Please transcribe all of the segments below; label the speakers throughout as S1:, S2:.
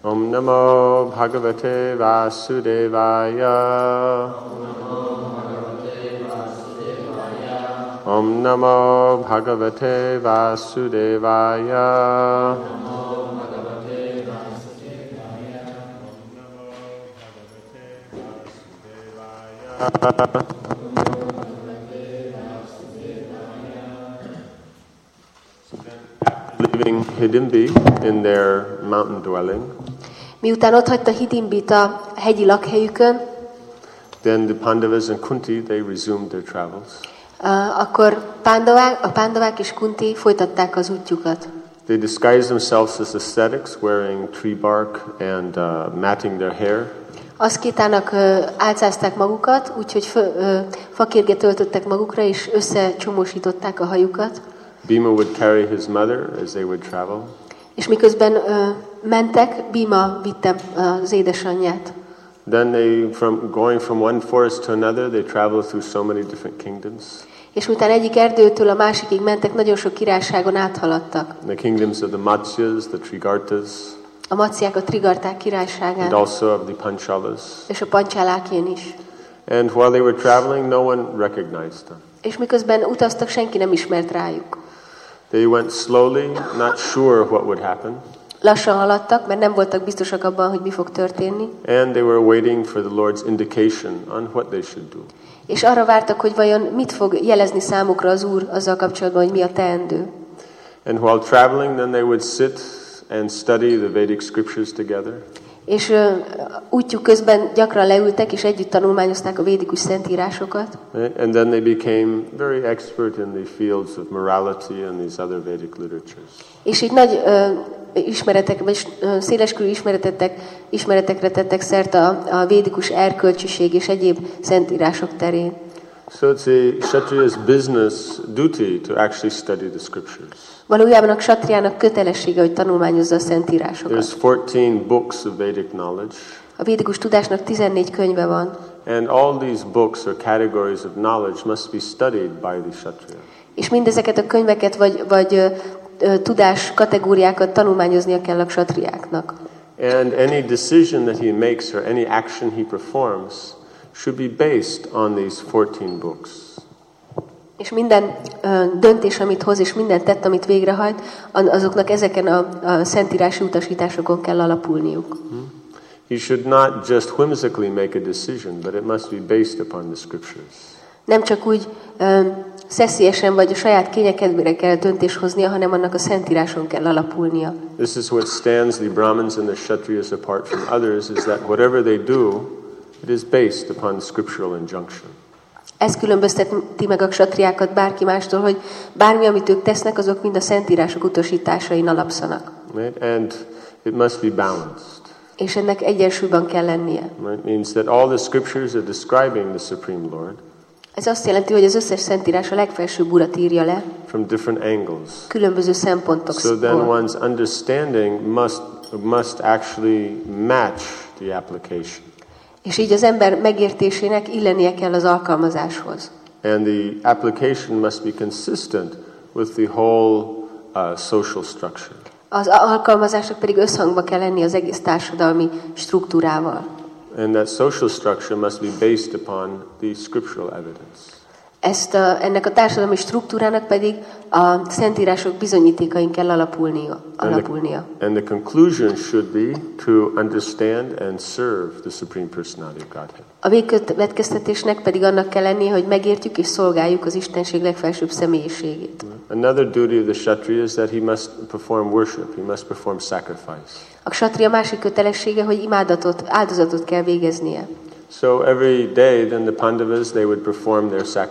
S1: Om Namo Bhagavate Vasudevaya. Om Namo Bhagavate Vasudevaya. Leaving Hidimbi in their mountain dwelling,
S2: miután ott hagyta Hidimbit a hegyi lakhelyükön,
S1: then the Pandavas and Kunti, they resumed their travels.
S2: Akkor a Pándavák és Kunti folytatták az útjukat.
S1: They disguised themselves as ascetics, wearing tree bark and matting their hair.
S2: Aszkétának álcázták magukat, úgyhogy fakérget öltöttek magukra, és összecsomósították a hajukat.
S1: Bhima would carry his mother as they would travel.
S2: És miközben mentek, Bhima vitte az édesanyját.
S1: Then going from one forest to another, they traveled through so many different kingdoms.
S2: És miután egyik erdőtől a másikig mentek, nagyon sok királyságon áthaladtak.
S1: The kingdoms of the Matsyas, the Trigartas.
S2: A Matsyak, a Trigarták királyságán.
S1: And also of the Panchalas.
S2: És a Panchalákén is.
S1: And while they were traveling, no one recognized them.
S2: És miközben utaztak, senki nem ismert rájuk.
S1: They went slowly, not sure what would happen.
S2: Lassan haladtak, mert nem voltak biztosak abban, hogy mi fog történni.
S1: And they were waiting for the Lord's indication on what they should do.
S2: És arra vártak, hogy vajon mit fog jelezni számukra az Úr azzal kapcsolatban, hogy mi a teendő.
S1: And while traveling, then they would sit and study the Vedic scriptures together.
S2: És útjuk közben gyakran leültek, és együtt tanulmányozták a védikus szentírásokat.
S1: And then they became very expert in the fields of morality and these other Vedic literatures.
S2: És így nagy ismeretek, vagy széleskörű ismeretekre tettek szert a védikus erkölcsiség és egyéb szentírások terén.
S1: So it's a Kshatriya's business duty to actually study the scriptures.
S2: Valójában a ksatriának kötelessége, hogy tanulmányozza a szentírásokat.
S1: There's 14 books of Vedic knowledge.
S2: A védikus tudásnak 14 könyve van.
S1: And all these books or categories of knowledge must be studied by the Kshatriya.
S2: És mindezeket a könyveket vagy tudás kategóriákat tanulmányoznia kell a ksatriáknak.
S1: And any decision that he makes or any action he performs should be based on these 14 books.
S2: És minden döntés, amit hoz, és minden tett, amit végrehajt, azoknak ezeken a szentírási utasításokon kell alapulniuk.
S1: He should not just whimsically make a decision, but it must be based upon the scriptures.
S2: Nem csak úgy szeszélyesen vagy a saját kényekedvére kell döntés hoznia, hanem annak a szentíráson kell alapulnia.
S1: This is what stands the Brahmins and the Kshatriyas apart from others, is that whatever they do, it is based upon scriptural injunction.
S2: Ez különbözteti meg a ksatriákat bárki mástól, hogy bármi, amit ők tesznek, azok mind a szentírások utasításain alapszanak.
S1: Right? And it must be balanced.
S2: És ennek egyensúlyban kell lennie.
S1: Right? It means that all the scriptures are describing the Supreme Lord.
S2: Ez azt jelenti, hogy az összes szentírás a legfelsőbb Urat írja le.
S1: From different angles.
S2: Különböző szempontokból.
S1: So then one's understanding must actually match the application.
S2: És így az ember megértésének illenie kell az alkalmazáshoz.
S1: And the application must be consistent with the whole social structure.
S2: Az alkalmazásnak pedig összhangba kell lenni az egész társadalmi struktúrával.
S1: And that social structure must be based upon the scriptural evidence.
S2: Ennek a társadalmi struktúrának pedig a szentírások bizonyítékain kell alapulnia.
S1: And the conclusion should be to understand and serve the Supreme Personality of Godhead.
S2: A végkövetkeztetésnek pedig annak kell lennie, hogy megértjük és szolgáljuk az Istenség legfelsőbb személyiségét.
S1: Another duty of the Kshatriya is that he must perform worship, he must perform sacrifice.
S2: A ksatria másik kötelessége, hogy áldozatot kell végeznie.
S1: So every day then the Pandavas they would perform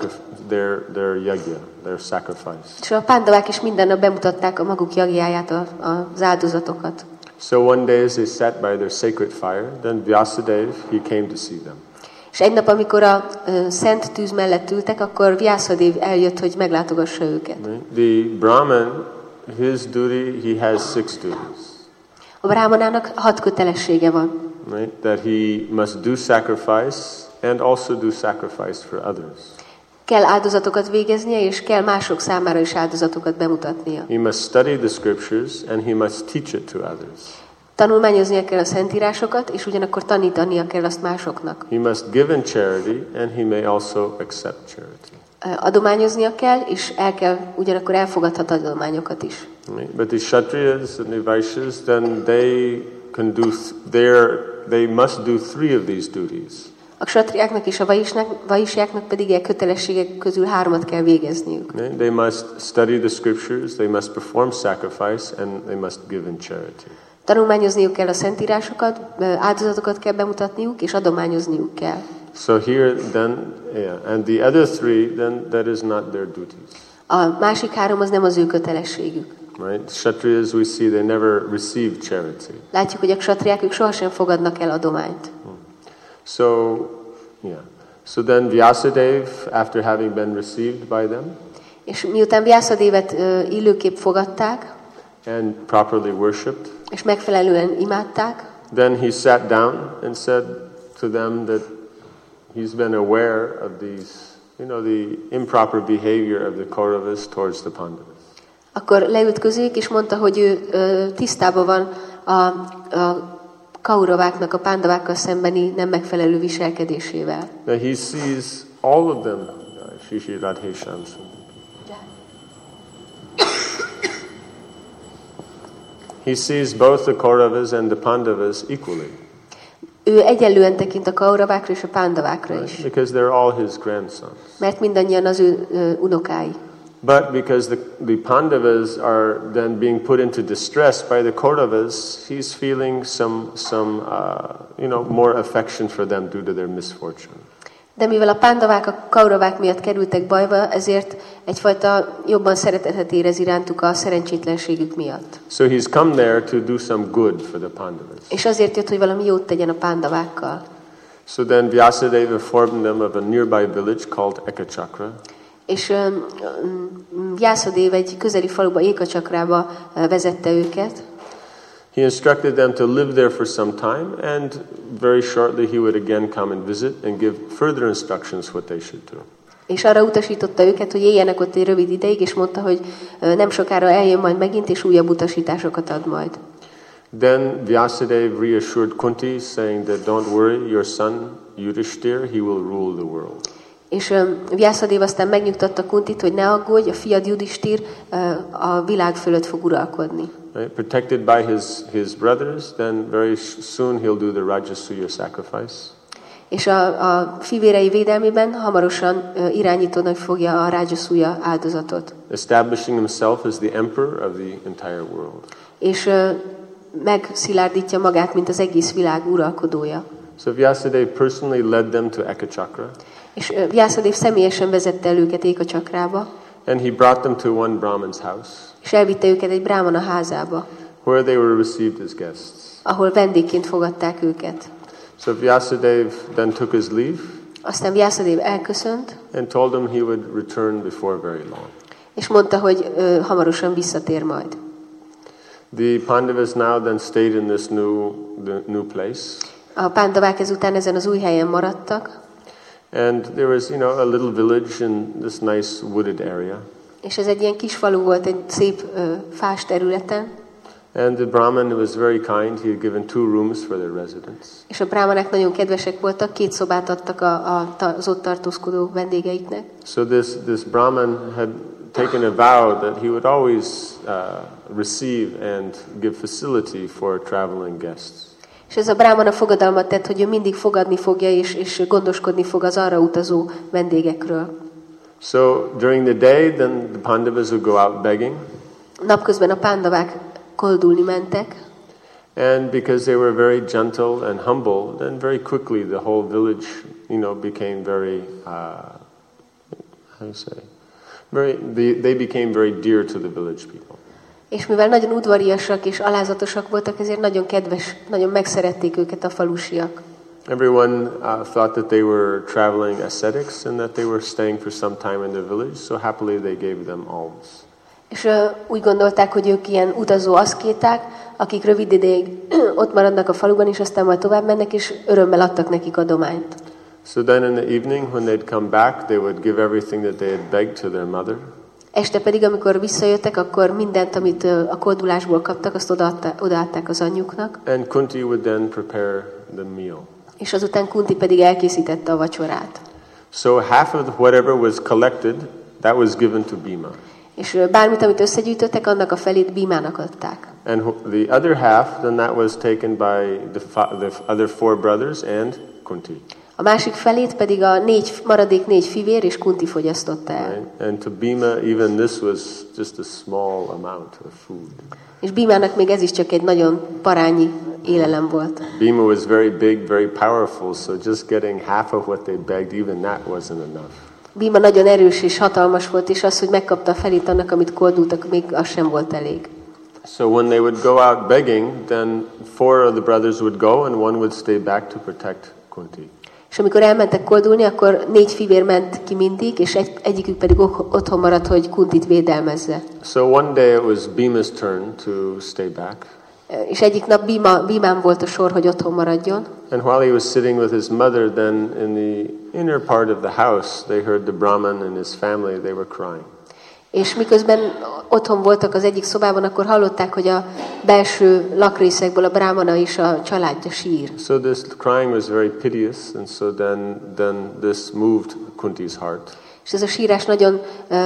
S1: their yajna, their sacrifice.
S2: És a pándavák is minden nap bemutatták a maguk jagjáját, az áldozatokat.
S1: So one day as they sat by their sacred fire, then Vyasadeva he came to see them.
S2: És egy nap, amikor a szent tűz mellett ültek, akkor Vyasadeva eljött, hogy meglátogassa őket.
S1: The Brahman, his duty, he has 6 duties.
S2: A brahmanának 6 kötelessége van.
S1: Right? That he must do sacrifice and also do sacrifice for others.
S2: Kell áldozatokat végeznie, és kell mások számára is áldozatokat bemutatnia.
S1: He must study the scriptures and he must teach it to others.
S2: Tanulmányoznia kell a Szentírásokat, és ugyanakkor tanítania kell azt másoknak.
S1: He must give in charity, and he may also accept charity.
S2: Adományoznia kell, és ugyanakkor elfogadhat adományokat is.
S1: But the Kshatriyas and the Vaishyas, then they must do 3 of these duties.
S2: A ksatriáknak és a vaisjáknak pedig ilyen kötelességek közül 3-at kell végezniük.
S1: They must study the scriptures, they must perform sacrifice, and they must give in charity.
S2: Tanulmányozniuk kell a Szentírásokat, áldozatokat kell bemutatniuk, és adományozniuk kell.
S1: So here then, and the other 3, then that is not their duties.
S2: A másik 3 az nem az ő kötelességük.
S1: Right? Kshatriyas, we see, they never receive charity.
S2: Látjuk, hogy a ksatriák ők sohasem fogadnak el adományt.
S1: So then Vyasadeva, after having been received by them,
S2: és miután Vyasadévet illőképp fogadták,
S1: and properly worshipped,
S2: és megfelelően imádták,
S1: then he sat down and said to them that he's been aware of these, the improper behavior of the Kauravas towards the Pandavas.
S2: Akkor leült közéjük, és mondta, hogy ő tisztában van a Kauraváknak, a Pándavákkal szembeni nem megfelelő viselkedésével.
S1: Now he sees all of them. Shishi Radhe Sham. He sees both the Kauravas and the Pandavas equally.
S2: Ő egyenlően tekint a Kauravákra és a Pándavákra is.
S1: Because they're all his grandsons.
S2: Mert mindannyian az ő unokái.
S1: But because the Pandavas are then being put into distress by the Kauravas, he's feeling some more affection for them due to their misfortune.
S2: De mivel a Pándavák a Kauravák miatt kerültek bajba, ezért egyfajta jobban szeretetet érez irántuk a szerencsétlenségük miatt.
S1: So he's come there to do some good for the Pandavas.
S2: És azért jött, hogy valami jót tegyen a Pándavákkal.
S1: So then Vyasadeva informed them of a nearby village called Ekachakra.
S2: És Vyasadeva egy közeli faluba, Ekachakrába vezette őket.
S1: He instructed them to live there for some time, and very shortly he would again come and visit and give further instructions what they should do.
S2: És arra utasította őket, hogy éljenek ott egy rövid ideig, és mondta, hogy nem sokára eljön majd megint, és újabb utasításokat ad majd.
S1: Then Vyasadeva reassured Kunti, saying that don't worry, your son Yudhishthira, he will rule the world.
S2: És Vyasadeva aztán megnyugtatta Kuntit, hogy ne aggódj, a fiad Yudhishthira a világ fölött fog uralkodni.
S1: Right? Protected by his brothers, then very soon he'll do the Rajasuya sacrifice.
S2: És a fivérei védelmében hamarosan irányítódni fogja a Rajasuya áldozatot.
S1: Establishing himself as the emperor of the entire world.
S2: És megszilárdítja magát, mint az egész világ uralkodója.
S1: So Vyasadeva personally led them to Ekachakra.
S2: És Vyasadeva személyesen vezette el őket Ekachakrába.
S1: And he brought them to one Brahman's house.
S2: És elvitte őket egy brámana házába.
S1: Where they were received as guests.
S2: Ahol vendégként fogadták őket.
S1: So Vyasadeva then took his leave.
S2: Aztán Vyasadeva elköszönt.
S1: And told them he would return before very long.
S2: És mondta, hogy hamarosan visszatér majd.
S1: The Pandavas now then stayed in this new place.
S2: A Pándavák ezután ezen az új helyen maradtak.
S1: And there was, a little village in this nice wooded area.
S2: És ez egy ilyen kis falu volt, egy szép fás területen.
S1: And the Brahman was very kind. He had given 2 rooms for their residents.
S2: És a brámanák nagyon kedvesek voltak, 2 szobát adtak az ott tartózkodó vendégeiknek.
S1: So this Brahman had taken a vow that he would always receive and give facility for traveling guests.
S2: És ez a brámana fogadalmat tett, hogy ő mindig fogadni fogja, és gondoskodni fog az arra utazó vendégekről.
S1: So during the day, then the Pandavas would go out begging.
S2: Napközben a Pándavák koldulni mentek.
S1: And because they were very gentle and humble, then very quickly the whole village, became very, they became very dear to the village people.
S2: És mivel nagyon udvariasak és alázatosak voltak, ezért nagyon megszerették őket a falusiak.
S1: Everyone thought that they were traveling ascetics and that they were staying for some time in the village, so happily they gave them alms.
S2: És úgy gondolták, hogy ők ilyen utazó aszkéták, akik rövid ideig ott maradnak a faluban, és aztán majd tovább mennek, és örömmel adtak nekik adományt.
S1: So then in the evening, when they'd come back, they would give everything that they had begged to their mother.
S2: Este pedig, amikor visszajöttek, akkor mindent, amit a koldulásból kaptak, azt odaadták az anyjuknak.
S1: And Kunti would then prepare the meal.
S2: És azután Kunti pedig elkészítette a vacsorát.
S1: So half of whatever was collected, that was given to Bhima.
S2: És bármit, amit összegyűjtöttek, annak a felét Bímának adták.
S1: And the other half, then that was taken by the other 4 brothers and Kunti.
S2: A másik felét pedig a maradék 4 fivér és Kunti fogyasztotta el.
S1: Right? And to Bhima, even this was just a small amount of food.
S2: És Bímának még ez is csak egy nagyon parányi élelem volt.
S1: Bhima was very big, very powerful, so just getting half of what they begged, even that wasn't enough.
S2: Bhima nagyon erős és hatalmas volt, és az, hogy megkapta a felét annak, amit koldultak, még az sem volt elég.
S1: So when they would go out begging, then 4 of the brothers would go and one would stay back to protect Kunti.
S2: És amikor elmentek koldulni, akkor 4 fivér ment ki mindig, és egyikük pedig otthon maradt, hogy Kuntit védelmezze.
S1: So one day it was Bhima's turn to stay back.
S2: És egyik nap Bhimán volt a sor, hogy otthon maradjon.
S1: And while he was sitting with his mother, then in the inner part of the house, they heard the Brahman and his family, they were crying.
S2: És miközben otthon voltak az egyik szobában, akkor hallották, hogy a belső lakrészekből a brámana és a családja sír.
S1: So this crying was very piteous, and so then this moved Kunti's heart.
S2: És ez a sírás nagyon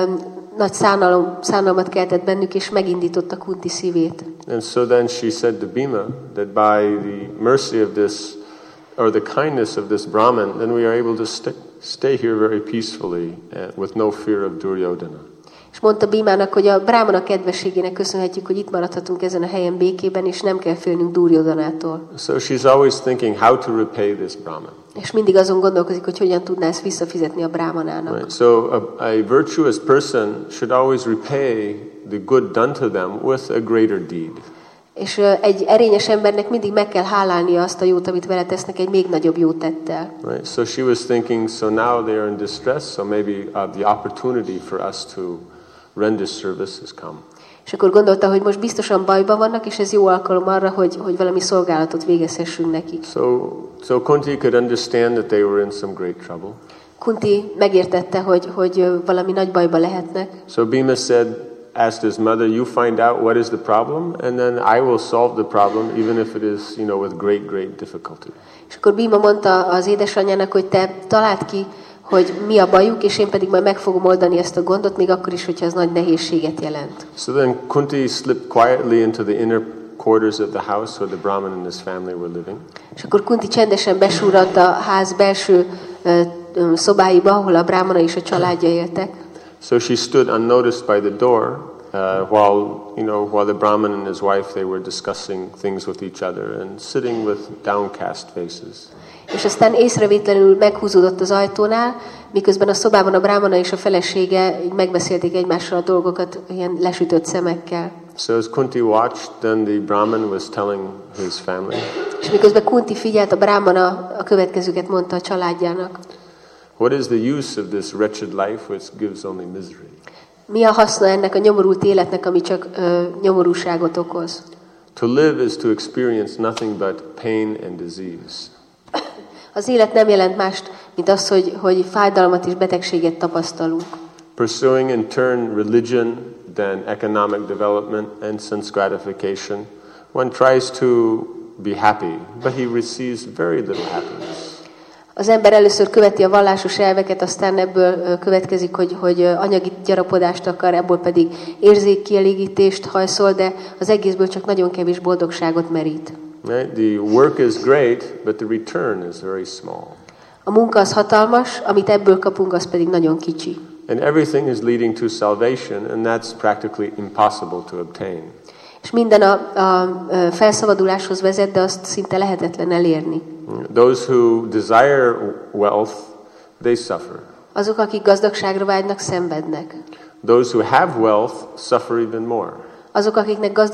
S2: nagy szánalmat keltett bennük, és megindította Kunti szívét.
S1: And so then she said to Bhima that by the mercy of this, or the kindness of this Brahman, then we are able to stay here very peacefully with no fear of Duryodhana.
S2: És mondta Bímának, hogy a brámana kedvességének köszönhetjük, hogy itt maradhatunk ezen a helyen békében, és nem kell félnünk Duryodhanától.
S1: So she's always thinking how to repay this Brahman.
S2: És mindig azon gondolkozik, hogy hogyan tudná ezt visszafizetni a brámanának.
S1: Right. So a virtuous person should always repay the good done to them with a greater deed.
S2: És egy erényes embernek mindig meg kell hálálnia azt a jót, amit vele tesznek, egy még nagyobb jót tettel.
S1: Right. So she was thinking, so now they are in distress, so maybe the opportunity for us to render service has come.
S2: És akkor gondolta, hogy most biztosan bajban vannak, és ez jó alkalom arra, hogy valami szolgálatot végezhessünk nekik.
S1: So Kunti could understand that they were in some great trouble.
S2: Kunti megértette, hogy valami nagy bajba lehetnek.
S1: So Bhima asked his mother, you find out what is the problem, and then I will solve the problem, even if it is, with great difficulty.
S2: És akkor Bhima mondta az édesanyjának, hogy te találd ki, hogy mi a bajuk, és én pedig majd meg fogom oldani ezt a gondot, még akkor is, hogyha ez nagy nehézséget jelent.
S1: So then Kunti slipped quietly into the inner quarters of the house where the Brahman and his family were living.
S2: És akkor Kunti csendesen besúrant a ház belső szobáiba, ahol a brámana és a családja éltek.
S1: So she stood unnoticed by the door while the Brahman and his wife, they were discussing things with each other and sitting with downcast faces.
S2: És aztán észrevétlenül meghúzódott az ajtónál, miközben a szobában a brámana és a felesége megbeszélték egymással a dolgokat ilyen lesütött szemekkel.
S1: So as Kunti watched, then the Brahman was telling his family.
S2: És miközben Kunti figyelt, a brámana a következőket mondta a családjának.
S1: What is the use of this wretched life which gives only misery?
S2: Mi a haszna ennek a nyomorult életnek, ami csak nyomorúságot okoz?
S1: To live is to experience nothing but pain and disease.
S2: Az élet nem jelent mást, mint az, hogy fájdalmat és betegséget tapasztalunk.
S1: Pursuing in turn religion, then economic development and sense gratification, one tries to be happy, but he receives very little happiness.
S2: Az ember először követi a vallásos elveket, aztán ebből következik, hogy anyagi gyarapodást akar, ebből pedig érzékkielégítést hajszol, de az egészből csak nagyon kevés boldogságot merít.
S1: Right? The work is great, but the return is very small.
S2: A munka az hatalmas, amit ebből kapunk, az pedig nagyon kicsi.
S1: And everything is leading to salvation, and that's practically impossible to obtain.
S2: És minden a felszabaduláshoz vezet, de azt szinte lehetetlen elérni.
S1: Those who desire wealth, they suffer.
S2: Azok, akik gazdagságra vágynak, szenvednek.
S1: Those who have wealth suffer even more.
S2: Azok, akik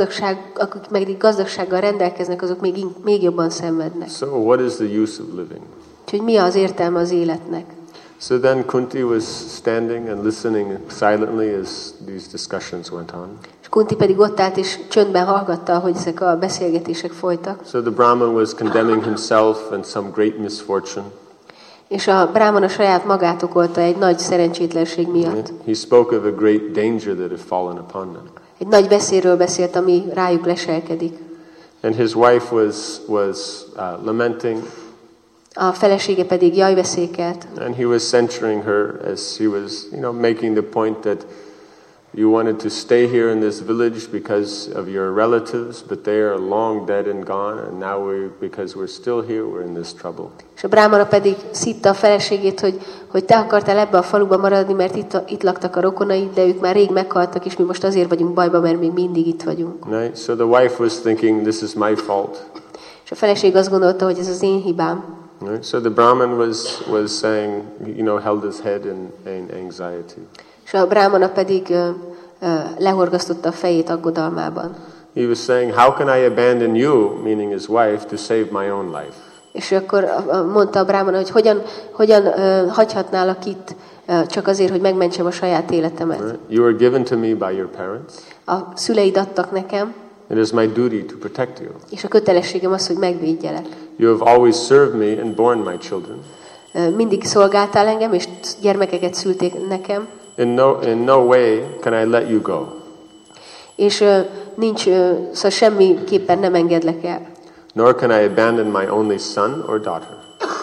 S2: meg gazdagsággal rendelkeznek, azok még jobban szenvednek.
S1: So what is the use of living?
S2: Úgyhogy mi az értelme az életnek?
S1: So then Kunti was standing and listening silently as these discussions went on.
S2: És Kunti pedig ott állt és csöndben hallgatta, hogy ezek a beszélgetések folytak.
S1: So the Brahman was condemning himself and some great misfortune.
S2: És a brámana saját magát okolta egy nagy szerencsétlenség miatt.
S1: He spoke of a great danger that had fallen upon them.
S2: Egy nagy veszélyről beszélt, ami rájuk leselkedik.
S1: And his wife was lamenting.
S2: A felesége pedig jajveszékelt.
S1: And he was censuring her as he was, making the point that you wanted to stay here in this village because of your relatives, but they are long dead and gone, and now because we're still here, we're in this trouble.
S2: És a brámana pedig szitta a feleségét, hogy te akartál ebbe a faluba maradni, mert itt laktak a rokonaid, de ők már rég meghaltak, és mi most azért vagyunk bajba, mert még mindig itt vagyunk.
S1: Right? So the wife was thinking, this is my fault.
S2: És a feleség azt gondolta, hogy ez az én hibám.
S1: Right? So the Brahman was saying, held his head in anxiety.
S2: És a brámana pedig lehorgasztotta a fejét aggodalmában.
S1: He was saying, how can I abandon you, meaning his wife, to save my own life?
S2: És akkor mondta a brámana, hogy hogyan hagyhatnálak itt csak azért, hogy megmentsem a saját életemet.
S1: Right? You were given to me by your parents.
S2: A szüleid adtak nekem.
S1: It is my duty to protect you.
S2: És a kötelességem az, hogy megvédjelek.
S1: You have always served me and borne my children.
S2: Mindig szolgáltál engem, és gyermekeket szülték nekem.
S1: In no way can I let you go.
S2: És szóval semmiképpen nem engedlek el.
S1: Nor can I abandon my only son or daughter.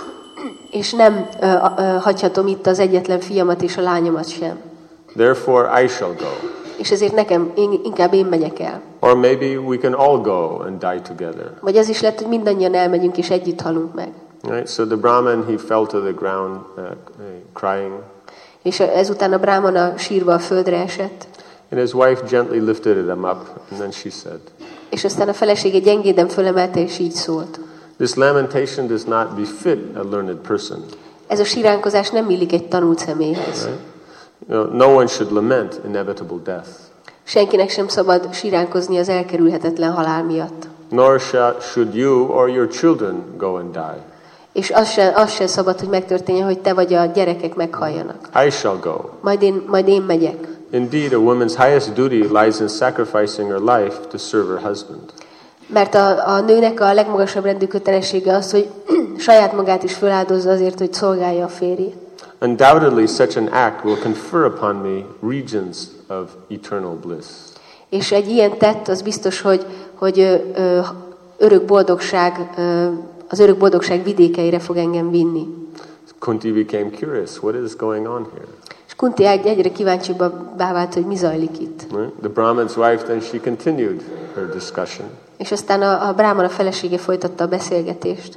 S2: És nem hagyhatom itt az egyetlen fiamat és a lányomat sem.
S1: Therefore I shall go.
S2: És ezért inkább én megyek el.
S1: Or maybe we can all go and die together.
S2: Vagy az is lehet, hogy mindannyian elmegyünk és együtt halunk meg.
S1: Right? So the Brahman, he fell to the ground crying.
S2: És ezután a brámana sírva a földre esett.
S1: And his wife gently lifted him up, and then she said,
S2: és aztán a felesége gyengéden fölemelte, és így szólt.
S1: This lamentation does not befit a learned person.
S2: Ez a síránkozás nem illik egy tanult személyhez.
S1: Right? No one should lament inevitable death.
S2: Senkinek sem szabad síránkozni az elkerülhetetlen halál miatt.
S1: Nor should you or your children go and die.
S2: És az sem szabad, hogy megtörténjen, hogy te vagy a gyerekek meghalljanak.
S1: I shall go.
S2: Majd én megyek.
S1: Indeed, a woman's highest duty lies in sacrificing her life to serve her husband.
S2: Mert a nőnek a legmagasabb rendű kötelessége az, hogy saját magát is feláldozza azért, hogy szolgálja a férjét.
S1: Undoubtedly, such an act will confer upon me regions of eternal bliss.
S2: És egy ilyen tett, az biztos, hogy örök boldogság, az örök boldogság vidékeire fog engem vinni.
S1: Kunti became curious. What is going on here?
S2: És Kunti egyre kíváncsibbá vált, hogy mi zajlik itt.
S1: Right? The Brahman's wife then she continued her discussion.
S2: És aztán a brámana felesége folytatta a beszélgetést.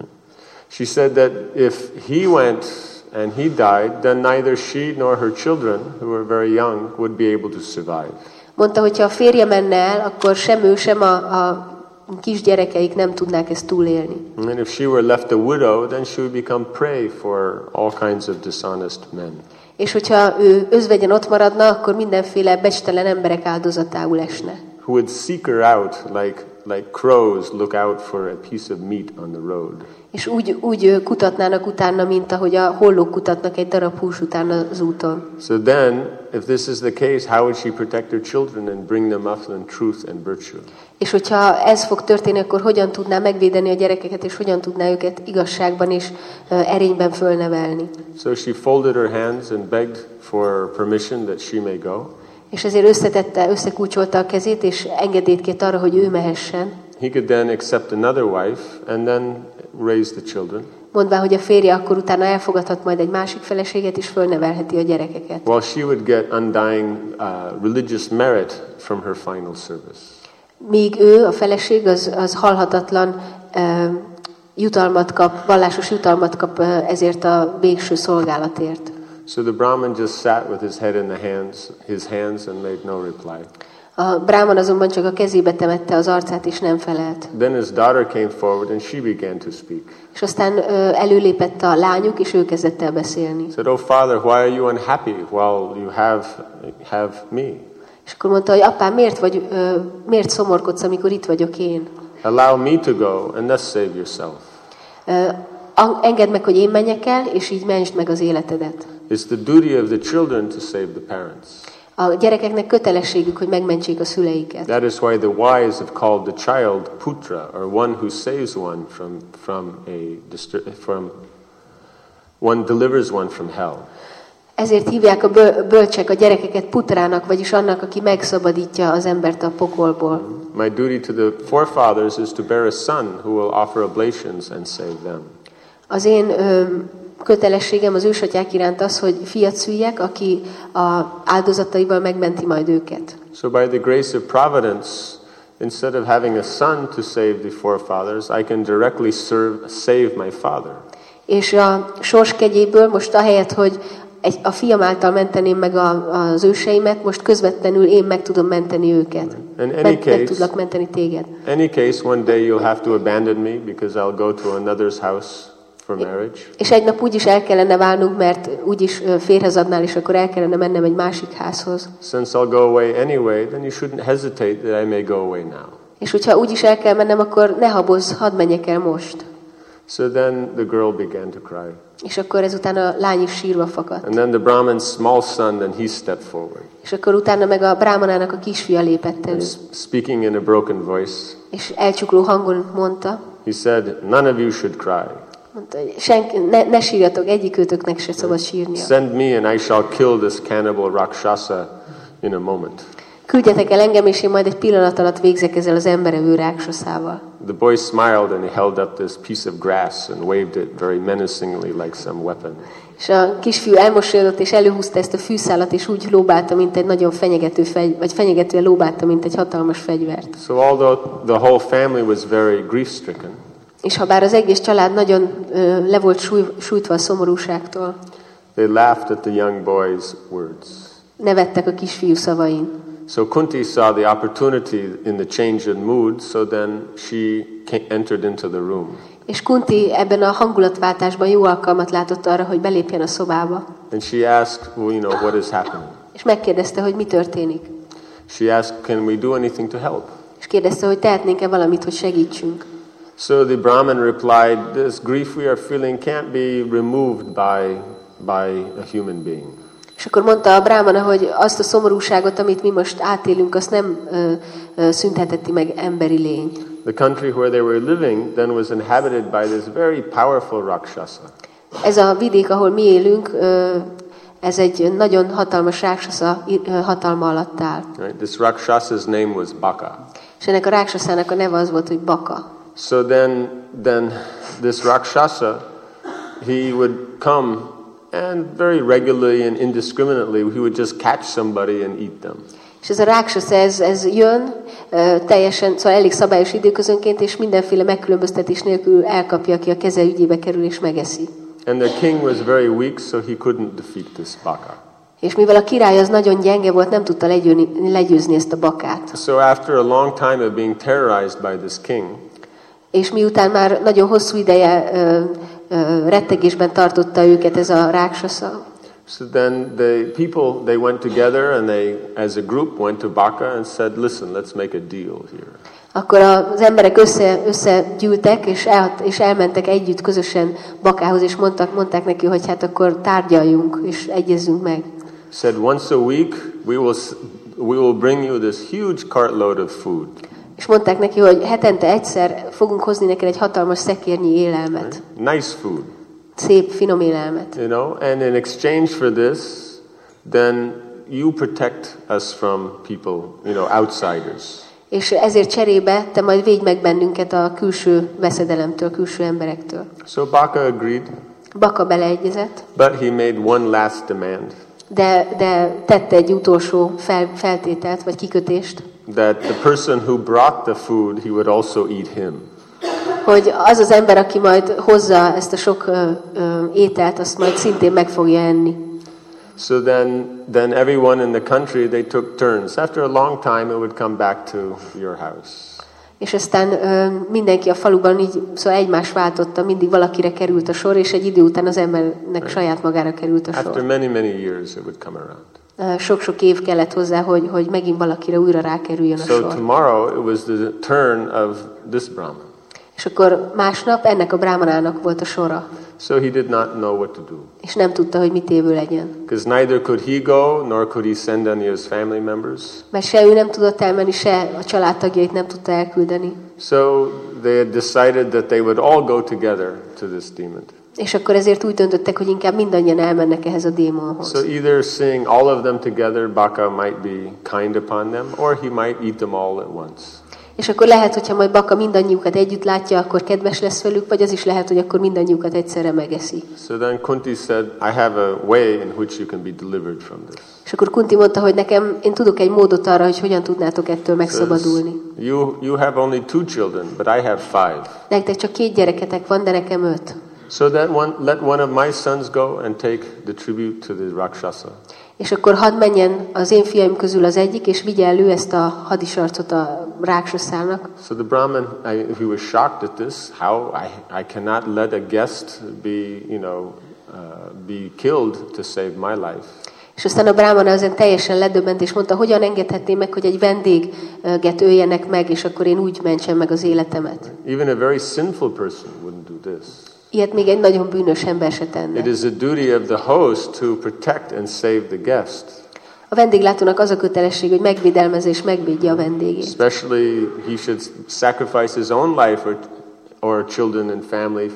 S1: She said that if he went and he died, then neither she nor her children, who were very young, would be able to survive.
S2: Mondta, hogy ha a férje menne el, akkor sem ő, sem a kisgyerekeik nem tudnák ezt túlélni.
S1: And if she were left a widow, then she would become prey for all kinds of dishonest men.
S2: És hogyha ő özvegyen ott maradna, akkor mindenféle becstelen emberek áldozatául esne.
S1: Who would seek her out like crows look out for a piece of meat on the road.
S2: És úgy kutatnának utána, mint ahogy a hollók kutatnak egy darab hús után az úton.
S1: So then, if this is the case, how would she protect her children and bring them up in truth and virtue?
S2: És hogyha ez fog történni, akkor hogyan tudná megvédeni a gyerekeket, és hogyan tudná őket igazságban és erényben fölnevelni?
S1: So she folded her hands and begged for permission that she may go.
S2: És ezért összekúcsolta a kezét, és engedélyt kért arra, hogy ő mehessen.
S1: He could then accept another wife and then raise the children.
S2: Mondván, hogy a férje akkor utána elfogadhat majd egy másik feleséget, és fölnevelheti a gyerekeket.
S1: While she would get undying religious merit from her final service.
S2: Míg ő, a feleség, az halhatatlan jutalmat kap, vallásos jutalmat kap ezért a végső szolgálatért.
S1: So the Brahman just sat with his head in his hands and made no reply.
S2: A bráman azonban csak a kezébe temette az arcát, és nem felelt.
S1: Then his daughter came forward and she began to speak.
S2: És aztán előlépett a lányuk, és ő kezdett el beszélni.
S1: Said, "Oh father, why are you unhappy while you have me?
S2: És akkor mondta, hogy apám, miért szomorkodsz, amikor itt vagyok én?
S1: Allow me to go and thus save yourself."
S2: Engedd meg, hogy én menjek el, és így mentsd meg az életedet.
S1: It's the duty of the children to save the parents.
S2: A gyerekeknek kötelességük, hogy megmentsék a szüleiket.
S1: That is why the wise have called the child putra, or one who saves one from one delivers one from hell.
S2: Ezért hívják a bölcsek a gyerekeket putrának, vagyis annak, aki megszabadítja az embert a pokolból.
S1: My duty to the forefathers is to bear a son who will offer oblations and save them.
S2: Az én kötelességem az ősatyák iránt az, hogy fiat szüljek, aki a áldozataival megmenti majd őket.
S1: So by the grace of providence, instead of having a son to save the forefathers, I can directly save my father.
S2: És a sors kegyéből most ahelyett, hogy a fiam által menteném meg az őseimet, most közvetlenül én meg tudom menteni őket. Meg tudlak menteni téged.
S1: Any case, one day you'll have to abandon me because I'll go to another's house for marriage.
S2: És egy nap úgyis el kellene válnunk, mert úgyis férhez adnál, és akkor el kellene mennem egy másik házhoz.
S1: Since I'll go away anyway, then you shouldn't hesitate that I may go away now.
S2: És hogyha úgyis el kell mennem, akkor ne habozz, hadd menjek el most.
S1: So then the girl began to cry.
S2: És akkor ezután a lány is sírva fakadt.
S1: And then the Brahman's small son, then he stepped forward.
S2: És akkor utána meg a brámanának a kisfia lépett elő.
S1: Speaking in a broken voice.
S2: És elcsukló hangon mondta.
S1: He said, "None of you should cry.
S2: Mondta, ne sírjatok, egyikőtöknek se szabad sírnia.
S1: Send me and I shall kill this cannibal Rakshasa in a moment."
S2: Küldjetek el engem, és én majd egy pillanat alatt végzek ezzel az emberevő ráksaszával.
S1: The boy smiled and he held up this piece of grass and waved it very menacingly like some weapon.
S2: És a kisfiú elmosolyodott, és előhúzta ezt a fűszálat, és úgy lóbálta, mint egy nagyon fenyegetően lóbálta, mint egy hatalmas fegyvert.
S1: So although the whole family was very grief-stricken,
S2: és ha bár az egész család nagyon le volt sújtva a szomorúságtól,
S1: they laughed at the young boy's words.
S2: Nevettek a kisfiú szavain.
S1: So Kunti saw the opportunity in the change in mood, so then she entered into the room.
S2: És Kunti ebben a hangulatváltásban jó alkalmat látott arra, hogy belépjen a szobába.
S1: And she asked, well, what is happening?
S2: És megkérdezte, hogy mi történik.
S1: She asked, can we do anything to help?
S2: És kérdezte, hogy tehetnénk-e valamit, hogy segítsünk.
S1: So the Brahmin replied, this grief we are feeling can't be removed by a human being.
S2: És akkor mondta a brámana, hogy azt a szomorúságot, amit mi most átélünk, azt nem szünteteti meg emberi lény.
S1: The country where they were living then was inhabited by this very powerful Rakshasa.
S2: Ez a vidék, ahol mi élünk, ez egy nagyon hatalmas Rakshasa hatalma alatt áll.
S1: Right? This Rakshasa's name was Baka.
S2: És ennek a Rakshasának a neve az volt, hogy Baka.
S1: So then this Rakshasa, he would come and very regularly and indiscriminately he would just catch somebody and eat them.
S2: És ez a Rakshasa, ez jön teljesen, szóval elég szabályos időközönként, és mindenféle megkülönböztetés nélkül elkapja, aki a keze ügyébe kerül és megeszi.
S1: And the king was very weak, so he couldn't defeat this Baka.
S2: És mivel a király az nagyon gyenge volt, nem tudta legyőzni ezt a bakát.
S1: So after a long time of being terrorized by this king,
S2: és miután már nagyon hosszú ideje rettegésben tartotta őket ez a Rakshasa,
S1: so then the people, they went together and they, as a group, went to Baka and said, listen, let's make a deal here.
S2: Akkor az emberek összegyűltek, és elmentek együtt közösen Bakához, és mondták neki, hogy hát akkor tárgyaljunk, és egyezzünk meg.
S1: Said, once a week we will bring you this huge cartload of food.
S2: És mondták neki, hogy hetente egyszer fogunk hozni neked egy hatalmas szekérnyi élelmet.
S1: Nice food.
S2: Szép, finom élelmet.
S1: You know, and in exchange for this, then you protect us from people, outsiders.
S2: És ezért cserébe te majd védj meg bennünket a külső veszedelemtől, külső emberektől.
S1: So Baka agreed.
S2: Baka beleegyezett.
S1: But he made one last demand.
S2: De tette egy utolsó feltételt, vagy kikötést.
S1: That the person who brought the food, he would also eat him.
S2: Hogy az az ember, aki majd hozza ezt a sok ételt, azt majd szintén meg fogja enni.
S1: So then everyone in the country, they took turns. After a long time, it would come back to your house.
S2: És aztán mindenki a faluban így, szóval egymást váltotta, mindig valakire került a sor, és egy idő után az embernek saját magára került a sor.
S1: After many years, it would come around.
S2: Sok-sok év kellett hozzá, hogy megint valakire újra rákerüljön a sor.
S1: So tomorrow it was the turn of this Brahman.
S2: És akkor másnap ennek a brámanának volt a sora.
S1: So he did not know what to do.
S2: És nem tudta, hogy mit évő legyen.
S1: Because neither could he go, nor could he send any of his family members.
S2: Mert se ő nem tudott elmenni, se a családtagjait nem tudta elküldeni.
S1: So they had decided that they would all go together to this demon.
S2: És akkor ezért úgy döntöttek, hogy inkább mindannyian elmennek ehhez a démonhoz.
S1: So either seeing all of them together, Baka might be kind upon them, or he might eat them all at once.
S2: És akkor lehet, hogyha majd Baka mindannyiukat együtt látja, akkor kedves lesz velük, vagy az is lehet, hogy akkor mindannyiukat egyszerre megeszi.
S1: So then Kunti said, I have a way in which you can be delivered from this.
S2: És akkor Kunti mondta, hogy én tudok egy módot arra, hogy hogyan tudnátok ettől megszabadulni.
S1: You have only 2 children, but I have 5.
S2: Nektek csak 2 gyereketek van, de nekem 5.
S1: So that let one of my sons go and take the tribute to the Rakshasa.
S2: És akkor hadd menjen az én fiaim közül az egyik, és vigye elő ezt a hadisarcot a ráksaszának.
S1: So the Brahmin, he was shocked at this. How I cannot let a guest be killed to save my life.
S2: És aztán a brámana ezen teljesen ledöbbent, és mondta, hogyan engedhetném meg, hogy egy vendéget öljenek meg, és akkor én úgy mentsem meg az életemet.
S1: Even a very sinful person wouldn't do this.
S2: Ilyet még egy nagyon bűnös ember se tenne.
S1: It is the duty of the host to protect and save the guest.
S2: A vendéglátónak az a kötelesség, hogy megvédelmezze és megvédje a vendégét.
S1: Especially he should sacrifice his own life or children and family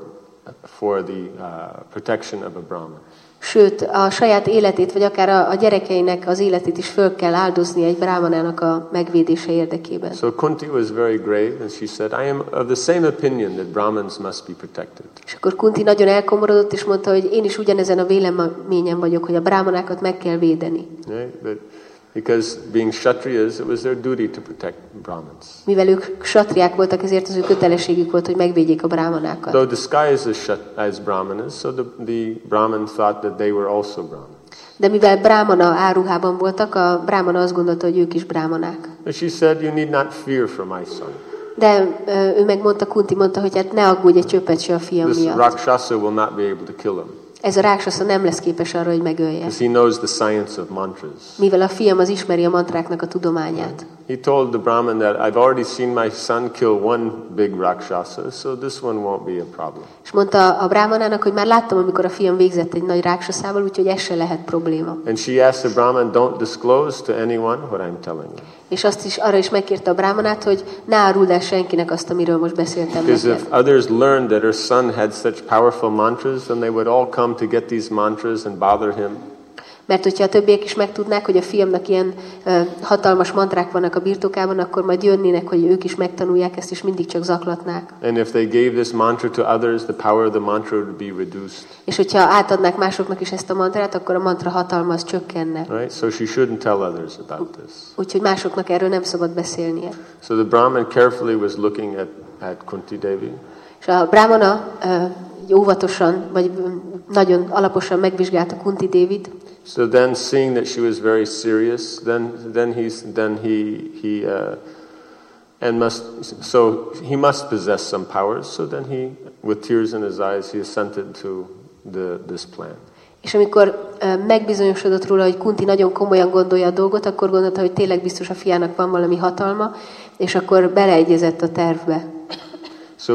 S1: for the protection of a Brahman.
S2: Sőt, a saját életét, vagy akár a gyerekeinek az életét is föl kell áldozni egy brámanának a megvédése érdekében.
S1: So Kunti was very grave, and she said, I am of the same opinion that Brahmins must be protected.
S2: És akkor Kunti nagyon elkomorodott, és mondta, hogy én is ugyanezen a véleményen vagyok, hogy a brámanákat meg kell védeni.
S1: Right? Because being Kshatriyas, it was their duty to protect Brahmins.
S2: Mivel ők ksatriák voltak, ezért az ő kötelességük volt, hogy megvédjék a brámanákat.
S1: Though disguised as Brahmanas, so the Brahmin thought that they were also Brahmins.
S2: De mivel brámana áruhában voltak, a brámana azt gondolta, hogy ők is brámanák.
S1: And she said, you need not fear for my son.
S2: De ő megmondta, Kunti mondta, hogy hát ne aggódj egy csöppet se a fiam
S1: This
S2: miatt.
S1: Rakshasa will not be able to kill him.
S2: Ez a ráksasa nem lesz képes arra, hogy megölje.
S1: Because he knows the science of mantras.
S2: Mivel a fiam az ismeri a mantráknak a tudományát.
S1: He told the Brahmin that I've already seen my son kill one big Rakshasa, so this one won't be a problem.
S2: És mondta a brámanának, hogy már láttam, amikor a fiam végzett egy nagy ráksaszával, úgyhogy ez se lehet probléma.
S1: And she asked the Brahmin, don't disclose to anyone what I'm telling you.
S2: És arra is megkérte a brámanát, hogy ne áruld el senkinek azt, amiről most beszéltem
S1: Because
S2: neked.
S1: if others learned that her son had such powerful mantras, then they would all come to get these mantras and bother him.
S2: Mert hogyha a többiek is megtudnák, hogy a fiamnak ilyen hatalmas mantrák vannak a birtokában, akkor majd jönnének, hogy ők is megtanulják ezt, és mindig csak zaklatnák.
S1: And if they gave this mantra to others, the power of the mantra would be reduced.
S2: És hogyha átadnák másoknak is ezt a mantrát, akkor a mantra hatalma az csökkenne.
S1: Right? So she shouldn't tell others about this.
S2: Úgyhogy másoknak erről nem szabad beszélnie.
S1: So the Brahmin carefully was looking at Kunti Devi.
S2: És a brámana óvatosan, vagy nagyon alaposan megvizsgálta Kunti Dévit.
S1: So then, seeing that she was very serious, he must possess some powers. So then he, with tears in his eyes, he assented to this plan.
S2: És amikor megbizonyosodott róla, hogy Kunti nagyon komolyan gondolja a dolgot, akkor gondolta, hogy tényleg biztos a fiának van valami hatalma, és akkor beleegyezett a tervbe.
S1: So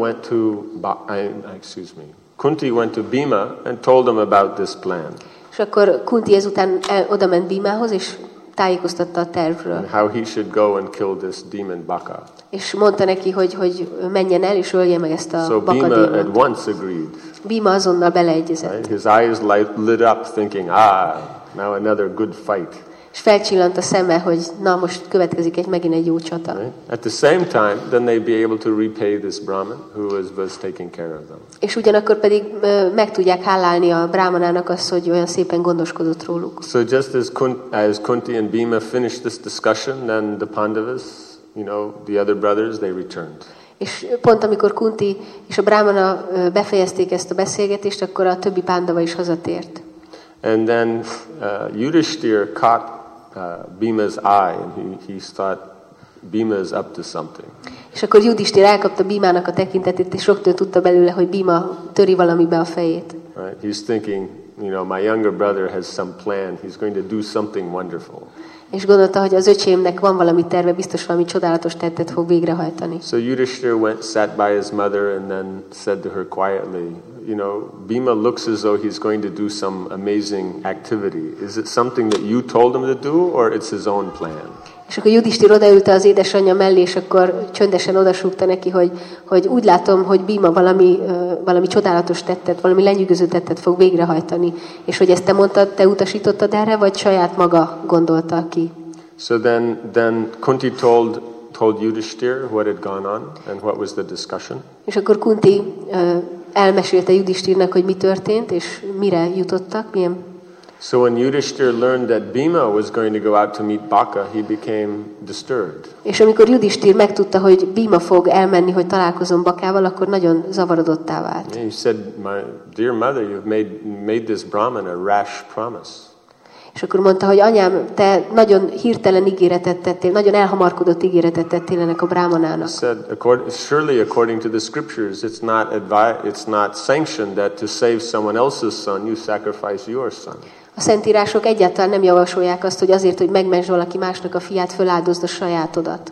S1: Kunti went to Bhima and told him about this plan.
S2: És akkor Kunti ezután oda ment Bhímához, és tájékoztatta a tervről.
S1: And how he should go and kill this demon Baka.
S2: És mondta neki, hogy menjen el, és ölje meg ezt a
S1: So
S2: Baka
S1: Bhima
S2: démont.
S1: at once agreed.
S2: Bhíma azonnal beleegyezett.
S1: Right? His eyes lit up, thinking, now another good fight.
S2: És felcsillant a szeme, hogy na most következik megint egy jó csata.
S1: Right? At the same time, then they'd be able to repay this Brahmin who was taking care of them.
S2: És ugyanakkor pedig meg tudják hálálni a brámanának azt, hogy olyan szépen gondoskodott róluk.
S1: So just as Kunti and Bhima finished this discussion, then the Pandavas, the other brothers, they returned.
S2: És pont amikor Kunti és a brámana befejezték ezt a beszélgetést, akkor a többi pándava is hazatért.
S1: And then Yudhishthira caught Bhima's eye, and he thought Bhima is up to something.
S2: És akkor Yudhishthira elkapta Bhímának a tekintetét, és rögtön tudta belőle, hogy Bhima töri valamibe a fejét.
S1: Right? He's thinking, my younger brother has some plan. He's going to do something wonderful.
S2: És gondolta, hogy az öcsémnek van valami terve, biztos valami csodálatos tettet fog végrehajtani.
S1: So Yudhishthira sat by his mother and then said to her quietly, Bhima looks as though he's going to do some amazing activity. Is it something that you told him to do, or it's his own plan?
S2: És akkor Judistír odaülte az édesanyja mellé, és akkor csöndesen odasúgta neki, hogy úgy látom, hogy Bhima valami csodálatos tettet, valami lenyűgöző tettet fog végrehajtani. És hogy ezt te mondtad, te utasítottad erre, vagy saját maga gondolta ki?
S1: So then Kunti told Yudhishthira what had gone on and what was the discussion.
S2: És akkor Kunti elmesélte Judishtírnak, hogy mi történt, és mire jutottak, milyen.
S1: So when Yudhishthira learned that Bhima was going to go out to meet Baka, he became disturbed.
S2: És amikor Judishtír megtudta, hogy Bhima fog elmenni, hogy találkozom Bakával, akkor nagyon zavarodottá vált.
S1: He said, "My dear mother, you've made this Brahman a rash promise."
S2: És akkor mondta, hogy anyám, te nagyon hirtelen ígéretet tettél, nagyon elhamarkodott ígéretet tettél ennek a brámanának.
S1: He said, surely according to the scriptures, it's not sanctioned that to save someone else's son, you sacrifice your son.
S2: A Szentírások egyáltalán nem javasolják azt, hogy azért, hogy megmentsd valaki másnak a fiát, föláldozd a sajátodat.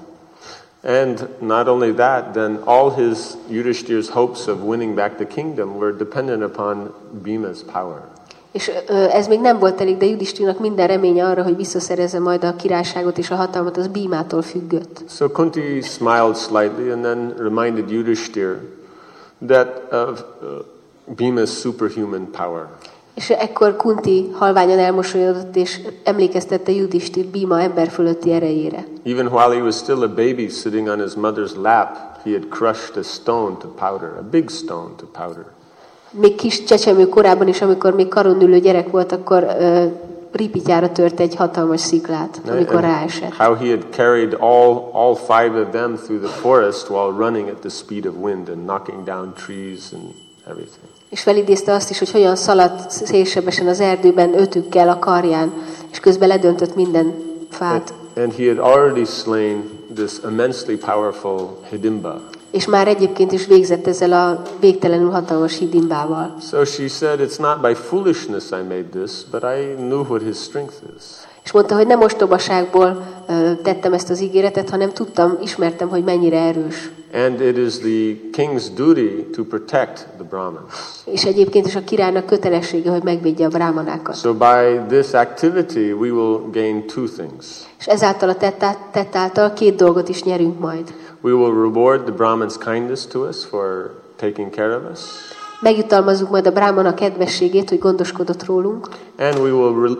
S1: And not only that, then all Yudhishthira's hopes of winning back the kingdom were dependent upon Bhima's power.
S2: És ez még nem volt elég, de Judhishthirnak minden reménye arra, hogy visszaszerezze majd a királyságot és a hatalmat, az Bhimától függött.
S1: So Kunti smiled slightly and then reminded Yudhishthira that of Bhima's superhuman power.
S2: És ekkor Kunti halványan elmosolyodott, és emlékeztette Judhishthir Bhima emberfölötti erejére.
S1: Even while he was still a baby sitting on his mother's lap, he had crushed a stone to powder, a big stone to powder.
S2: Még kis csecsemő korában is, amikor még karon ülő gyerek volt, akkor ripityára tört egy hatalmas sziklát, amikor ráesett.
S1: How he had carried all five of them through the forest while running at the speed of wind and knocking down trees and everything.
S2: És felidézte azt is, hogy hogyan szaladt szélsebesen az erdőben ötükkel a karján, és közben ledöntött minden fát.
S1: And he had already slain this immensely powerful Hidimba.
S2: És már egyébként is végzett ezzel a végtelenül hatalmas Hidimbával.
S1: So she said, it's not by foolishness I made this, but I knew what his strength is.
S2: És mondta, hogy nem ostobaságból tettem ezt az ígéretet, hanem ismertem, hogy mennyire erős.
S1: And it is the king's duty to protect the Brahmins.
S2: És egyébként is a királynak kötelessége, hogy megvédje a brámanákat.
S1: So by this activity we will gain two things.
S2: És ezáltal a tett által két dolgot is nyerünk majd.
S1: We will reward the Brahman's kindness to us for taking care of us.
S2: Megjutalmazzuk majd a brámana kedvességét, hogy gondoskodott rólunk.
S1: And we will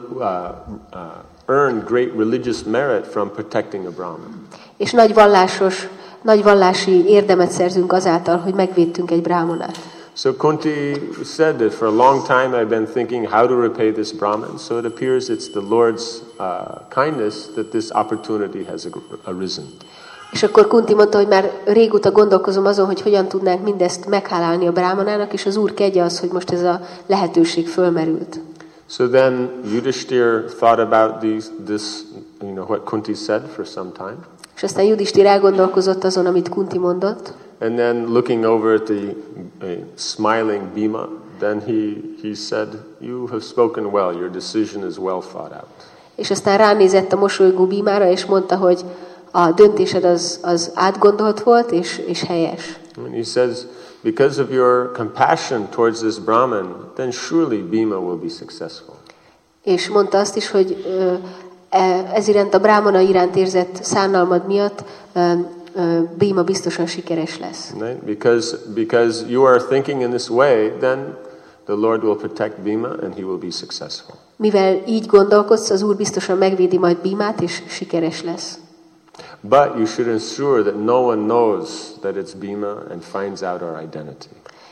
S1: earn great religious merit from protecting a Brahman.
S2: És nagy vallási érdemet szerzünk azáltal, hogy megvédtünk egy brámanát.
S1: So Kunti said that for a long time I've been thinking how to repay this Brahman. So it appears it's the Lord's kindness that this opportunity has arisen.
S2: És akkor Kunti mondta, hogy már régóta gondolkozom azon, hogy hogyan tudnánk mindezt meghálálni a brámanának, és az Úr kegye az, hogy most ez a lehetőség fölmerült.
S1: So then Yudhishthira thought about this, what Kunti said for some time.
S2: És aztán Judhishthir elgondolkozott azon, amit Kunti mondott.
S1: And then looking over at the smiling Bhima, then he said, "You have spoken well. Your decision is well thought out."
S2: És aztán ránézett a mosolygó Bhimára, és mondta, hogy a döntésed az átgondolt volt, és helyes.
S1: And he says, because of your compassion towards this Brahman, then surely Bhima will be successful. És
S2: mondta azt is, hogy ez iránt a brámana iránt érzett szánalmad miatt Bhima biztosan sikeres lesz.
S1: Because you are thinking in this way, then the Lord will protect Bhima and he will be successful.
S2: Mivel így gondolkodsz, az Úr biztosan megvédi majd Bhimát, és sikeres lesz.
S1: But you should ensure that no one knows that it's Bhima and finds out our identity.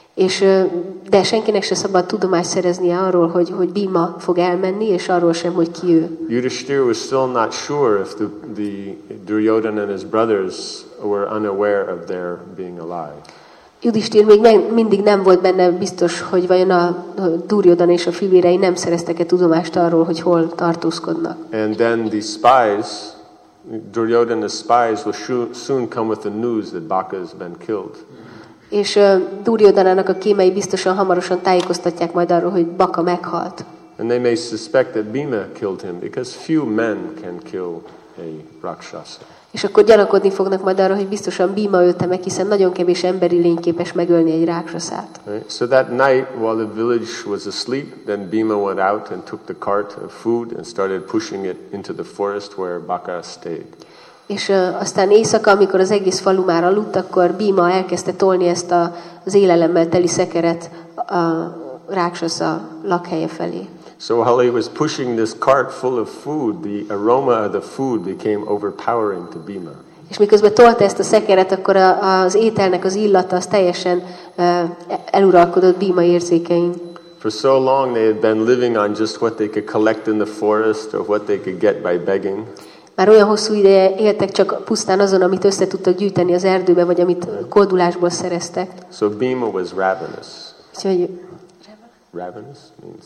S2: De senkinek se szabad tudomást szereznie arról, hogy Bhima fog elmenni, és arról sem, hogy ki ő.
S1: Yudhishthira was still not sure if the Duryodhana and his brothers were unaware of their being alive.
S2: Judhishthir még mindig nem volt benne biztos, hogy vajon a Duryodhana és a fivérei nem szereztek-e tudomást arról, hogy hol tartózkodnak.
S1: And then the spies, Duryodhana's spies will soon come with the news that Baka has been killed.
S2: És Duryodhanának a kémei biztosan hamarosan tájékoztatják majd arról, hogy Baka meghalt.
S1: And they may suspect that Bhima killed him because few men can kill a rakshasa.
S2: És akkor gyanakodni fognak majd arra, hogy biztosan Bhima ölte meg, hiszen nagyon kevés emberi lény képes megölni egy ráksaszát.
S1: Right? So that night, while the village was asleep, then Bhima went out and took the cart of food and started pushing it into the forest where Baka stayed.
S2: És aztán éjszaka, amikor az egész falu már aludt, akkor Bhima elkezdte tolni ezt az élelemmel teli szekeret a Rákshasa lakhelye felé.
S1: So while he was pushing this cart full of food, the aroma of the food became overpowering to Bhima.
S2: És miközben tolta ezt a szekeret, akkor az ételnek az illata az teljesen eluralkodott Bhima érzékein.
S1: For so long they had been living on just what they could collect in the forest or what they could get by begging.
S2: Már olyan hosszú ideje éltek csak pusztán azon, amit össze tudtak gyűjteni az erdőbe, vagy amit koldulásból szereztek.
S1: So Bhima was ravenous.
S2: Úgyhogy
S1: Ravenous means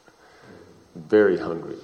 S1: very hungry.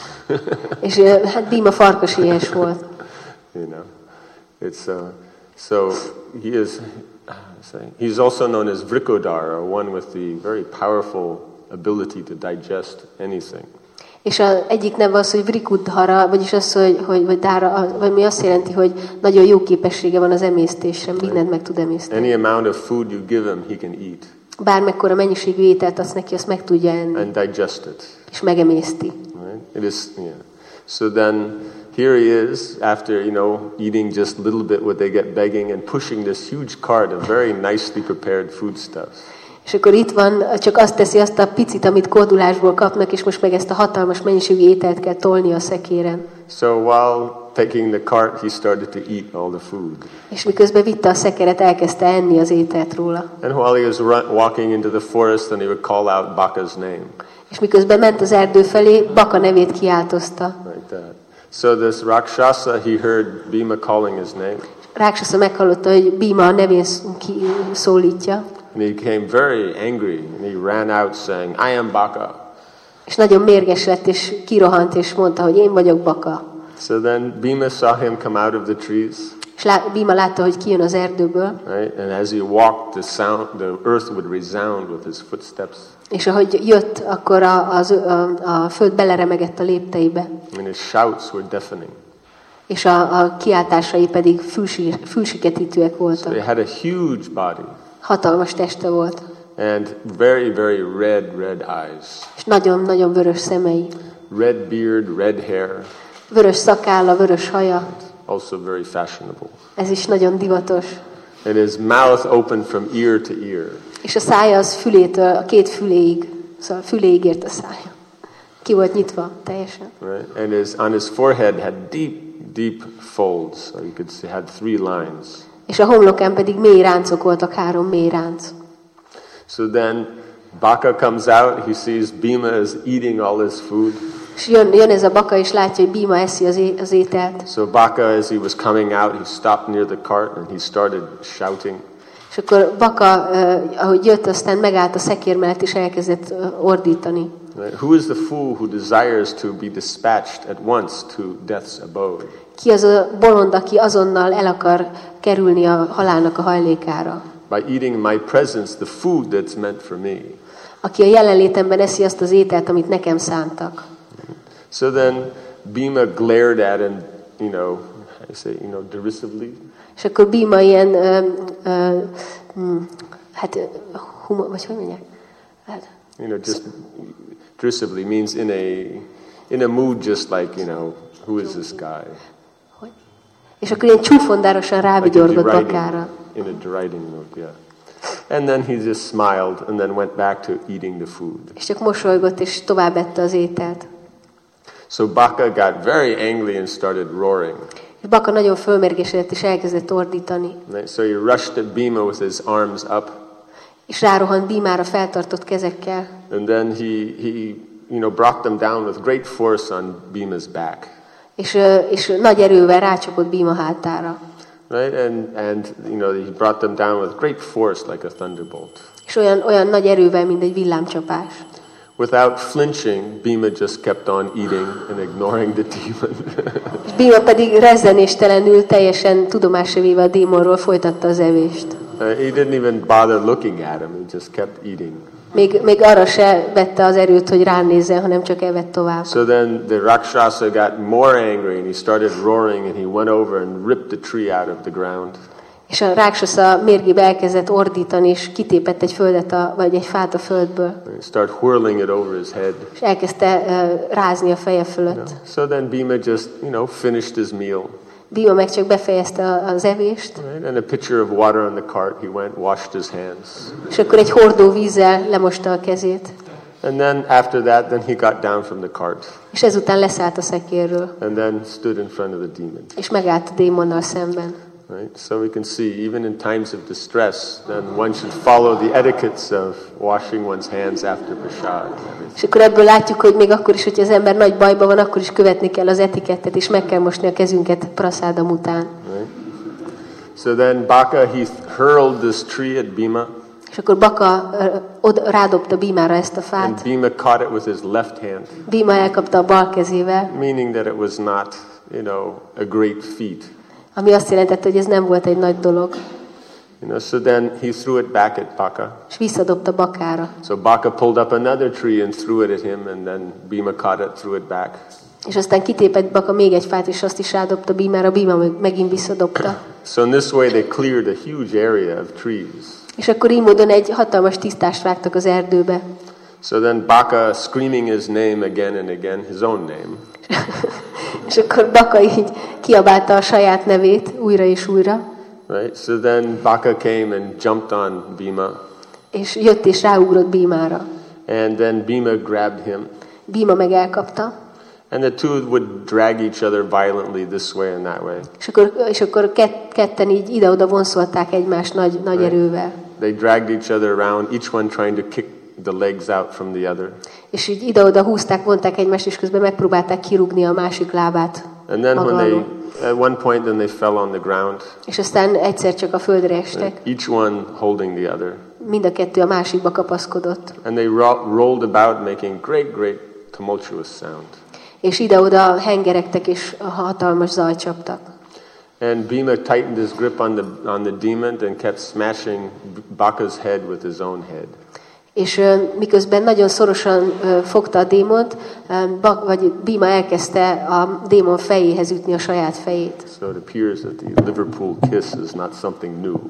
S2: és hát Bhima farkaséhes volt.
S1: You know, it's so he is. He's also known as Vrikodar, or one with the very powerful ability to digest anything.
S2: És egyik neve az, hogy Vrikudhara, vagyis az, hogy Dára, vagy azt jelenti, hogy nagyon jó képessége van az emésztésre, mindent meg tud emészteni.
S1: Any amount of food you give him, he can eat.
S2: Bármekkora mennyiségű ételt azt neki, azt meg tudja enni.
S1: And digest it.
S2: És megemészti.
S1: Right? It is, yeah. So then here he is, after, eating just a little bit what they get begging and pushing this huge cart of very nicely prepared foodstuffs.
S2: És akkor itt van, csak azt teszi azt a picit, amit kódulásból kapnak, és most meg ezt a hatalmas mennyiségű ételt kell tolni a szekéren.
S1: So while taking the cart, he started to eat all the food.
S2: És miközben vitte a szekeret, elkezdte enni az ételt róla.
S1: And while he was walking into the forest, then he would call out Baka's name.
S2: És miközben ment az erdő felé, Baka nevét kiáltozta.
S1: Like that. So this Rakshasa, he heard Bhima calling his name.
S2: Rákshasa meghallotta, hogy Bhima a nevén szólítja.
S1: And he became very angry, and he ran out saying, I am Baka.
S2: És nagyon mérges lett, és kirohant, és mondta, hogy én vagyok Baka.
S1: So then Bhima saw him come out of the trees.
S2: És Bhima látta, hogy kijön az erdőből.
S1: Right? And as he walked, the earth would resound with his footsteps.
S2: És ahogy jött, akkor a föld beleremegett a lépteibe.
S1: And his shouts were deafening.
S2: És a kiáltásai pedig fülsiketítőek
S1: So
S2: voltak.
S1: he had a huge body.
S2: Hatalmas teste volt.
S1: And very, very red eyes.
S2: És nagyon-nagyon vörös szemei.
S1: Red beard, red hair.
S2: Vörös szakálla, vörös haja.
S1: Also very fashionable.
S2: Ez is nagyon divatos.
S1: And his mouth opened from ear to ear.
S2: És a szája az fülétől a két füléig. Szóval füléig ért a szája. Ki volt nyitva teljesen.
S1: Right? And on his forehead had deep folds. So you could see had 3 lines.
S2: És a homlokán pedig mély ráncok voltak, 3 mély ránc.
S1: So then Baka comes out, he sees Bhima is eating all his food.
S2: És jön ez a Baka, és látja, hogy Bhima eszi az ételt.
S1: So Baka, as he was coming out, he stopped near the cart and he started shouting.
S2: És akkor Baka, ahogy jött, aztán megállt a szekér mellett, és elkezdett ordítani.
S1: Right? Who is the fool who desires to be dispatched at once to death's abode?
S2: Ki az a bolond, aki azonnal el akar kerülni a halálnak a hajlékára?
S1: By eating my presence, the food that's meant for me.
S2: Aki a jelenlétemben eszi azt az ételt, amit nekem szántak.
S1: So then Bhima glared at him, derisively.
S2: És akkor Bhima ilyen, vagy hogy mondják?
S1: Just derisively means in a mood just like, who is this guy?
S2: Hogy? És akkor ilyen csúfondárosan rávigyorgott Bakára.
S1: In a deriding mood, yeah. And then he just smiled and then went back to eating the food.
S2: És csak mosolygott, és tovább ette az ételt.
S1: So Baka got very angry and started roaring.
S2: És Baka nagyon fölmérgesedett, és elkezdett ordítani.
S1: So he rushed at Bhima with his arms up.
S2: És rárohant Bhímára feltartott kezekkel.
S1: And then he brought them down with great force on Bhima's back.
S2: És nagy erővel rácsapott Bhima hátára.
S1: Right? And he brought them down with great force like a thunderbolt.
S2: És olyan nagy erővel, mint egy villámcsapás.
S1: Without flinching, Bhima just kept on eating and ignoring the demon.
S2: És Bhima pedig rezzenéstelenül, teljesen tudomásra véve a démonról folytatta az evést.
S1: He didn't even bother looking at him. He just kept eating.
S2: Még arra se vette az erőt, hogy ránézzen, hanem csak evett tovább.
S1: So then the Rakshasa got more angry and he started roaring and he went over and ripped the tree out of the ground.
S2: És a Rákshasa mérgébe elkezdett ordítani, és kitépett egy vagy egy fát a földből.
S1: And he started whirling it over his head.
S2: És elkezdte rázni a feje fölött.
S1: So then Bhima just, finished his meal.
S2: Bhima meg csak befejezte az evést.
S1: Right? And a pitcher of water on the cart, he went, washed his hands.
S2: És akkor egy hordó vízzel lemosta a kezét.
S1: And then after that, then he got down from the cart.
S2: És ezután leszállt a szekérről.
S1: And then stood in front of the demon.
S2: És megállt a démonnal szemben.
S1: Right? So we can see, even in times of distress, then one should follow the etiquettes of washing one's hands after prasad.
S2: És akkor ebből látjuk, hogy még akkor is, hogyha az ember nagy bajban van, akkor is követni kell az etikettet, és meg kell mosni a kezünket praszádam után.
S1: Right? So then Baka, he hurled this tree at Bhima.
S2: És akkor Baka rádobta Bhimára ezt a
S1: And
S2: fát.
S1: Bhima caught it with his left hand,
S2: Bhima elkapta a bal kezével,
S1: meaning that it was not, a great feat.
S2: ami azt jelentette, hogy ez nem volt egy nagy dolog.
S1: So then he threw it back at Baka.
S2: És visszadobta Bakára.
S1: So Baka pulled up another tree and threw it at him, and then Bhima caught it, threw it back.
S2: És aztán kitépett Baka még egy fát, és azt is rádobta Bhimára, Bhima megint visszadobta.
S1: So in this way they cleared a huge area of trees.
S2: És akkor így módon egy hatalmas tisztást vágtak az erdőbe.
S1: So then Baka, screaming his name again and again, his own name.
S2: És akkor Baka így kiabálta a saját nevét újra és újra.
S1: Right? So then Baka came and jumped on Bhima.
S2: És jött és ráugrott Bhimára.
S1: And then Bhima grabbed him.
S2: Bhima meg elkapta.
S1: And the two would drag each other violently this way and that way.
S2: És akkor ketten így ide-oda vonszolták egymást nagy erővel.
S1: They dragged each other around, each one trying to kick the legs out from the other.
S2: És így ide-oda húzták, vonták egymást, és közben megpróbálták kirúgni a másik lábát.
S1: And then at one point then they fell on the ground.
S2: És aztán egyszer csak a földre estek.
S1: Each one holding the other.
S2: Mind a kettő a másikba kapaszkodott.
S1: And they rolled about making great tumultuous sound.
S2: És ide-oda hengeregtek, és hatalmas zaj csaptak.
S1: And Bhima tightened his grip on the demon and kept smashing Baka's head with his own head.
S2: És miközben nagyon szorosan fogta a démont, vagy Bhima elkezdte a démon fejéhez ütni a saját fejét.
S1: So it appears that the Liverpool kiss is not something new.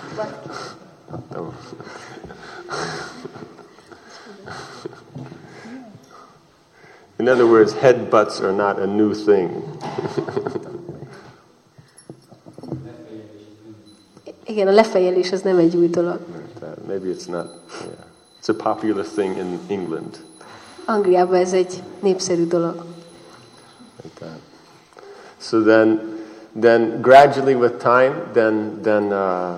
S1: No. In other words, headbutts are not a new thing.
S2: Igen, a lefejelés az nem egy új dolog.
S1: Maybe it's not. Yeah. It's a popular thing in England.
S2: Angliában ez egy népszerű dolog.
S1: Like that. So then gradually with time, then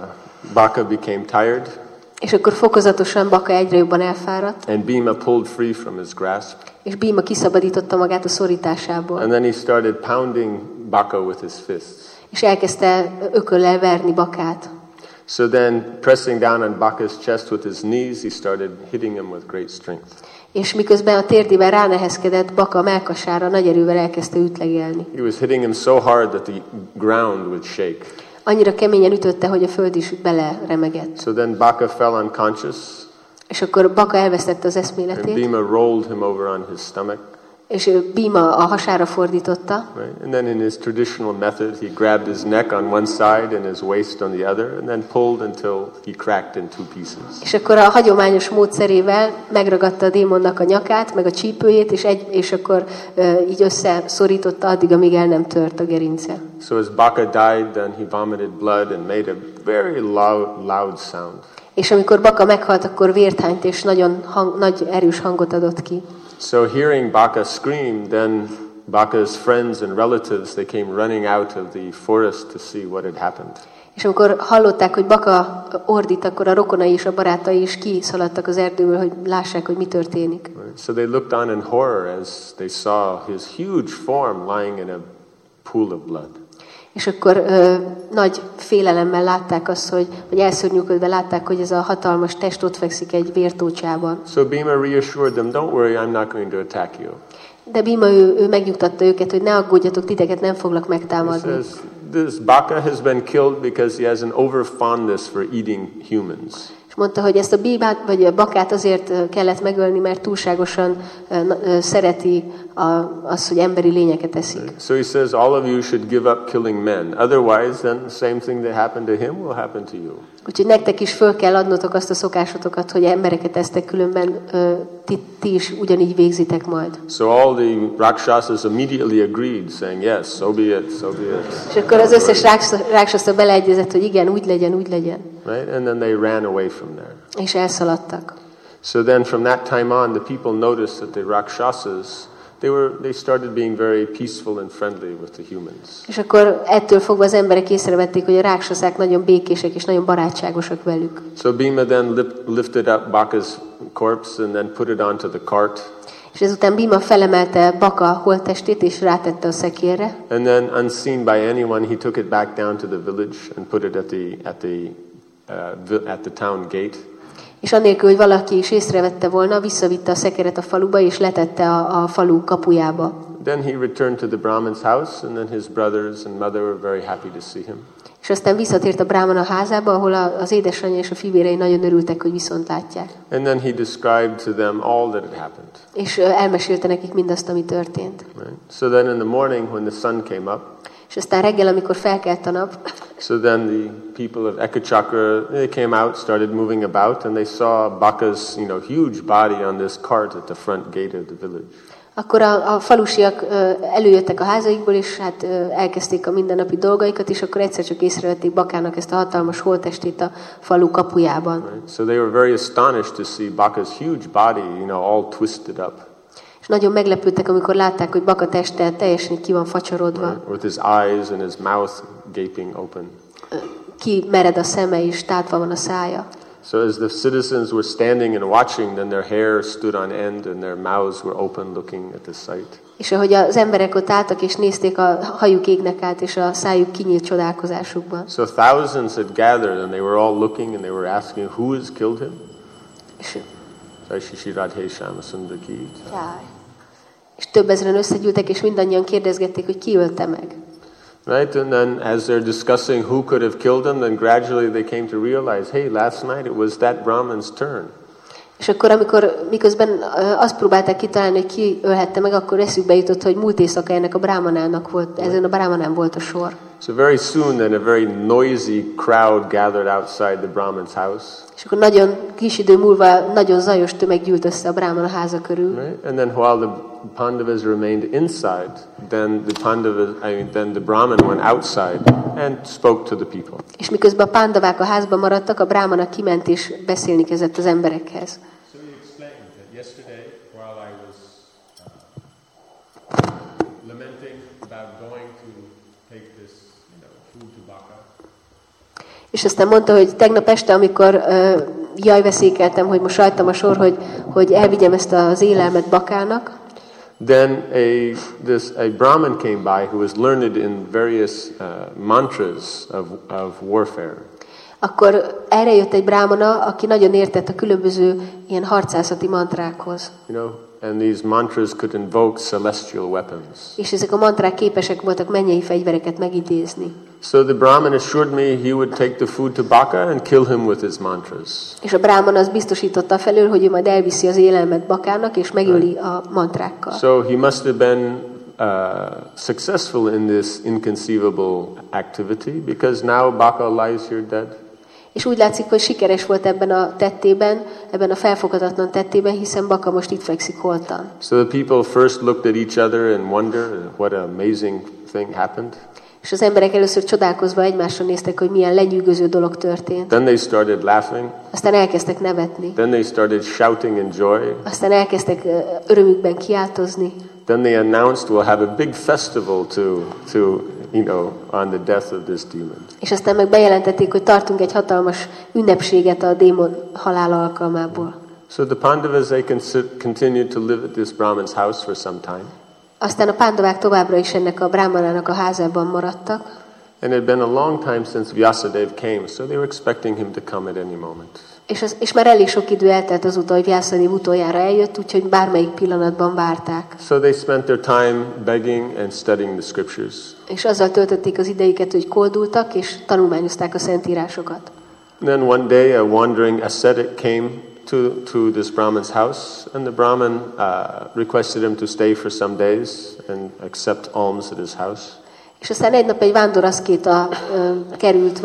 S1: Baka became tired.
S2: És akkor fokozatosan Baka egyre jobban elfáradt.
S1: And Bhima pulled free from his grasp.
S2: És Bhima kiszabadította magát a szorításából.
S1: And then he started pounding Baka with his fists.
S2: És elkezdte ököllel verni Bakát.
S1: So then, pressing down on Baka's chest with his knees, he started hitting him with great strength.
S2: És miközben a térdében ránehezkedett, Baka mellkasára nagy erővel elkezdte ütlegelni.
S1: He was hitting him so hard that the ground would shake.
S2: Annyira keményen ütötte, hogy a föld is beleremegett.
S1: So then Baka fell unconscious.
S2: És akkor Baka elvesztette az
S1: And
S2: eszméletét.
S1: Bhima rolled him over on his stomach.
S2: És Bhima a hasára fordította.
S1: Right? And then in his traditional method, he grabbed his neck on one side and his waist on the other, and then pulled until he cracked in two pieces.
S2: És akkor a hagyományos módszerével megragadta a démonnak a nyakát, meg a csípőjét, és akkor így összeszorította addig, amíg el nem tört a gerince.
S1: So as Baka died, then he vomited blood and made a very loud sound.
S2: És amikor Baka meghalt, akkor vért hányt, és nagy erős hangot adott ki.
S1: So hearing Baka scream, then Baka's friends and relatives, they came running out of the forest to see what had happened.
S2: És amikor hallották, hogy Baka ordít, akkor a rokonai és a barátai is kiszaladtak az erdőből, hogy lássák, hogy mi történik.
S1: So they looked on in horror as they saw his huge form lying in a pool of blood.
S2: És akkor nagy félelemmel látták azt, hogy elszörnyűködve látták, hogy ez a hatalmas test ott fekszik egy vértócsában.
S1: So Bhima reassured them, don't worry, I'm not going to attack you.
S2: De Bhima ő megnyugtatta őket, hogy ne aggódjatok, titeket nem foglak megtámadni.
S1: He says, this Baka has been killed because he has an overfondness for eating humans.
S2: És mondta, hogy ezt a Bhimát, vagy a Bakát azért kellett megölni, mert túlságosan szereti az, hogy emberi lényeket eszik.
S1: So he says, all of you should give up killing men. Otherwise, then the same thing that happened to him will happen to you.
S2: Úgyhogy nektek is föl kell adnotok azt a szokásotokat, hogy embereket esztek, különben ti is ugyanígy végzitek majd.
S1: So all the Rakshasas immediately agreed, saying, yes, so be it, so be it.
S2: És akkor az összes rákshasa beleegyezett, hogy igen, úgy legyen, úgy legyen.
S1: Right? And then they ran away from there.
S2: És elszaladtak.
S1: So then from that time on, the people noticed that the Rakshasas, they started being very peaceful and friendly with the humans.
S2: És akkor ettől fogva az emberek észrevették, hogy a rákshasák nagyon békések és nagyon barátságosak velük.
S1: So Bhima then lifted up Baka's corpse and then put it onto the cart.
S2: És ezután Bhima felemelte Baka holttestét és rátette a szekérre.
S1: And then unseen by anyone, he took it back down to the village and put it at the town gate.
S2: És annélkül, hogy valaki is észrevette volna, visszavitte a szekeret a faluba, és letette a falu kapujába.
S1: Then he returned to the Brahman's house, and then his brothers and mother were very happy to see him.
S2: És aztán visszatért a Brahmana házába, ahol az édesanyja és a fivérei nagyon örültek, hogy viszont látják.
S1: And then he described to them all that had happened.
S2: És elmesélte nekik mindazt, ami történt.
S1: Right? So then in the morning when the sun came up,
S2: és aztán reggel, amikor felkelt a nap,
S1: so then the people of Ekachakra, they came out, started moving about, and they saw Baka's, huge body on this cart at the front gate of the village.
S2: Akkor a falusiak előjöttek a házaikból, és hát elkezdték a mindennapi dolgaikat, és akkor egyszer csak észrevették Bakának ezt a hatalmas holttestét a falu kapujában.
S1: Right? So they were very astonished to see Baka's huge body, all twisted up.
S2: És nagyon meglepődtek, amikor látták, hogy Baka teste teljesen ki van facsarodva.
S1: Right? With his eyes and his mouth gaping open.
S2: Ki mered a szeme, és tátva van a szája.
S1: So as the citizens were standing and watching, then their hair stood on end and their mouths were open looking at the sight.
S2: És ahogy az emberek ott álltak és nézték, a hajuk égnek át, és a szájuk kinyílt csodálkozásukban.
S1: So thousands had gathered and they were all looking and they were asking, who has killed him?
S2: És több ezren összegyűltek, és mindannyian kérdezgették, hogy ki ölte meg.
S1: Right, and then as they're discussing who could have killed him, then gradually they came to realize, hey, last night it was that Brahman's turn.
S2: És akkor, miközben azt próbálták kitalálni, hogy ki ölhette meg, akkor eszükbe jutott, hogy múlt éjszaka ennek a brámanának volt, ezen a brámanán volt a sor.
S1: So very soon then a very noisy crowd gathered outside the Brahman's house.
S2: És akkor nagyon kis idő múlva nagyon zajos tömeg gyűlt össze a brámana háza körül.
S1: Right? And then while the Pandavas remained inside, then the Brahman went outside and spoke to the people.
S2: És miközben a pándavák a házban maradtak, a brámana kiment és beszélni kezdett az emberekhez.
S1: So he explained that yesterday, while I was lamenting about going to take this, food to Baka.
S2: És aztán mondta, hogy tegnap este, amikor jajveszékeltem, hogy most rajtam a sor, hogy elvigyem ezt az élelmet Bakának.
S1: Then a Brahmin came by who was learned in various mantras of warfare.
S2: Akkor erre jött egy brámana, aki nagyon értett a különböző ilyen harcászati mantrákhoz.
S1: And these mantras could invoke celestial weapons.
S2: És ezek a mantrák képesek voltak mennyei fegyvereket megidézni.
S1: So the Brahmin assured me he would take the food to Baka and kill him with his mantras.
S2: És a brámana az biztosította felől, hogy ő majd elviszi az élelmet Bakának, és megöli a mantrákkal.
S1: So he must have been successful in this inconceivable activity, because now Baka lies here dead.
S2: És úgy látszik, hogy sikeres volt ebben a tettében, ebben a felfoghatatlan tettében, hiszen Baka most itt fekszik holtan.
S1: So the people first looked at each other and wondered what an amazing thing happened.
S2: És az emberek először csodálkozva egymásra néztek, hogy milyen lenyűgöző dolog történt.
S1: Then they started laughing.
S2: Aztán elkezdtek nevetni.
S1: Then they started shouting in joy.
S2: Aztán elkezdtek örömükben kiáltozni.
S1: Then they announced we'll have a big festival to on the death of this demon.
S2: És aztán meg bejelentették, hogy tartunk egy hatalmas ünnepséget a démon halála alkalmából.
S1: So the Pandavas, they continued to live at this Brahman's house for some time.
S2: Aztán a pándavák továbbra is ennek a brámanának a házában maradtak.
S1: And it had been a long time since Vyasadeva came, so they were expecting him to come at any moment.
S2: És már elég sok idő eltelt azóta, hogy Vyasadeva utoljára eljött, úgyhogy bármelyik pillanatban várták.
S1: So they spent their time begging and studying the scriptures.
S2: És azzal töltötték az idejüket, hogy koldultak és tanulmányozták a szentírásokat.
S1: Then one day a wandering ascetic came to this Brahman's house, and the Brahman requested him to stay for some days and accept alms at his house.
S2: És aztán egy nap egy vándoraszkéta került, vagy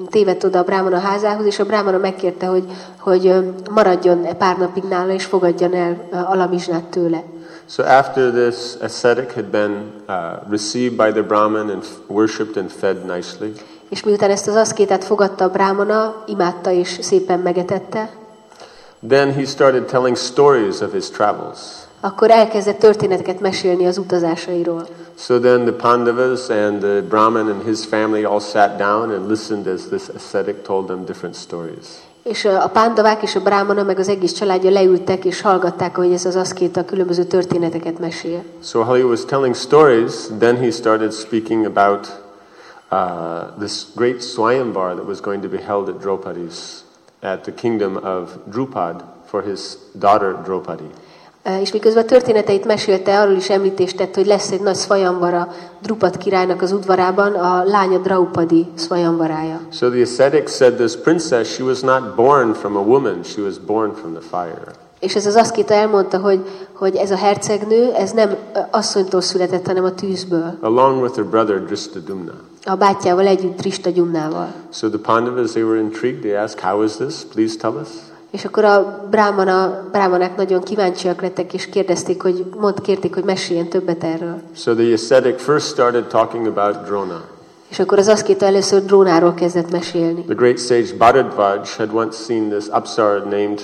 S2: tévedt oda a brámana házához, és a brámana megkérte, hogy maradjon pár napig nála, és fogadjon el alamizsnát tőle.
S1: So after this ascetic had been received by the Brahmin and worshipped and fed nicely,
S2: És miután ezt az aszkétát fogadta a brámana, imádta és szépen megetette,
S1: then he started telling stories of his travels.
S2: akkor elkezdett történeteket mesélni az utazásairól.
S1: So then the Pandavas and the Brahmin and his family all sat down and listened as this ascetic told them different stories.
S2: És a pándavák és a brámana meg az egész családja leültek és hallgatták, hogy ez az aszkéta különböző történeteket mesél.
S1: So while he was telling stories, then he started speaking about this great Swayamvar that was going to be held at Draupadi's, at the kingdom of Drupad for his daughter Draupadi.
S2: És miközben a történeteit mesélte, arról is említést tett, hogy lesz egy nagy Swayamvara Drupad királynak az udvarában, a lánya Draupadi Swayamvarája.
S1: So the ascetic said this princess, she was not born from a woman, she was born from the fire.
S2: És ez az aszkéta elmondta, hogy ez a hercegnő, ez nem asszonytól született, hanem a tűzből.
S1: Along with her brother Dristadumna.
S2: A bátyjával együtt, Dristadyumnával.
S1: So the Pandavas, they were intrigued. They asked, how is this? Please tell us.
S2: És akkor a brámanák nagyon kíváncsiak lettek, és kérdezték, kérték, hogy meséljen többet erről.
S1: So the ascetic first started talking about Drona.
S2: És akkor az aszkéta először Drónáról kezdett mesélni.
S1: The great sage Bharadvaj had once seen this apsara named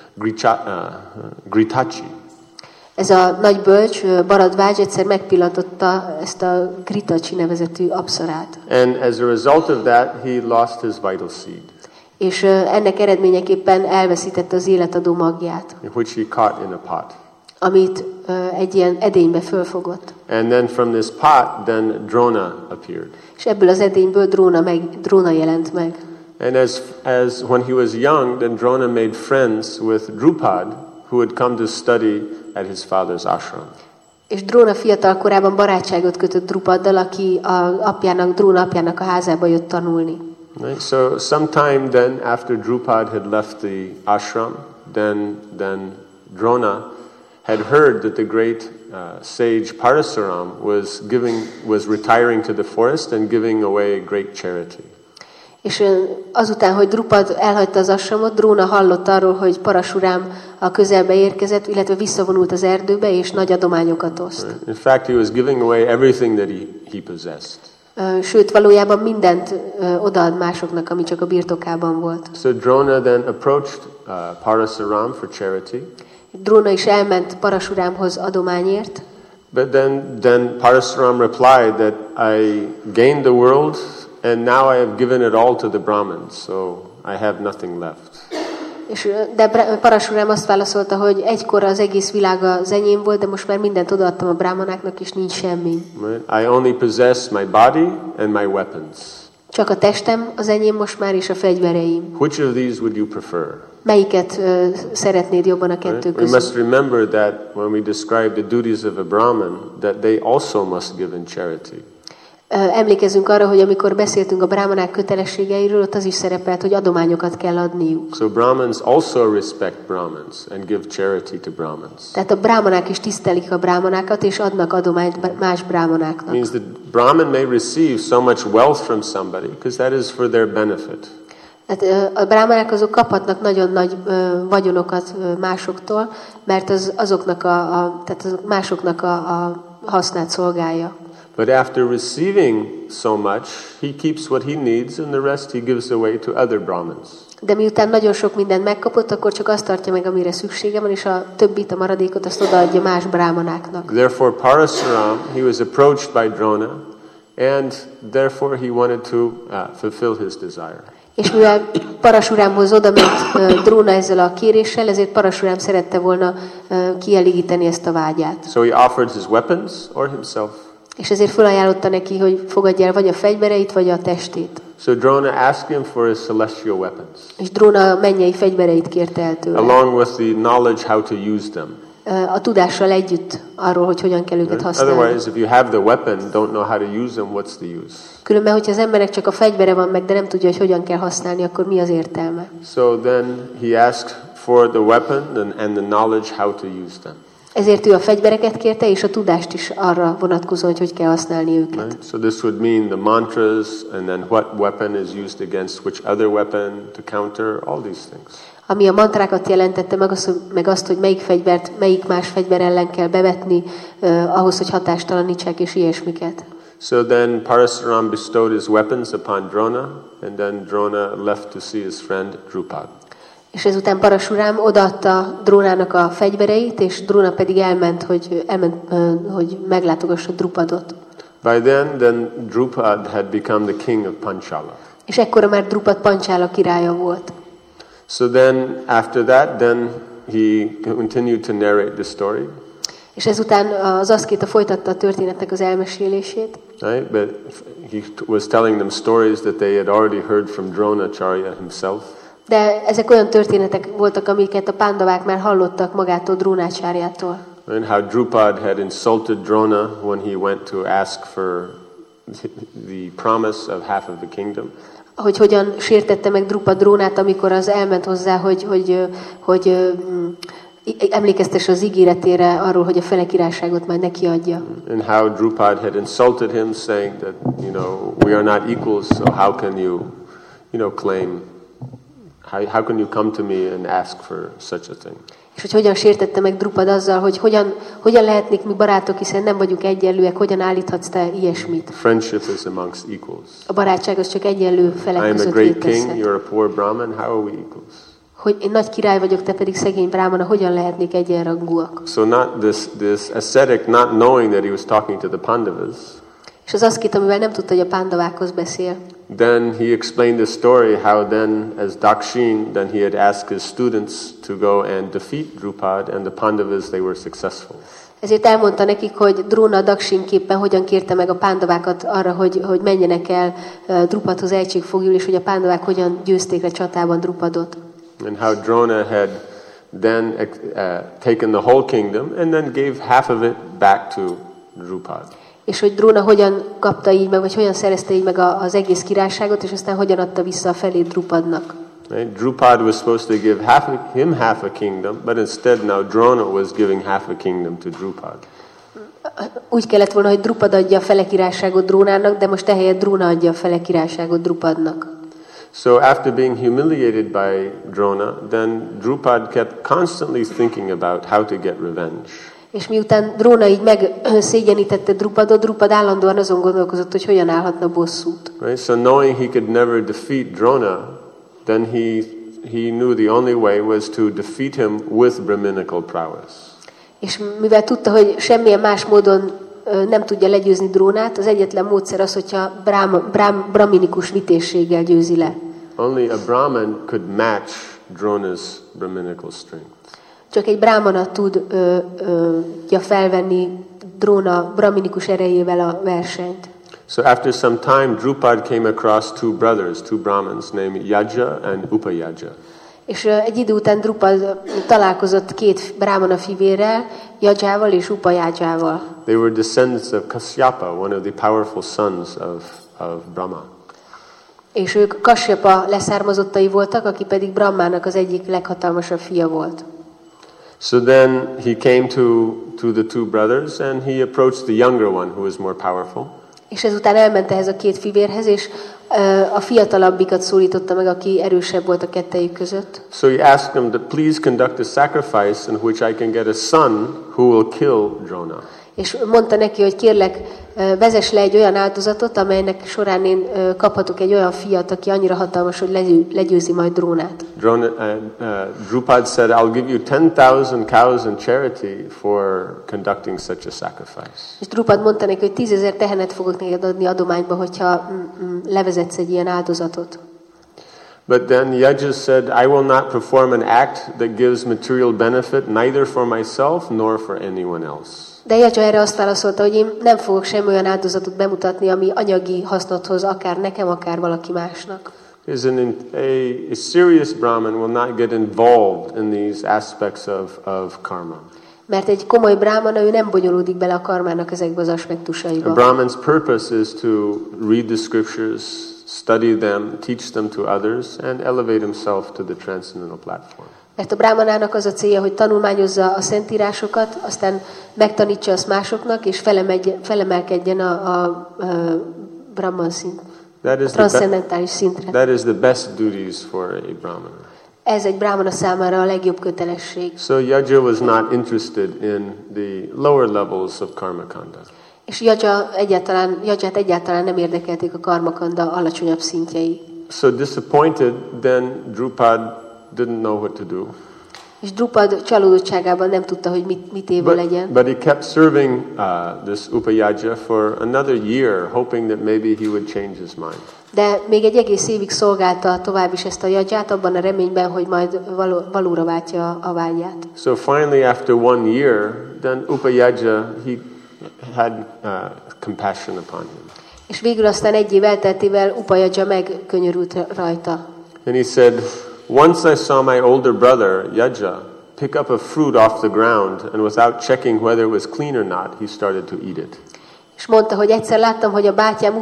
S1: Gritachi.
S2: Ez a nagy bölcs, Bharadvaj egyszer megpillantotta ezt a Gritachi nevezetű apszarát.
S1: And as a result of that, he lost his vital seed.
S2: És ennek eredményeképpen elveszítette az életadó magját,
S1: which he caught in a pot.
S2: Amit egy ilyen edénybe fölfogott.
S1: And then from this pot, then Drona appeared.
S2: És ebből az edényből Dróna jelent meg.
S1: And as when he was young, then Drona made friends with Drupad, who had come to study at his father's ashram.
S2: És Dróna fiatal korában barátságot kötött Drupaddal, aki Dróna apjának a házába jött tanulni.
S1: Right? So sometime then after Drupad had left the ashram, then Drona had heard that the great sage Parasuram was retiring to the forest and giving away great charity.
S2: És azután, hogy Drupad elhagyta az ashramot, Dróna hallott arról, hogy Parasuram a közelbe érkezett, illetve visszavonult az erdőbe, és nagy adományokat oszt.
S1: In fact, he was giving away everything that he possessed.
S2: Sőt, valójában mindent odaad másoknak, ami csak a birtokában volt.
S1: So Drona then approached Parasuram for charity.
S2: Dróna is elment Parasuramhoz adományért.
S1: But then Parasuram replied that I gained the world and now I have given it all to the Brahmins, so I have nothing left.
S2: De Parasuram azt válaszolta, hogy egykor az egész világ az enyém volt, de most már mindent odaadtam a brámanáknak, és nincs semmi.
S1: Right? I only possess my body and my weapons.
S2: Csak a testem az enyém most már, és a fegyvereim.
S1: Which of these would you prefer?
S2: Melyiket szeretnéd jobban a kettő közül?
S1: We must remember that when we describe the duties of a Brahmin, that they also must give in charity.
S2: Emlékezzünk arra, hogy amikor beszéltünk a brámanák kötelességeiről, ott az is szerepelt, hogy adományokat kell adniuk.
S1: So Brahmins also respect Brahmins and give charity to Brahmins.
S2: Tehát a brámanák is tisztelik a brámanákat, és adnak adományt más brámanáknak.
S1: Means that Brahmin may receive so much wealth from somebody because that is for their benefit.
S2: Tehát a brámanák azok kaphatnak nagyon nagy vagyonokat másoktól, mert az másoknak a hasznát szolgálja.
S1: But after receiving so much, he keeps what he needs and the rest he gives away to other Brahmins.
S2: De miután nagyon sok mindent megkapott, akkor csak azt tartja meg, amire szüksége van, és a többit, a maradékot azt odaadja más brámanáknak.
S1: Therefore Parasuram, he was approached by Drona, and therefore he wanted to fulfill his desire.
S2: És mivel Parasuramhoz odament Dróna ezzel a kéréssel, ezért Parasuram szerette volna kielégíteni ezt a vágyát.
S1: So he offered his weapons or himself.
S2: És ezért felajánlotta neki, hogy fogadja el vagy a fegyvereit, vagy a testét.
S1: So Drona asked him for his celestial weapons.
S2: És Dróna mennyei fegyvereit kérte el tőle.
S1: Along with the knowledge how to use them.
S2: A tudással együtt arról, hogy hogyan kell őket használni.
S1: Otherwise, if you have the weapon, don't know how to use them, what's the use?
S2: Különben, hogyha az emberek csak a fegyvere van meg, de nem tudja, hogy hogyan kell használni, akkor mi az értelme?
S1: So then he asked for the weapon and the knowledge how to use them.
S2: Ezért ő a fegyvereket kérte, és a tudást is arra vonatkozóan, hogy kell használni őket.
S1: Right? So this would mean the mantras, and then what weapon is used against which other weapon to counter, all these things.
S2: Ami a mantrákat jelentette, meg azt, hogy melyik fegyvert, melyik más fegyver ellen kell bevetni, ahhoz, hogy hatástalanítsák és ilyesmiket.
S1: So then Parasuram bestowed his weapons upon Drona, and then Drona left to see his friend Drupad.
S2: És ezután Parasuram odaadta Drónának a fegyvereit, és Dróna pedig elment, hogy meglátogassa Drupadot.
S1: By then Drupad had become the king of Panchala.
S2: És ekkora már Drupad Panchala királya volt.
S1: So then after that, then he continued to narrate the story.
S2: És ezután az aszkéta folytatta a történetnek az elmesélését.
S1: Right? But he was telling them stories that they had already heard from Dronacharya himself.
S2: De ezek olyan történetek voltak, amiket a pándavák már hallottak magától Drónácsáryától.
S1: And how Drupad had insulted Drona when he went to ask for the promise of half of the kingdom.
S2: Hogy hogyan sértette meg Drupad Drónát, amikor az elment hozzá, hogy emlékeztesse az ígéretére arról, hogy a fele királyságot majd neki adja.
S1: And how Drupad had insulted him, saying that, we are not equals, so how can you, claim, how can you come to me and ask for such a thing?
S2: És hogy hogyan sértette meg Drupad azzal, hogy hogyan lehetnék mi barátok, hiszen nem vagyunk egyenlőek, hogyan állíthatsz te ilyesmit?
S1: Friendship is amongst equals.
S2: A barátság az csak egyenlő felek között
S1: létezhet. I am a great king, you're a poor Brahman, how are we equals?
S2: Hogy én nagy király vagyok, te pedig szegény brámana, hogyan lehetnék egyenrangúak?
S1: So not this ascetic not knowing that he was talking to the Pandavas.
S2: És az aszkét, amivel nem tudta, hogy a pándavákhoz beszél.
S1: Then he explained the story how then as Dakshin, then he had asked his students to go and defeat Drupad, and the Pandavas, they were successful.
S2: Ezért elmondta nekik, hogy Dróna Daksinképpen hogyan kérte meg a pándavákat arra, hogy menjenek el Drupadhoz egységfogjul, és hogy a pándavák hogyan győzték le csatában Drupadot.
S1: And how Drona had then taken the whole kingdom and then gave half of it back to Drupad.
S2: És hogy Dróna hogyan kapta így meg, vagy hogyan szerezte így meg az egész királyságot, és aztán hogyan adta vissza a felét Drupadnak.
S1: Right? Drupad was supposed to give him half a kingdom, but instead now Drona was giving half a kingdom to Drupad.
S2: Úgy kellett volna, hogy Drupad adja a fele királyságot Drónának, de most ehelyett Dróna adja a fele királyságot Drupadnak.
S1: So after being humiliated by Drona, then Drupad kept constantly thinking about how to get revenge.
S2: És miután Dróna így megszégyenítette Drupadot, Drupad állandóan azon gondolkozott, hogy hogyan állhatna bosszút.
S1: Right? So knowing he could never defeat Drona, then he knew the only way was to defeat him with Brahminical prowess.
S2: És mivel tudta, hogy semmilyen más módon nem tudja legyőzni Drónát, az egyetlen módszer az, hogyha brahminikus vitézséggel győzi le.
S1: Only a Brahman could match Drona's Brahminical strength.
S2: Csak egy brahmana tudja felvenni Dróna brahminikus erejével a versenyt.
S1: So after some time, Drupad came across two brothers, two Brahmins, named Yaja and Upayaja.
S2: És egy idő után Drupad találkozott két brahmana fivérrel, Yajával és Upayajával.
S1: They were descendants of Kasyapa, one of the powerful sons of Brahma.
S2: És ők Kasyapa leszármazottai voltak, aki pedig Brahmának az egyik leghatalmasabb fia volt.
S1: So then he came to the two brothers and he approached the younger one who was more powerful.
S2: És ezután elment ehhez a két fivérhez, és a fiatalabbikat szólította meg, aki erősebb volt a kettejük között.
S1: So he asked them to please conduct a sacrifice in which I can get a son who will kill Drona.
S2: És mondta neki, hogy kérlek, vezess le egy olyan áldozatot, amelynek során én kaphatok egy olyan fiat, aki annyira hatalmas, hogy legyőzi majd Drónát.
S1: Drupad said, I'll give you 10,000 cows in charity for conducting such a sacrifice.
S2: És Drupad mondta neki, hogy 10,000 tehenet fogok neked adni adományba, hogyha levezetsz egy ilyen áldozatot.
S1: But then Yaja said, I will not perform an act that gives material benefit neither for myself nor for anyone else.
S2: De Yaja erre azt válaszolta, hogy én nem fogok semmi olyan áldozatot bemutatni, ami anyagi hasznot hoz akár nekem, akár valaki másnak.
S1: A serious Brahmin will not get involved in these aspects of karma.
S2: Mert egy komoly brahmana, ő nem bonyolódik bele a karmának ezekbe az aspektusaiba.
S1: A Brahman's purpose is to read the scriptures, study them, teach them to others, and elevate himself to the transcendental platform.
S2: Mert a brahmanának az a célja, hogy tanulmányozza a szentírásokat, aztán megtanítsa azt másoknak, és felemelkedjen a brahman szint, a transzcendentális szintre.
S1: That is the best duties for a brahmana.
S2: Ez egy brahmana számára a legjobb kötelesség.
S1: So Yaja was not interested in the lower levels of karmakanda.
S2: És Yaját egyáltalán nem érdekelték a karmakanda alacsonyabb szintjei.
S1: So disappointed, then Drupad didn't know what to do.
S2: És Drupad csalódottságában nem tudta, hogy mit évő legyen.
S1: But he kept serving this Upayaja for another year, hoping that maybe he would change his mind.
S2: De még egy egész évig szolgálta tovább is ezt a Yaját, abban a reményben, hogy majd valóra váltja a vágyát.
S1: So finally, after 1 year, then Upayaja, he had compassion upon him.
S2: És végül aztán egy év elteltével Upayaja megkönyörült rajta.
S1: And he said, once I saw my older brother, Yaja, pick up a fruit off the ground, and without checking whether it was clean or not, he started to eat it.
S2: És mondta, hogy egyszer láttam, hogy a bátyám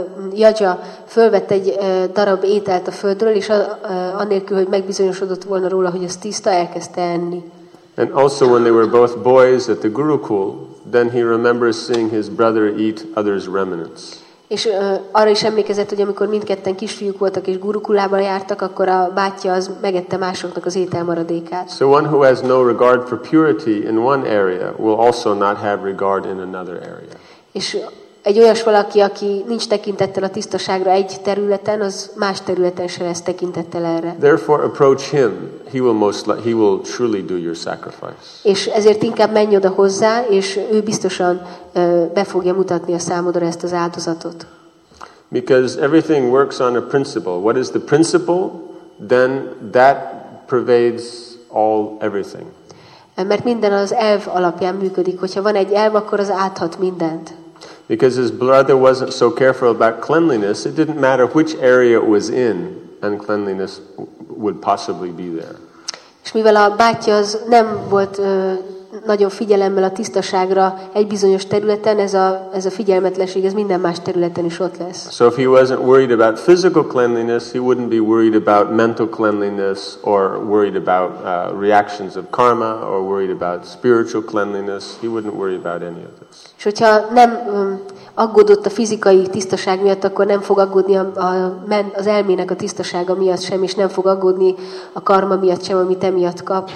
S2: Yaja fölvett egy darab ételt a földről, és annélkül, hogy megbizonyosodott volna róla, hogy ez tiszta, elkezdte enni.
S1: And also when they were both boys at the Gurukul, then he remembers seeing his brother eat others' remnants.
S2: És arra is emlékezett, hogy amikor mindketten kisfiúk voltak és gurukulában jártak, akkor a bátyja az megette másoknak az ételmaradékát.
S1: So one who has no regard for purity in one area will also not have regard in another area.
S2: És egy olyas valaki, aki nincs tekintettel a tisztaságra egy területen, az más területen se lesz tekintettel erre.
S1: Therefore approach him. He will surely do your sacrifice.
S2: És ezért inkább menj oda hozzá, és ő biztosan be fogja mutatni a számodra ezt az áldozatot.
S1: Because everything works on a principle. What is the principle? Then that pervades everything.
S2: Mert minden az elv alapján működik. Hogyha van egy elv, akkor az áthat mindent.
S1: Because his brother wasn't so careful about cleanliness, it didn't matter which area it was in, uncleanliness would possibly be there.
S2: És mivel a bátyja az nem volt nagyon figyelemmel a tisztaságra egy bizonyos területen, ez a figyelmetlenség ez minden más területen is ott lesz.
S1: So if he wasn't worried about physical cleanliness, he wouldn't be worried about mental cleanliness or worried about reactions of karma or worried about spiritual cleanliness. He wouldn't worry about any of this.
S2: És hogyha nem aggódott a fizikai tisztaság miatt, akkor nem fog aggódni az elmének a tisztasága miatt sem, és nem fog aggódni a karma miatt sem, amit emiatt kap.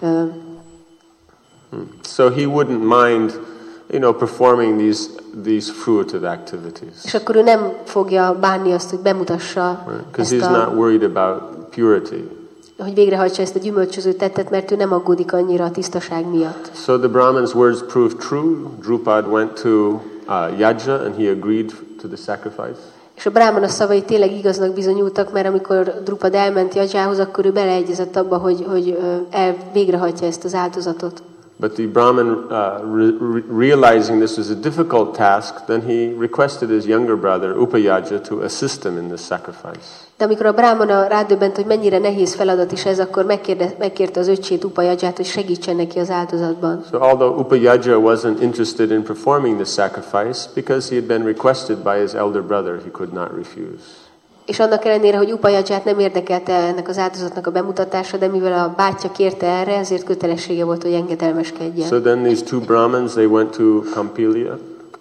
S1: So he wouldn't mind, performing these fruitive activities.
S2: És akkor ő nem fogja bánni azt, hogy bemutassa
S1: because he's not worried about purity.
S2: Hogy végrehajtsa ezt a gyümölcsöző tettet, mert ő nem aggódik annyira a tisztaság miatt.
S1: So the Brahman's words proved true. Drupad went to Yaja and he agreed to the sacrifice.
S2: És a brahmana szavai tényleg igaznak bizonyultak, mert amikor Drupad elment Yajához, akkor ő beleegyezett abba, hogy végrehajtja ezt az áldozatot.
S1: But the Brahman, realizing this was a difficult task, then he requested his younger brother, Upayaja, to assist him in this sacrifice.
S2: De amikor a brahmana rádöbbent, hogy mennyire nehéz feladat is ez, akkor megkérte az öccsét, Upayaját, hogy segítsen neki az áldozatban.
S1: So although Upayaja wasn't interested in performing the sacrifice, because he had been requested by his elder brother, he could not refuse.
S2: És annak ellenére, hogy Upayaját nem érdekelte ennek az áldozatnak a bemutatása, de mivel a bátyja kérte erre, ezért kötelessége volt, hogy engedelmeskedjen.
S1: So then these two Brahmins, they went to Kampilia.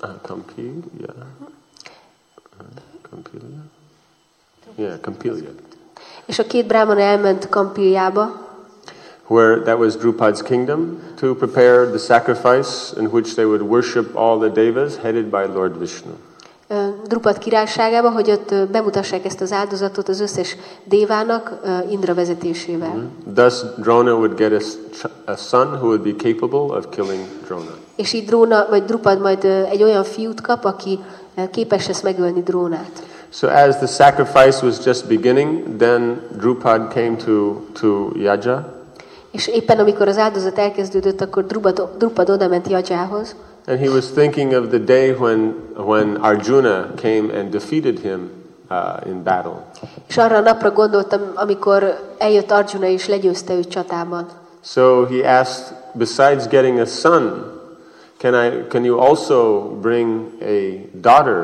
S1: Kampilia.
S2: És a két brahmana elment Kampiljába,
S1: where that was Drupad's kingdom, to prepare the sacrifice in which they would worship all the devas headed by Lord Vishnu.
S2: Drupad királyságába, hogy ott bemutassák ezt az áldozatot az összes dévának Indra vezetésével.
S1: Thus Drona would get a son who would be capable of killing Drona.
S2: És így Drupad majd egy olyan fiút kap, aki képes lesz megölni Drónát.
S1: So as the sacrifice was just beginning, then Drupad came to Yaja.
S2: És éppen amikor az áldozat elkezdődött, akkor Drupad odament Yajához.
S1: And he was thinking of the day when Arjuna came and defeated him in battle.
S2: És arra a napra gondoltam, amikor eljött Arjuna és legyőzte őt csatában.
S1: So he asked, besides getting a son, can you also bring a daughter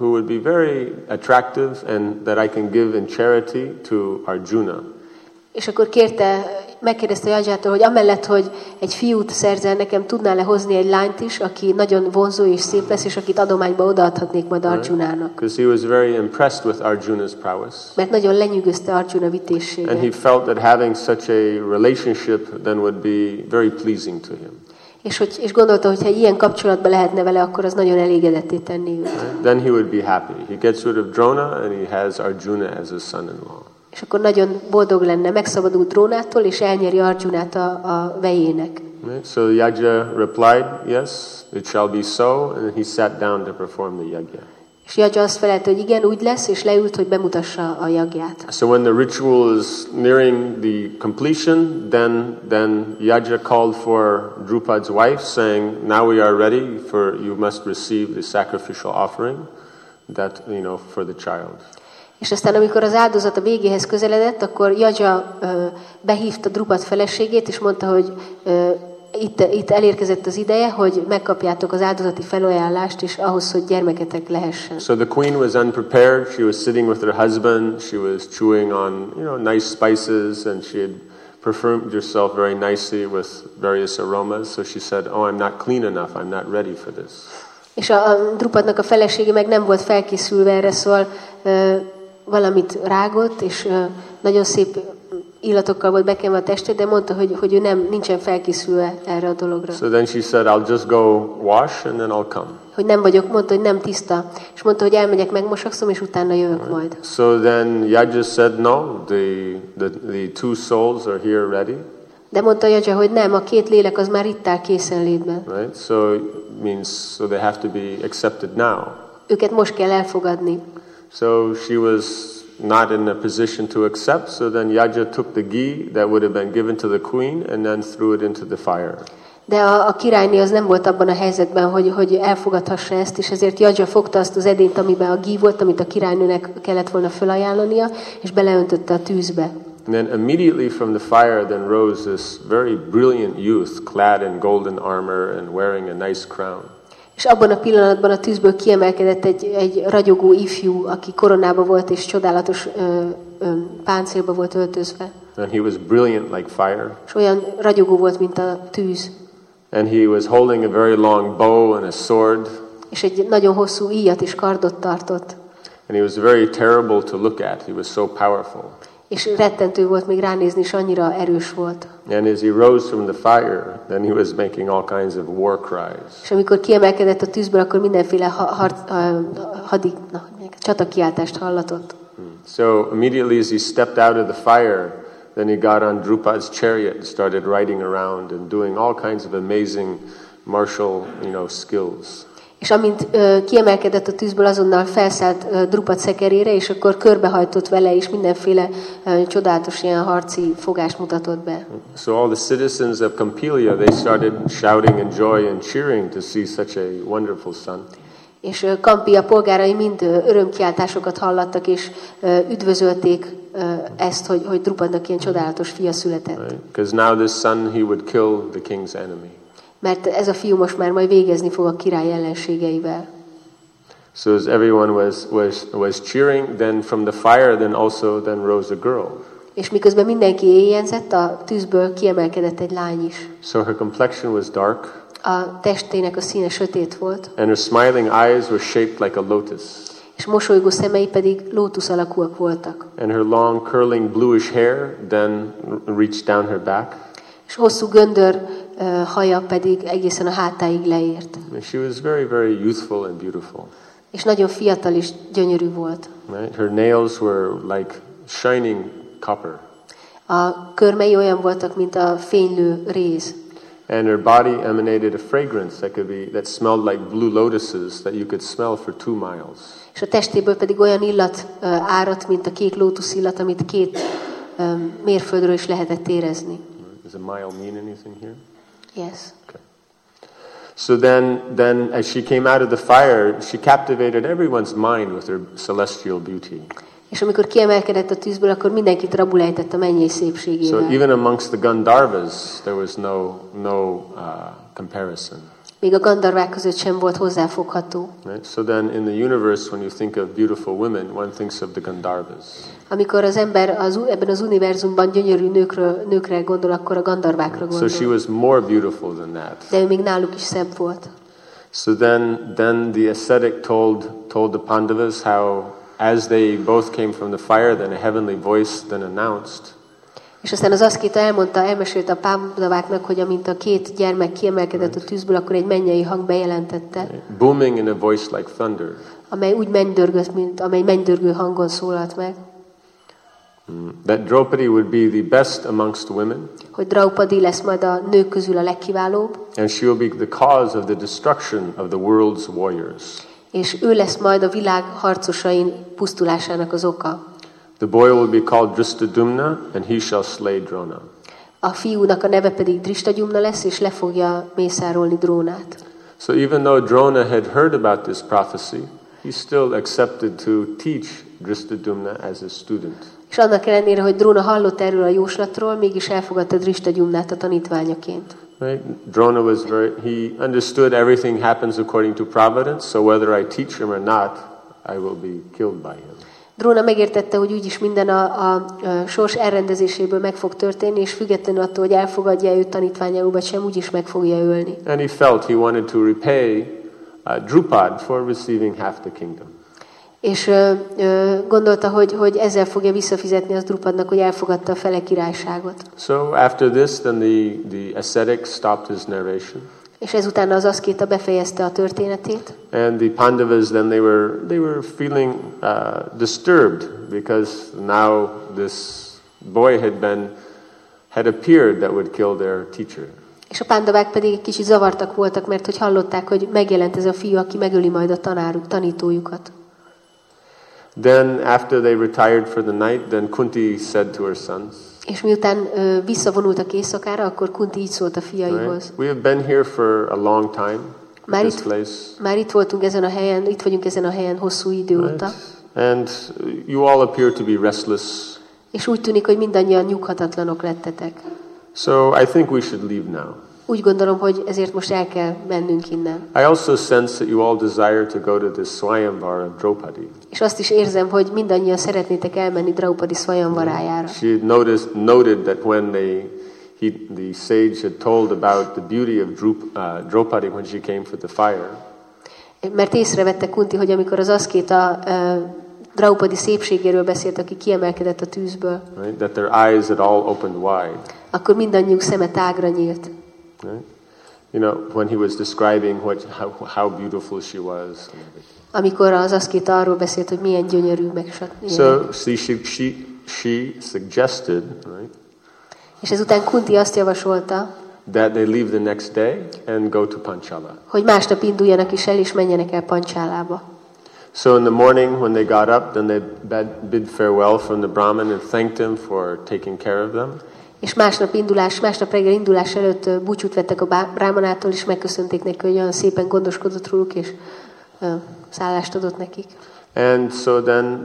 S1: who would be very attractive and that I can give in charity to Arjuna.
S2: És akkor megkérdezte Yajától, hogy amellett, hogy egy fiút szerzel, nekem tudnál-e hozni egy lányt is, aki nagyon vonzó és szép lesz, és akit adományba odaadhatnék majd Arjunának.
S1: Because he was very impressed with Arjuna's prowess.
S2: Mert nagyon lenyűgözte Arjuna vitézsége.
S1: And he felt that having such a relationship then would be very pleasing to him.
S2: És gondolta, hogy ha ilyen kapcsolatban lehetne vele, akkor az nagyon elégedetté tenni őt.
S1: Then he would be happy. He gets rid of Drona and he has Arjuna as a son-in-law.
S2: És akkor nagyon boldog lenne, megszabadult Drónától, és elnyeri Arjunát a vejének.
S1: Right? So Yaja replied, yes, it shall be so, and he sat down to perform the yajna.
S2: És Yaja azt felelte, hogy igen, úgy lesz, és leült, hogy bemutassa a jagját.
S1: So when the ritual is nearing the completion, then Yaja called for Drupad's wife, saying, "Now we are ready for you must receive the sacrificial offering, that for the child."
S2: És aztán, amikor az áldozat a végéhez közeledett, akkor Yaja behívta Drupad feleségét, és mondta, hogy itt elérkezett az ideje, hogy megkapjátok az áldozati felajánlást, és ahhoz, hogy gyermeketek lehessen.
S1: So the queen was unprepared. She was sitting with her husband. She was chewing on, nice spices, and she had perfumed herself very nicely with various aromas. So she said, "Oh, I'm not clean enough. I'm not ready for this."
S2: És a Drupadnak a felesége meg nem volt felkészülve erre, szóval valamit rágott, és nagyon szép illatokkal volt bekenve a testét, de mondta, hogy ő nincsen felkészülve erre a dologra.
S1: So then she said, "I'll just go wash and then I'll come."
S2: Hogy nem vagyok, mondta, hogy nem tiszta. És mondta, hogy elmegyek, megmosakszom, és utána jövök majd.
S1: So then Yaja said, "No, the two souls are here ready."
S2: De mondta Yaja, hogy nem, a két lélek az már itt áll készenlétben.
S1: Right? So they have to be accepted now.
S2: Őket most kell elfogadni.
S1: So she was not in a position to accept, so then Yaja took the ghee that would have been given to the queen and then threw it into the fire.
S2: De a királyné az nem volt abban a helyzetben, hogy elfogadhassa ezt, és ezért Yaja fogta azt az edényt, amiben a ghee volt, amit a királynőnek kellett volna felajánlania, és beleöntötte a tűzbe.
S1: And then immediately from the fire then rose this very brilliant youth clad in golden armor and wearing a nice crown.
S2: És abban a pillanatban a tűzből kiemelkedett egy ragyogó ifjú, aki koronába volt és csodálatos páncélba volt öltözve.
S1: And he was brilliant like fire.
S2: És olyan ragyogó volt, mint a tűz.
S1: And he was holding a very long bow and a sword.
S2: És egy nagyon hosszú íjat és kardot tartott.
S1: And he was very terrible to look at. He was so powerful.
S2: És rettentő volt még ránézni, és annyira erős volt.
S1: And as he rose from the fire, then he was making all kinds of war cries.
S2: És amikor kiemelkedett a tűzből, akkor mindenféle csatakiáltást hallatott.
S1: So immediately as he stepped out of the fire, then he got on Drupad's chariot and started riding around and doing all kinds of amazing martial, skills.
S2: És amint kiemelkedett a tűzből, azonnal felszállt Drupad szekerére, és akkor körbehajtott vele, és mindenféle csodálatos ilyen harci fogást mutatott be.
S1: So all the citizens of Campilia, they started shouting in joy and cheering to see such a wonderful son.
S2: És Campia polgárai mind örömkiáltásokat hallattak, és üdvözölték ezt, hogy Drupadnak ilyen csodálatos fia született.
S1: Because now this son, he would kill the king's enemy.
S2: Mert ez a fiú most már majd végezni fog a király ellenségeivel.
S1: So as everyone was cheering, then from the fire then rose a girl.
S2: És miközben mindenki éjjenzett, a tűzből kiemelkedett egy lány is.
S1: So her complexion was dark.
S2: A testének a színe sötét volt.
S1: And her smiling eyes were shaped like a lotus.
S2: És mosolygó szemei pedig lótusz alakúak voltak.
S1: And her long curling bluish hair then reached down her back.
S2: És hosszú göndör haja pedig egészen a hátáig leért.
S1: And she was very, very youthful and beautiful.
S2: És nagyon fiatal és gyönyörű volt.
S1: Right? Her nails were like shining copper.
S2: A körmei olyan voltak, mint a fénylő réz.
S1: And her body emanated a fragrance that smelled like blue lotuses that you could smell for 2 miles.
S2: És a testéből pedig olyan illat áradt, mint a kék lótusz illat, amit 2 mérföldről is lehetett érezni.
S1: Does a mile mean anything here?
S2: Yes.
S1: Okay. So then as she came out of the fire, she captivated everyone's mind with her celestial beauty.
S2: És amikor kiemelkedett a tűzből, akkor mindenkit rabulejtett a mennyei szépségével.
S1: So even amongst the Gandharvas, there was no comparison.
S2: Még a Gandharvák között sem volt hozzáfogható.
S1: Right? So then in the universe, when you think of beautiful women, one thinks of the Gandharvas.
S2: Amikor az ember ebben az univerzumban gyönyörű nőkre gondol, akkor a Gandharvákra gondol.
S1: So she was more beautiful than that.
S2: De ő még náluk is szebb volt.
S1: So then the ascetic told the Pandavas how, as they both came from the fire, then a heavenly voice then announced.
S2: És aztán az aszkéta elmesélte a Pándaváknak, hogy amint a két gyermek kiemelkedett a tűzből, akkor egy mennyei hang bejelentette.
S1: Booming in a voice like thunder.
S2: Amely úgy amely mennydörgő hangon szólalt meg.
S1: That Draupadi would be the best amongst women.
S2: Hogy Draupadi lesz majd a nők közül a legkiválóbb.
S1: And she will be the cause of the destruction of the world's warriors.
S2: És ő lesz majd a világ harcosain pusztulásának az oka.
S1: The boy will be called Dristadumna, and he shall slay Drona.
S2: A fiúnak a neve pedig Dristadyumna lesz, és le fogja mészárolni Drónát.
S1: So even though Drona had heard about this prophecy, he still accepted to teach Dristadumna as a student.
S2: És annak ellenére, hogy Dróna hallott erről a jóslatról, mégis elfogadta Dristadyumnát a tanítványaként.
S1: Right? Drona he understood everything happens according to providence, so whether I teach him or not, I will be killed by him.
S2: Dróna megértette, hogy úgyis minden a sors elrendezéséből meg fog történni, és függetlenül attól, hogy elfogadja őt tanítványául, vagy sem, úgyis meg fogja ölni.
S1: And he felt he wanted to repay Drupad for receiving half the kingdom.
S2: És gondolta, hogy ezzel fogja visszafizetni az Drupadnak, hogy elfogadta a fele királyságot.
S1: So after this, then the ascetic stopped his narration.
S2: És ezután az aszkéta befejezte a történetét.
S1: And the Pandavas then they were feeling disturbed because now this boy had appeared that would kill their teacher.
S2: És a Pándavák pedig egy kicsit zavartak voltak, mert hogy hallották, hogy megjelent ez a fiú, aki megöli majd a tanítójukat.
S1: Then after they retired for the night, then Kunti said to her sons.
S2: És miután visszavonultak éjszakára, akkor Kunti így szólt a fiaihoz.
S1: Right? We have been here for a long time.
S2: Már itt voltunk ezen a helyen, itt vagyunk ezen a helyen hosszú idő óta.
S1: And you all appear to be restless.
S2: És úgy tűnik, hogy mindannyian nyughatatlanok lettetek.
S1: So I think we should leave now.
S2: Úgy gondolom, hogy ezért most el kell mennünk innen.
S1: I also sense that you all desire to go to this Swayamvara of Draupadi.
S2: És azt is érzem, hogy mindannyian szeretnétek elmenni Draupadi Swayamvarájára.
S1: She had noted that when the sage had told about the beauty of Draupadi when she came for the fire.
S2: Mert észrevette Kunti, hogy amikor az aszkéta Draupadi szépségéről beszélt, aki kiemelkedett a tűzből.
S1: Right? That their eyes had all opened wide.
S2: Akkor mindannyiuk szeme tágra nyílt.
S1: Right? You know, when he was describing how beautiful she was and everything.
S2: Amikor az aszkéta arról beszélt, hogy milyen gyönyörű, meg
S1: So she suggested, right?
S2: És ezután Kunti azt javasolta,
S1: that they leave the next day and go to Panchala.
S2: Hogy másnap induljanak is el, és menjenek el Pancsálába.
S1: So in the morning when they got up, then they bid farewell from the Brahmin and thanked him for taking care of them.
S2: És másnap reggel indulás előtt búcsút vettek a Brahmanától, és megköszönték neki, hogy olyan szépen gondoskodott róluk, és szállást adott nekik.
S1: And so then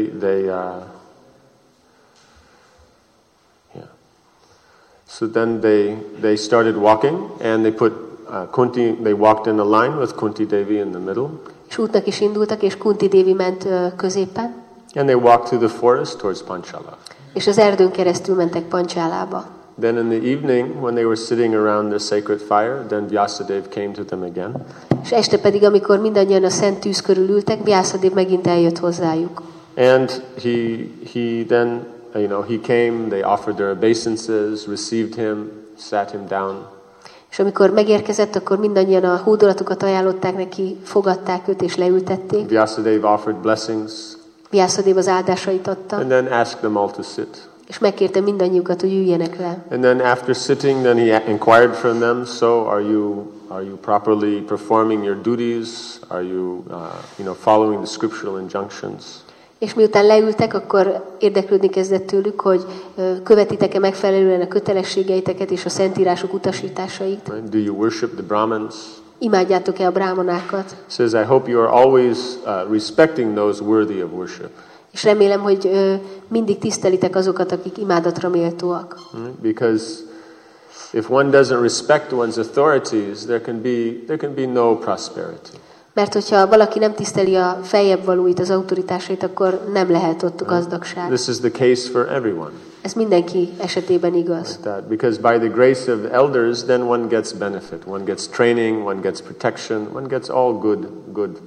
S1: they started walking, and they put Kunti. They walked in a line with Kunti Devi in the middle.
S2: És útnak is indultak, és Kunti Devi ment középen.
S1: And they walked through the forest towards Panchala.
S2: És az erdőn keresztül mentek Pancsálába.
S1: Then in the evening, when they were sitting around the sacred fire, then Vyasadeva came to them again.
S2: És este pedig, amikor mindannyian a szent tűz körül ültek, Vyasadeva megint eljött hozzájuk.
S1: And he then, he came, they offered their obeisances, received him, sat him down.
S2: És amikor megérkezett, akkor mindannyian a hódolatukat ajánlották neki, fogadták őt és leültették.
S1: Vyasadeva offered blessings.
S2: Vyasadeva az áldásait adta.
S1: And then asked them all to sit.
S2: És megkérte mindannyiukat, hogy üljenek le.
S1: And then after sitting, then he inquired from them, so are you properly performing your duties? Are you following the scriptural injunctions?
S2: És miután leültek, akkor érdeklődni kezdett tőlük, hogy követitek-e megfelelően a kötelességeiteket és a szentírások utasításait.
S1: Do you worship the Brahmins?
S2: Imádjátok-e a brámanákat?
S1: Says, I hope you are always respecting those worthy of worship.
S2: És remélem, hogy mindig tisztelitek azokat, akik imádatra méltóak.
S1: Because If one doesn't respect one's authorities, there can be no prosperity.
S2: Mert hogyha valaki nem tiszteli a feljebb valóit, az autoritásait, akkor nem lehet ott gazdagság.
S1: This is the case for everyone.
S2: Ez mindenki esetében igaz.
S1: Like that. Because by the grace of elders, then one gets benefit. One gets training, one gets protection, one gets all good,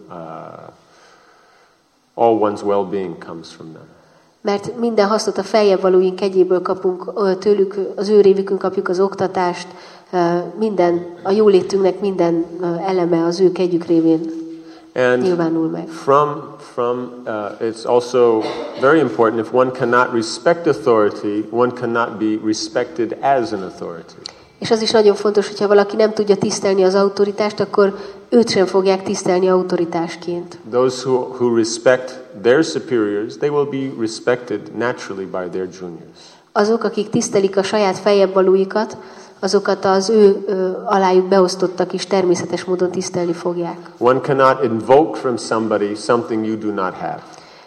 S1: all one's well-being comes from them.
S2: Mert minden hasznot a feljebb valóink kegyéből kapunk, tőlük, az ő révükön kapjuk az oktatást, minden, a jólétünknek minden eleme az ő kegyük révén nyilvánul meg.
S1: It's also very important, if one cannot respect authority, one cannot be respected as an authority.
S2: És az is nagyon fontos, hogyha valaki nem tudja tisztelni az autoritást, akkor őt sem fogják tisztelni autoritásként.
S1: Those who respect their superiors, they will be respected naturally by their juniors.
S2: Azok, akik tisztelik a saját feljebb valóikat, azokat az ő alájuk beosztottak is természetes módon tisztelni fogják.
S1: One cannot invoke from somebody something you do not have.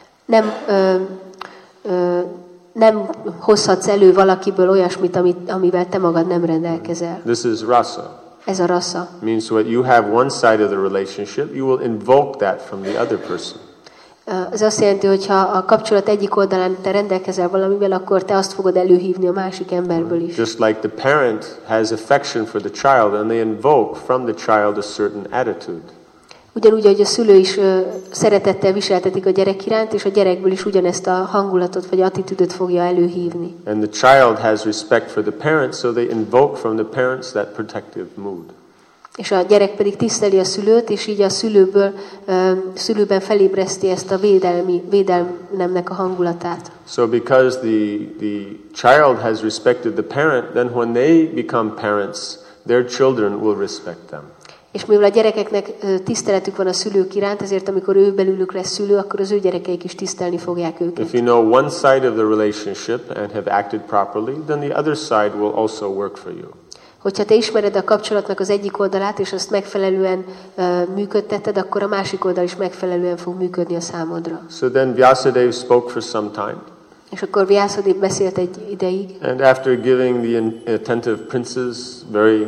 S2: Nem hozhatsz elő valakiből olyasmit, amivel te magad nem rendelkezel.
S1: This is rasa.
S2: Ez a rasa.
S1: Means what you have one side of the relationship, you will invoke that from the other person.
S2: Ez azt jelenti, hogy ha a kapcsolat egyik oldalán te rendelkezel valamivel, akkor te azt fogod előhívni a másik emberből is.
S1: Just like the parent has affection for the child and they invoke from the child a certain attitude.
S2: Ugyanúgy, hogy a szülő is szeretettel viseltetik a gyerek iránt, és a gyerekből is ugyanezt a hangulatot vagy attitűdöt fogja előhívni.
S1: And the child has respect for the parent, so they invoke from the parents that protective mood.
S2: És a gyerek pedig tiszteli a szülőt, és így a szülőben felébreszti ezt a védelmemnek a hangulatát.
S1: So because the child has respected the parent, then when they become parents, their children will respect them.
S2: És mivel a gyerekeknek tiszteletük van a szülők iránt, ezért amikor ő belülük lesz szülő, akkor az ő gyerekeik is tisztelni fogják őket.
S1: If you know one side of the relationship and have acted properly, then the other side will also work for you.
S2: Hogyha te ismered a kapcsolatnak az egyik oldalát, és azt megfelelően működteted, akkor a másik oldal is megfelelően fog működni a számodra.
S1: So then Vyasadeva spoke for some time.
S2: És akkor Vyasadeva beszélt egy ideig.
S1: And after giving the attentive princes very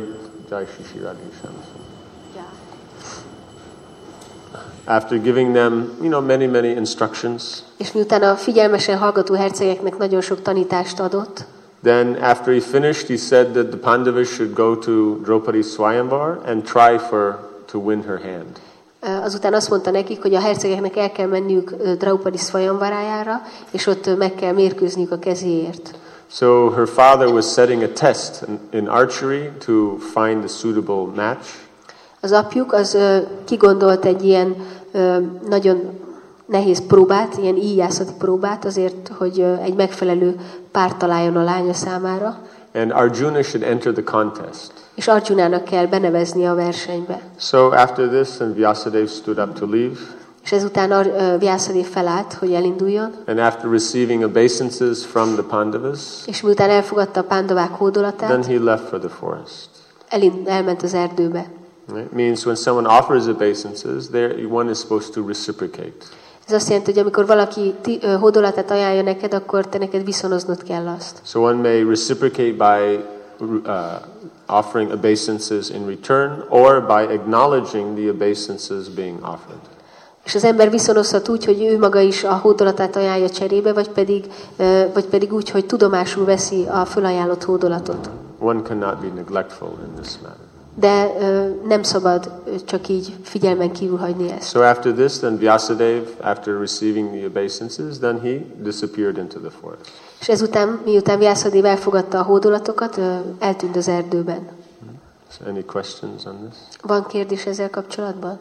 S1: after giving them, many instructions.
S2: És miután a figyelmesen hallgató hercegeknek nagyon sok tanítást adott.
S1: Then after he finished, he said that the Pandavas should go to Draupadi Swayamvar and try to win her hand.
S2: Azután azt mondta nekik, hogy a hercegeknek el kell menniük Draupadi Swayamvarájára, és ott meg kell mérkőzniük a kezéért.
S1: So her father was setting a test in archery to find a suitable match.
S2: Az apjuk az kigondolt egy ilyen nagyon nehéz próbát, ilyen íjászati próbát azért, hogy egy megfelelő párt találjon a lánya számára.
S1: And Arjuna should enter the contest.
S2: És Arjunának kell benevezni a versenybe.
S1: So after this, and Vyasadeva stood up to leave.
S2: És ezután Vyasadeva felállt, hogy elinduljon.
S1: And after receiving obeisances from the Pandavas,
S2: és miután elfogadta a Pándavák hódolatát,
S1: then he left for the forest.
S2: Elment az erdőbe.
S1: It means when someone offers obeisances, one is supposed to reciprocate.
S2: Ez azt jelenti, hogy amikor valaki hódolatát ajánlja neked, akkor te neked viszonoznod kell azt.
S1: So one may reciprocate by offering obeisances in return, or by acknowledging the obeisances being offered.
S2: És az ember viszonozhat úgy, hogy ő maga is a hódolatát ajánlja cserébe, vagy pedig úgy, hogy tudomásul veszi a fölajánlott hódolatot.
S1: One cannot be neglectful in this matter.
S2: De nem szabad csak így figyelmen kívül hagyni ezt.
S1: So after this, then Vyasadeva, after receiving the obeisances, then he disappeared into the forest.
S2: És ezután, miután Vyasadeva elfogadta a hódolatokat, eltűnt az erdőben.
S1: So any questions on this?
S2: Van kérdés ezzel kapcsolatban?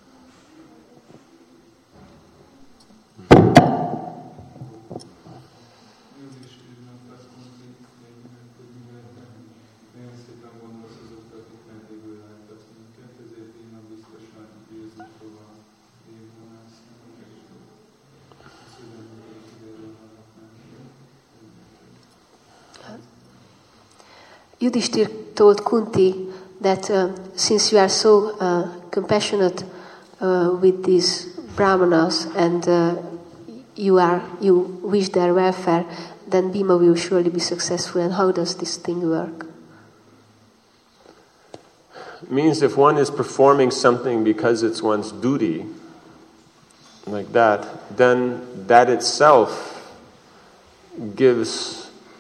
S2: Yudhishthir told Kunti that since you are so compassionate with these brahmanas and you wish their welfare, then Bhima will surely be successful. And how does this thing work?
S1: means if one is performing something because it's one's duty, like that, then that itself gives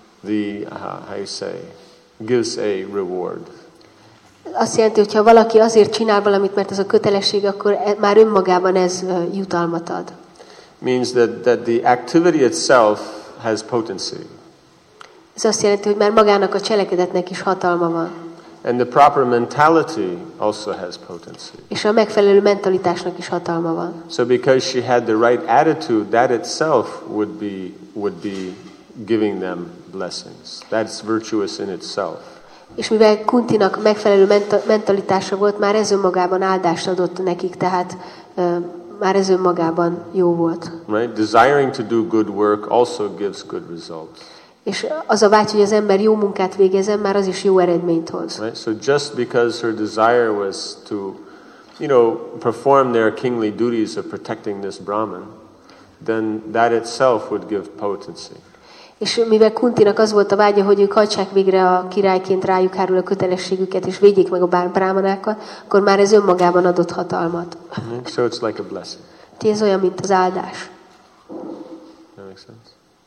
S1: gives a reward.
S2: Azt jelenti, hogy ha valaki azért csinál valamit, mert ez a kötelesség, akkor már önmagában ez jutalmat ad.
S1: Means that the activity itself has potency.
S2: Ez azt jelenti, hogy már magának a cselekedetnek is hatalma van.
S1: And the proper mentality also has potency.
S2: És a megfelelő mentalitásnak is hatalma van.
S1: So because she had the right attitude, that itself would be giving them blessings. That's virtuous in itself.
S2: És mivel Kuntinak megfelelő mentalitása volt, már ez önmagában áldást adott nekik, tehát már ez önmagában jó volt.
S1: Right? Desiring to do good work also gives good results.
S2: És az a vágy, hogy az ember jó munkát végezzen, már az is jó eredményt hoz.
S1: Right? So just because her desire was to, perform their kingly duties of protecting this Brahman, then that itself would give potency.
S2: És mivel Kuntinak az volt a vágya, hogy ők hajtsák végre a királyként rájuk hárul a kötelességüket, és védjék meg a brámanákat, akkor már ez önmagában adott hatalmat.
S1: So it's like a blessing.
S2: Ez olyan, mint az áldás.
S1: That makes sense?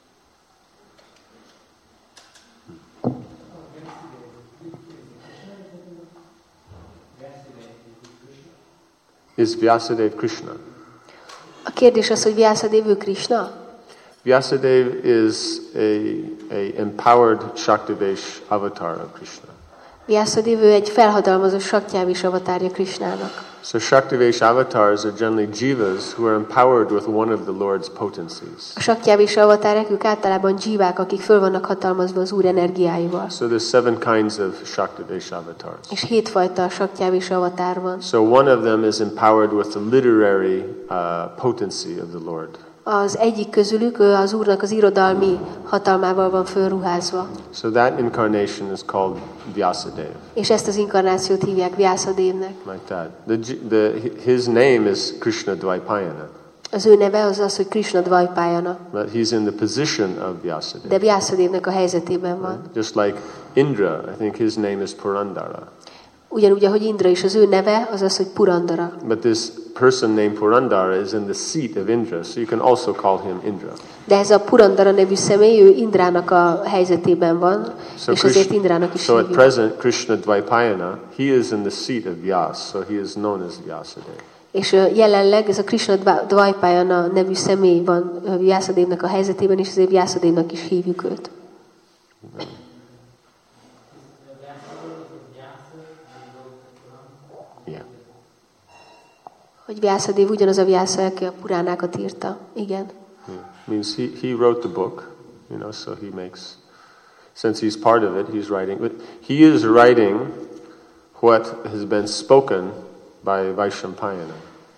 S1: Is Vyasadeva Krishna?
S2: A kérdés az, hogy Vyasadeva ő Krishna?
S1: Vyasadeva is a empowered Shaktivesh avatar of Krishna.
S2: Vyasadeva ő egy felhatalmazott Shaktivesh avatárja Krishnának.
S1: So Shaktivesh avatars are generally jivas who are empowered with one of the Lord's potencies.
S2: A Shaktivesh avatárok ők általában jívák, akik föl vannak hatalmazva az Úr energiáival.
S1: So there's 7 kinds of Shaktivesh avatars.
S2: És 7 fajta Shaktivesh avatár van.
S1: So one of them is empowered with the literary potency of the Lord.
S2: Az egyik közülük az Úrnak az irodalmi hatalmával van fölruházva.
S1: So that incarnation is called Vyasadeva.
S2: És ezt az inkarnációt hívják Vyasadevnek.
S1: Like that. His name is Krishna Dvaipayana.
S2: Az ő neve az, hogy Krishna Dvaipayana.
S1: But he's in the position of Vyasadeva.
S2: De Vyasadevnek a helyzetében van.
S1: Just like Indra, I think his name is Purandara.
S2: Ugyanúgy, ahogy Indra is, az ő neve az, hogy Purandara.
S1: But this person named Purandara is in the seat of Indra, so you can also call him Indra.
S2: De ez a Purandara nevű személy, ő Indrának a helyzetében van, és ezért Indrának is
S1: so
S2: hívjuk.
S1: at present, Krishna Dvaipayana, he is in the seat of Vyas, so he is known as Vyasadeva.
S2: És jelenleg ez a Krishna Dvaipayana nevű személy van Vyasadevnek a helyzetében, és ezért Vyasadevnak is hívjuk őt. Hogy Vyasadeva ugyanaz a Vyasa, aki a Puránákat írta. Igen.
S1: Means he wrote the book, so he makes, since he's part of it, he's writing. But he is writing what has been spoken by Vaishampayana.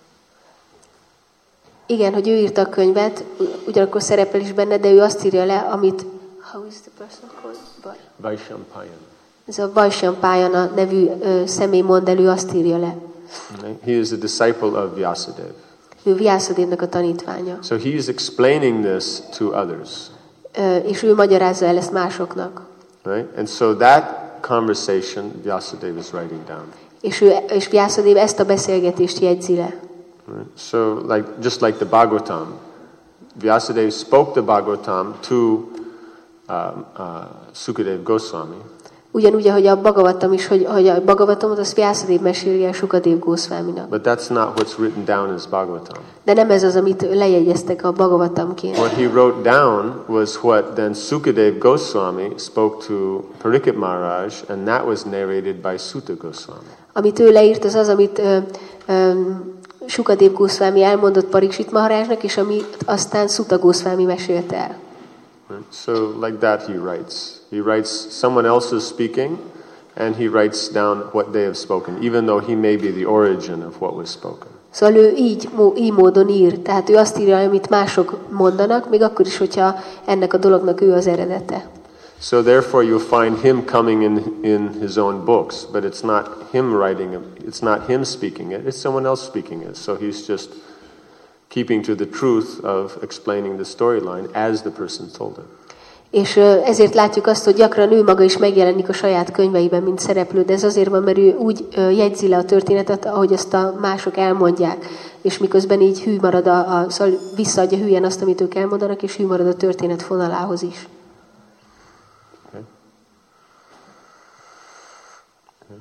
S2: Igen, hogy ő írta a könyvet, ugyanakkor szerepel is benne, de ő azt írja le, amit... How is the person called?
S1: Vaishampayana.
S2: Ez a Vaishampayana nevű személy mond el, ő azt írja le.
S1: He is a disciple of Vyasadeva.
S2: Ő Vyasadevnek a tanítványa.
S1: So he is explaining this to others.
S2: És ő magyarázza el ezt másoknak.
S1: Right? And so that conversation Vyasadeva is writing down.
S2: És Vyasadeva ezt a beszélgetést jegyzi le.
S1: Right? So just like the Bhagavatam, Vyasadeva spoke the Bhagavatam to Sukadeva Goswami.
S2: Ugyanúgy, ahogy a Bhagavatam is, hogy a Bhagavatamot az Vyasadeva meséli el Sukadeva Goswaminak.
S1: But that's not what's written down as Bhagavatam.
S2: De nem ez az, amit lejegyeztek a Bhagavatamként.
S1: What he wrote down was what then Sukadeva Goswami spoke to Parikshit Maharaj, and that was narrated by Sutta Goswami.
S2: Amit ő leírt, az az, amit Sukadeva Goswami elmondott Parikshit Maharajnak, és amit aztán Sutta Goswami mesélt el.
S1: So like that he writes. He writes someone else is speaking, and he writes down what they have spoken, even though he may be the origin of what was spoken.
S2: Szóval ő így módon ír, tehát ő azt írja, amit mások mondanak, még akkor is, hogyha ennek a dolognak ő az eredete.
S1: So therefore you'll find him coming in his own books, but it's not him writing it, it's not him speaking it, it's someone else speaking it. So he's just keeping to the truth of explaining the storyline as the person told it.
S2: És ezért látjuk azt, hogy gyakran ő maga is megjelenik a saját könyveiben, mint szereplő, de ez azért van, mert ő úgy jegyzi le a történetet, ahogy azt a mások elmondják, és miközben így hű marad, szóval visszaadja hülyen azt, amit ők elmondanak, és hű marad a történet fonalához is.
S1: Okay. Okay.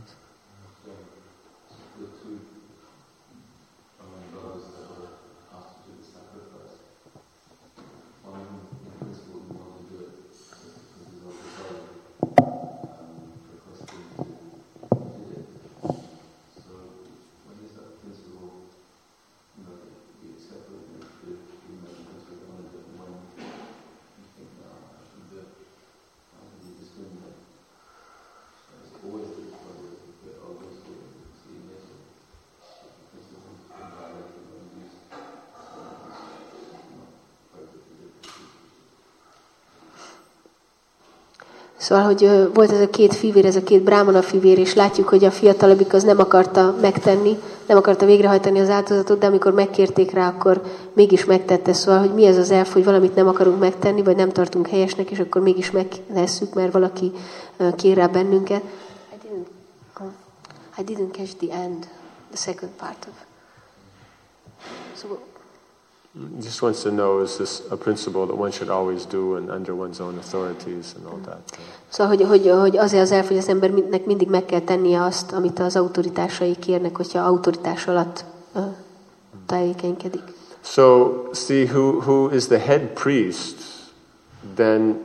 S2: Szóval, hogy volt ez a két fivér, ez a két brámana fivér, és látjuk, hogy a fiatalabbik az nem akarta megtenni, nem akarta végrehajtani az áldozatot, de amikor megkérték rá, akkor mégis megtette. Szóval, hogy mi ez az elf, hogy valamit nem akarunk megtenni, vagy nem tartunk helyesnek, és akkor mégis megtesszük, mert valaki kér rá bennünket. I didn't catch the end, the second part of. So,
S1: Just wants to know, is this a principle that one should always do and under one's own authorities and all that?
S2: Szóval, hogy azért az elf, hogy az embernek mindig meg kell tennie azt, amit az autoritásai kérnek, hogyha autoritás alatt tevékenykedik.
S1: So, see, who is the head priest, then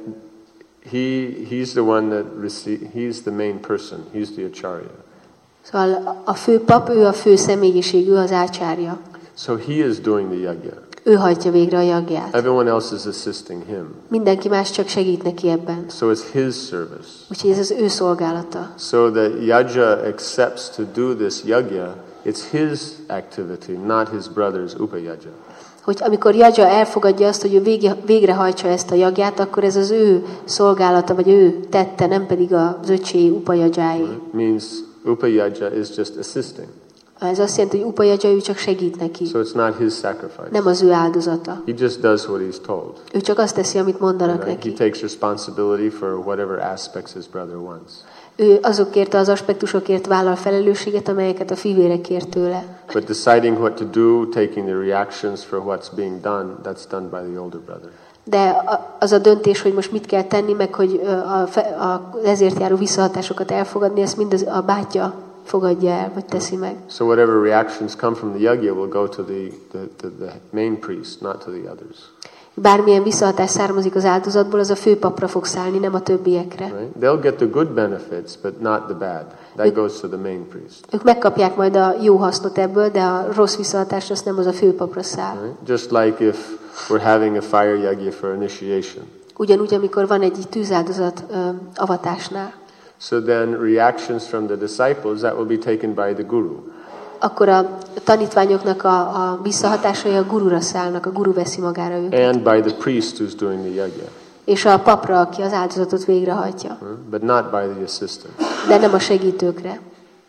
S1: he's the one that he's the main person, he's the acharya.
S2: Szóval a fő pap, ő a fő személyiség, ő az ácsárja.
S1: So he is doing the yajna.
S2: Ő hajtja végre a jagját.
S1: Everyone else is assisting him.
S2: Mindenki más csak segít neki ebben.
S1: So it's his service.
S2: Úgyhogy ez az ő szolgálata.
S1: So the yaja accepts to do this yajna, it's his activity, not his brother's upayaja.
S2: Hogy amikor Jaja elfogadja azt, hogy ő végrehajtsa ezt a jagját, akkor ez az ő szolgálata, vagy ő tette, nem pedig az öcsé upayajáé.
S1: Means upayaja is just assisting.
S2: Ez azt jelenti, hogy upayaja, ő csak segít neki.
S1: So it's not his sacrifice.
S2: Nem az ő áldozata.
S1: He just does what he's told.
S2: Ő csak azt teszi, amit mondanak neki.
S1: He takes responsibility for whatever aspects his brother wants.
S2: Ő azokért az aspektusokért vállal felelősséget, amelyeket a fivérek kér tőle.
S1: But deciding what to do, taking the reactions for what's being done, that's done by the older brother.
S2: De az a döntés, hogy most mit kell tenni, meg hogy ezért járó visszahatásokat elfogadni, ezt mind a bátyja fogadja el, vagy teszi meg.
S1: So whatever reactions come from the yajna will go to the main priest, not to the others.
S2: Bármilyen visszahatás származik az áldozatból, az a főpapra fog szállni, nem a többiekre.
S1: Right? They'll get the good benefits, but not the bad. That goes to the main priest.
S2: Ők megkapják majd a jó hasznot ebből, de a rossz visszahatás az nem az a főpapra száll.
S1: Right? Just like if we're having a fire yajna for initiation.
S2: Ugyanúgy, amikor van egy tűzáldozat avatásnál.
S1: So then reactions from the disciples, that will be taken by the guru.
S2: Akkor a tanítványoknak a visszahatásai a gurura szállnak, a guru veszi magára őket.
S1: And by the priest who's doing the yajna.
S2: És a papra, aki az áldozatot végrehajtja.
S1: But not by the assistant.
S2: De nem a segítőkre.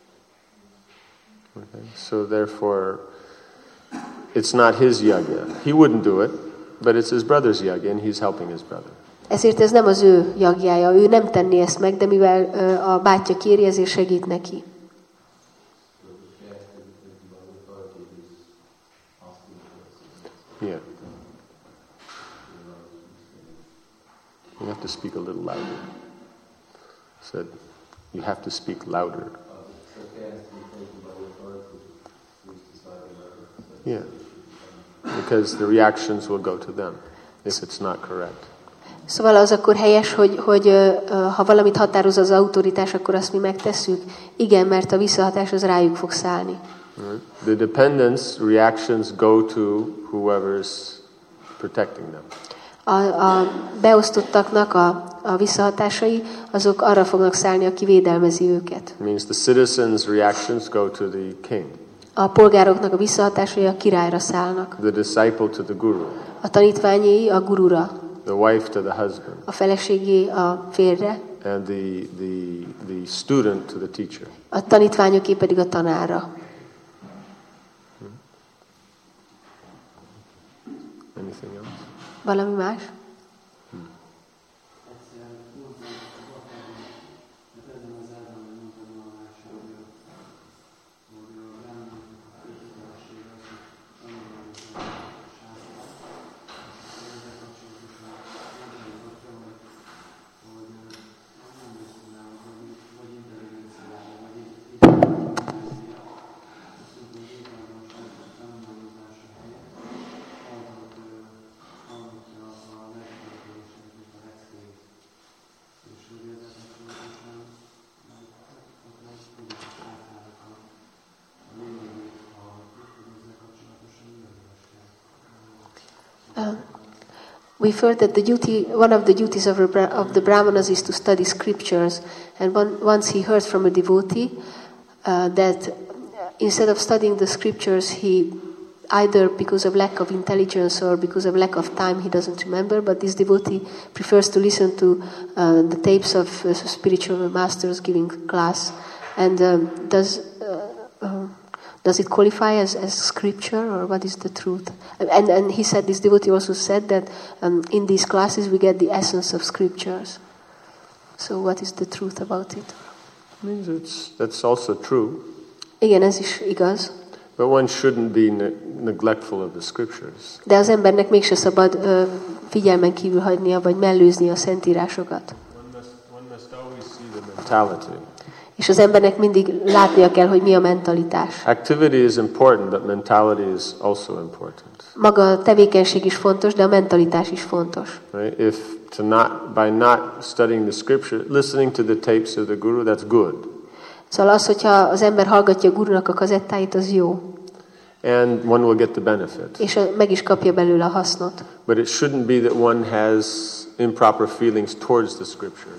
S1: Okay. So therefore, it's not his yajna. He wouldn't do it, but it's his brother's yajna, and he's helping his brother.
S2: Ezért ez nem az ő jagjája, ő nem tenné ezt meg, de mivel a bátyja kéri, ezért segít neki.
S1: Yeah. You have to speak a little louder. Said, you have to speak louder. Yeah. Because the reactions will go to them if it's not correct.
S2: Szóval az akkor helyes, hogy ha valamit határoz az autoritás, akkor azt mi megtesszük? Igen, mert a visszahatás az rájuk fog szállni.
S1: The dependents' reactions go to whoever's protecting them.
S2: A beosztottaknak a visszahatásai, azok arra fognak szállni, aki védelmezi őket.
S1: It means the citizens' reactions go to the king.
S2: A polgároknak a visszahatásai a királyra szállnak.
S1: The disciple to the guru.
S2: A tanítványé a gurura.
S1: The wife to the husband.
S2: A feleségé a férjre.
S1: And the student to the teacher.
S2: A tanítványoké pedig a tanárra.
S1: Anything else?
S2: Valami más? We've heard that one of the duties of the brahmanas is to study scriptures, and once he heard from a devotee that instead of studying the scriptures, he either because of lack of intelligence or because of lack of time, he doesn't remember, but this devotee prefers to listen to the tapes of spiritual masters giving class. And does it qualify as scripture, or what is the truth? And he said, this devotee also said that in these classes we get the essence of scriptures. So what is the truth about it?
S1: That's also true.
S2: Igen, ez is igaz.
S1: But one shouldn't be neglectful of the scriptures.
S2: De az embernek mégse szabad figyelmen kívül hagynia, vagy mellőzni a szentírásokat.
S1: One must always see the mentality.
S2: És az embernek mindig látnia kell, hogy mi a mentalitás.
S1: Activity is important, but mentality is also important.
S2: Maga a tevékenység is fontos, de a mentalitás is fontos.
S1: Right? By not studying the scripture, listening to the tapes of the guru, that's good.
S2: Szóval az, hogyha az ember hallgatja a gurunak a kazettáit, az jó.
S1: And one will get the benefit.
S2: És meg is kapja belőle a hasznot.
S1: But it shouldn't be that one has improper feelings towards the scripture.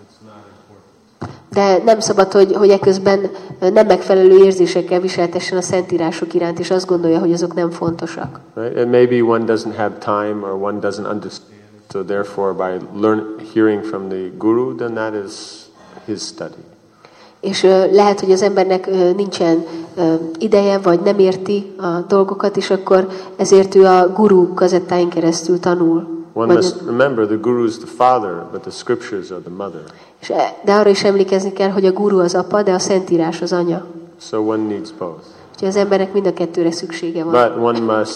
S2: De nem szabad, hogy eközben nem megfelelő érzésekkel viseltessen a szentírások iránt, és azt gondolja, hogy azok nem fontosak.
S1: Right? And maybe one doesn't have time, or one doesn't understand. So therefore, by hearing from the guru, then that is his study.
S2: És lehet, hogy az embernek nincsen ideje, vagy nem érti a dolgokat, és akkor ezért ő a guru kazettáin keresztül tanul.
S1: One must remember the guru is the father, but the scriptures are the mother.
S2: De arra is emlékezni kell, hogy a guru az apa, de a szentírás az anya.
S1: So one needs both.
S2: Úgyhogy az embernek mind a kettőre szüksége van.
S1: But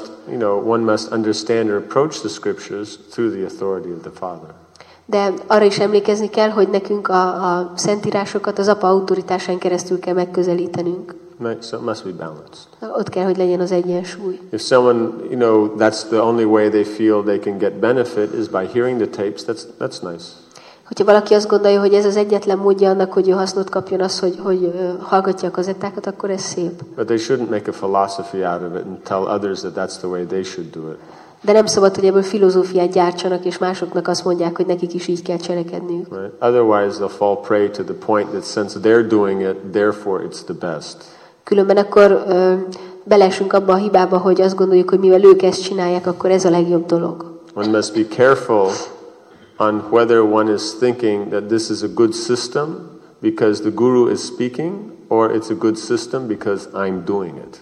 S1: one must understand or approach the scriptures through the authority of the father.
S2: De arra is emlékezni kell, hogy nekünk a szentírásokat az apa autoritásán keresztül kell megközelítenünk.
S1: So it must be balanced.
S2: Ott kell, hogy legyen az egyensúly.
S1: If someone, that's the only way they feel they can get benefit is by hearing the tapes, that's nice.
S2: Hogyha valaki azt gondolja, hogy ez az egyetlen módja annak, hogy ő hasznot kapjon az, hogy hallgatja a kazettákat, akkor ez szép.
S1: But they shouldn't make a philosophy out of it and tell others that that's the way they should do it.
S2: De nem szabad, hogy ebből filozófiát gyártsanak, és másoknak azt mondják, hogy nekik is így kell cselekedniük.
S1: Right? Otherwise they'll fall prey to the point that since they're doing it, therefore it's the best.
S2: Különben akkor beleesünk abba a hibába, hogy azt gondoljuk, hogy mivel ők ezt csinálják, akkor ez a legjobb dolog.
S1: One must be careful on whether one is thinking that this is a good system because the guru is speaking, or it's a good system because I'm doing it.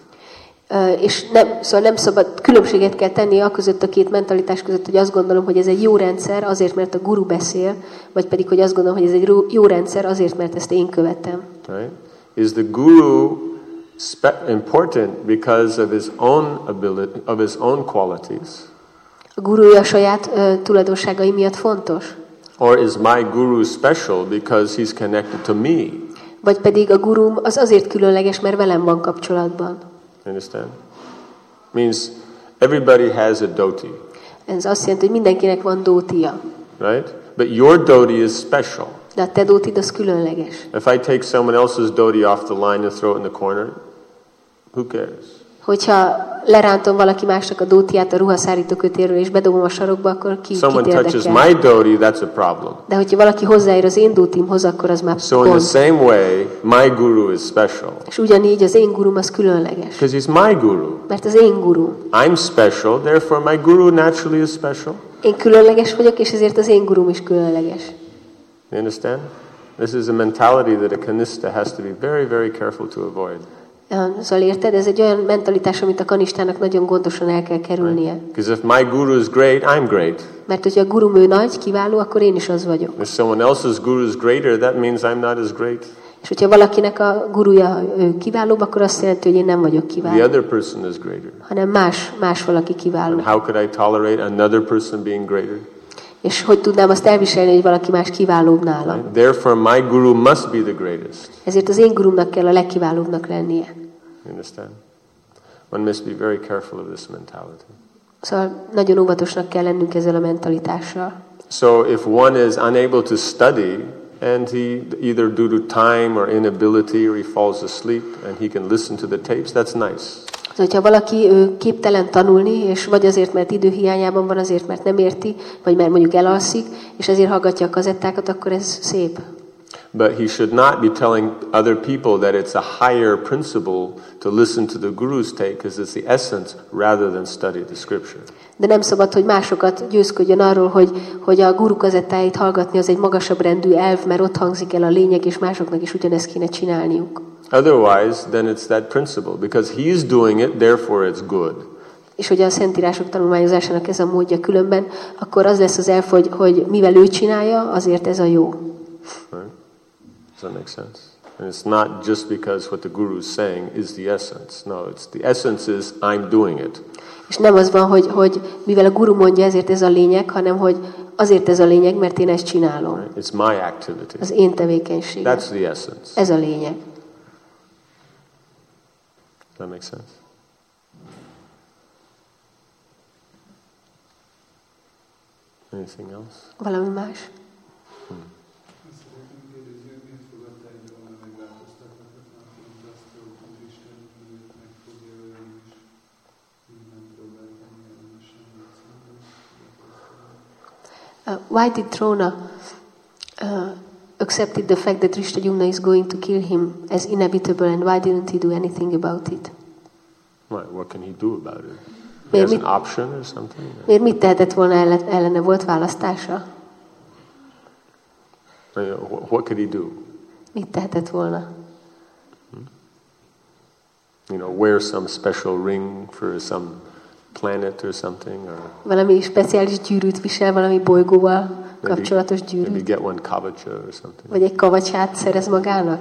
S2: És szóval nem szabad, különbséget kell tenni a között, a két mentalitás között, hogy azt gondolom, hogy ez egy jó rendszer azért, mert a guru beszél, vagy pedig, hogy azt gondolom, hogy ez egy jó rendszer azért, mert ezt én követem.
S1: Right? Is the guru important because of his own ability, of his own qualities?
S2: A guru a saját tulajdonságai miatt fontos?
S1: Or is my guru special because he's connected to me?
S2: Vagy pedig a gurum az azért különleges, mert velem van kapcsolatban.
S1: Understand? Means everybody has a dhoti.
S2: Ez azt jelenti, hogy mindenkinek van dótia.
S1: Right? But your dhoti is special.
S2: De a te dótid az különleges.
S1: If I take someone else's dhoti off the line and throw it in the corner, who cares?
S2: Hogyha lerántom valaki másnak a dótiát a ruhaszárító kötélről és bedobom a sarokba, akkor kit
S1: touches my dhoti, that's a problem.
S2: De hogyha valaki hozzáér az én dótimhoz, akkor az már
S1: So in the same way, my guru is special.
S2: És ugyanígy az én gurum az különleges.
S1: Because he's my guru.
S2: Mert az én guru.
S1: I'm special, therefore my guru naturally is special.
S2: Én különleges vagyok, és ezért az én gurum is különleges.
S1: You understand? This is a mentality that a kanista has to be very, very careful to avoid.
S2: Szóval érted? Ez egy olyan mentalitás, amit a kanistának nagyon gondosan el kell kerülnie.
S1: Because if my guru is great, I'm great.
S2: Mert hogyha a gurum ő nagy, kiváló, akkor én is az vagyok.
S1: If someone else's guru is greater, that means I'm not as great.
S2: És hogyha valakinek a guruja kiválóbb, akkor azt jelenti, hogy én nem vagyok kiváló.
S1: The other person is greater.
S2: Hanem más valaki kiváló.
S1: And how could I tolerate another person being greater?
S2: És hogy tudnám azt elviselni, hogy valaki más kiválóbb nálam?
S1: Right? Therefore my guru must be the greatest.
S2: Ezért az én gurumnak kell a legkiválóbbnak lennie.
S1: You understand? One must be very careful of this mentality.
S2: Szóval nagyon óvatosnak kell lennünk ezzel a mentalitással.
S1: So if one is unable to study, and he either due to time or inability, or he falls asleep, and he can listen to the tapes, that's nice.
S2: Hogyha valaki képtelen tanulni, és vagy azért, mert időhiányában van, azért, mert nem érti, vagy mert mondjuk elalszik, és ezért hallgatja a kazettákat, akkor ez szép.
S1: But he should not be telling other people that it's a higher principle to listen to the Guru's take because it's the essence rather than study the scripture.
S2: De nem szabad, hogy másokat győzködjön arról, hogy a guru kazettáit hallgatni az egy magasabb rendű elv, mert ott hangzik el a lényeg, és másoknak is ugyanezt kéne csinálniuk.
S1: Otherwise, then it's that principle. Because he's doing it, therefore it's good.
S2: És hogy a Szentírások tanulmányozásának ez a módja különben, akkor az lesz az elf, hogy mivel ő csinálja, azért ez a jó.
S1: Right? Does that make sense? And it's not just because what the Guru is saying is the essence. No, it's the essence is I'm doing it.
S2: És nem az van, hogy mivel a guru mondja, ezért ez a lényeg, hanem hogy azért ez a lényeg, mert én ezt csinálom.
S1: Right? It's my activity.
S2: Az én tevékenységem.
S1: That's the essence.
S2: Ez a lényeg.
S1: Does that make sense? Anything else?
S2: Valami más? Why did Drona accepted the fact that Drishtadyumna is going to kill him as inevitable, and why didn't he do anything about it?
S1: What can he do about it? He has an option or something?
S2: Miért mit tehetett volna ellene? Volt választása?
S1: What could he do?
S2: Mit tehetett volna?
S1: Wear some special ring for some planet or something, or
S2: valami speciális gyűrűt visel, valami bolygóval kapcsolatos gyűrűt.
S1: Maybe get one kavacha or something.
S2: Vagy egy kavacsát szerez magának.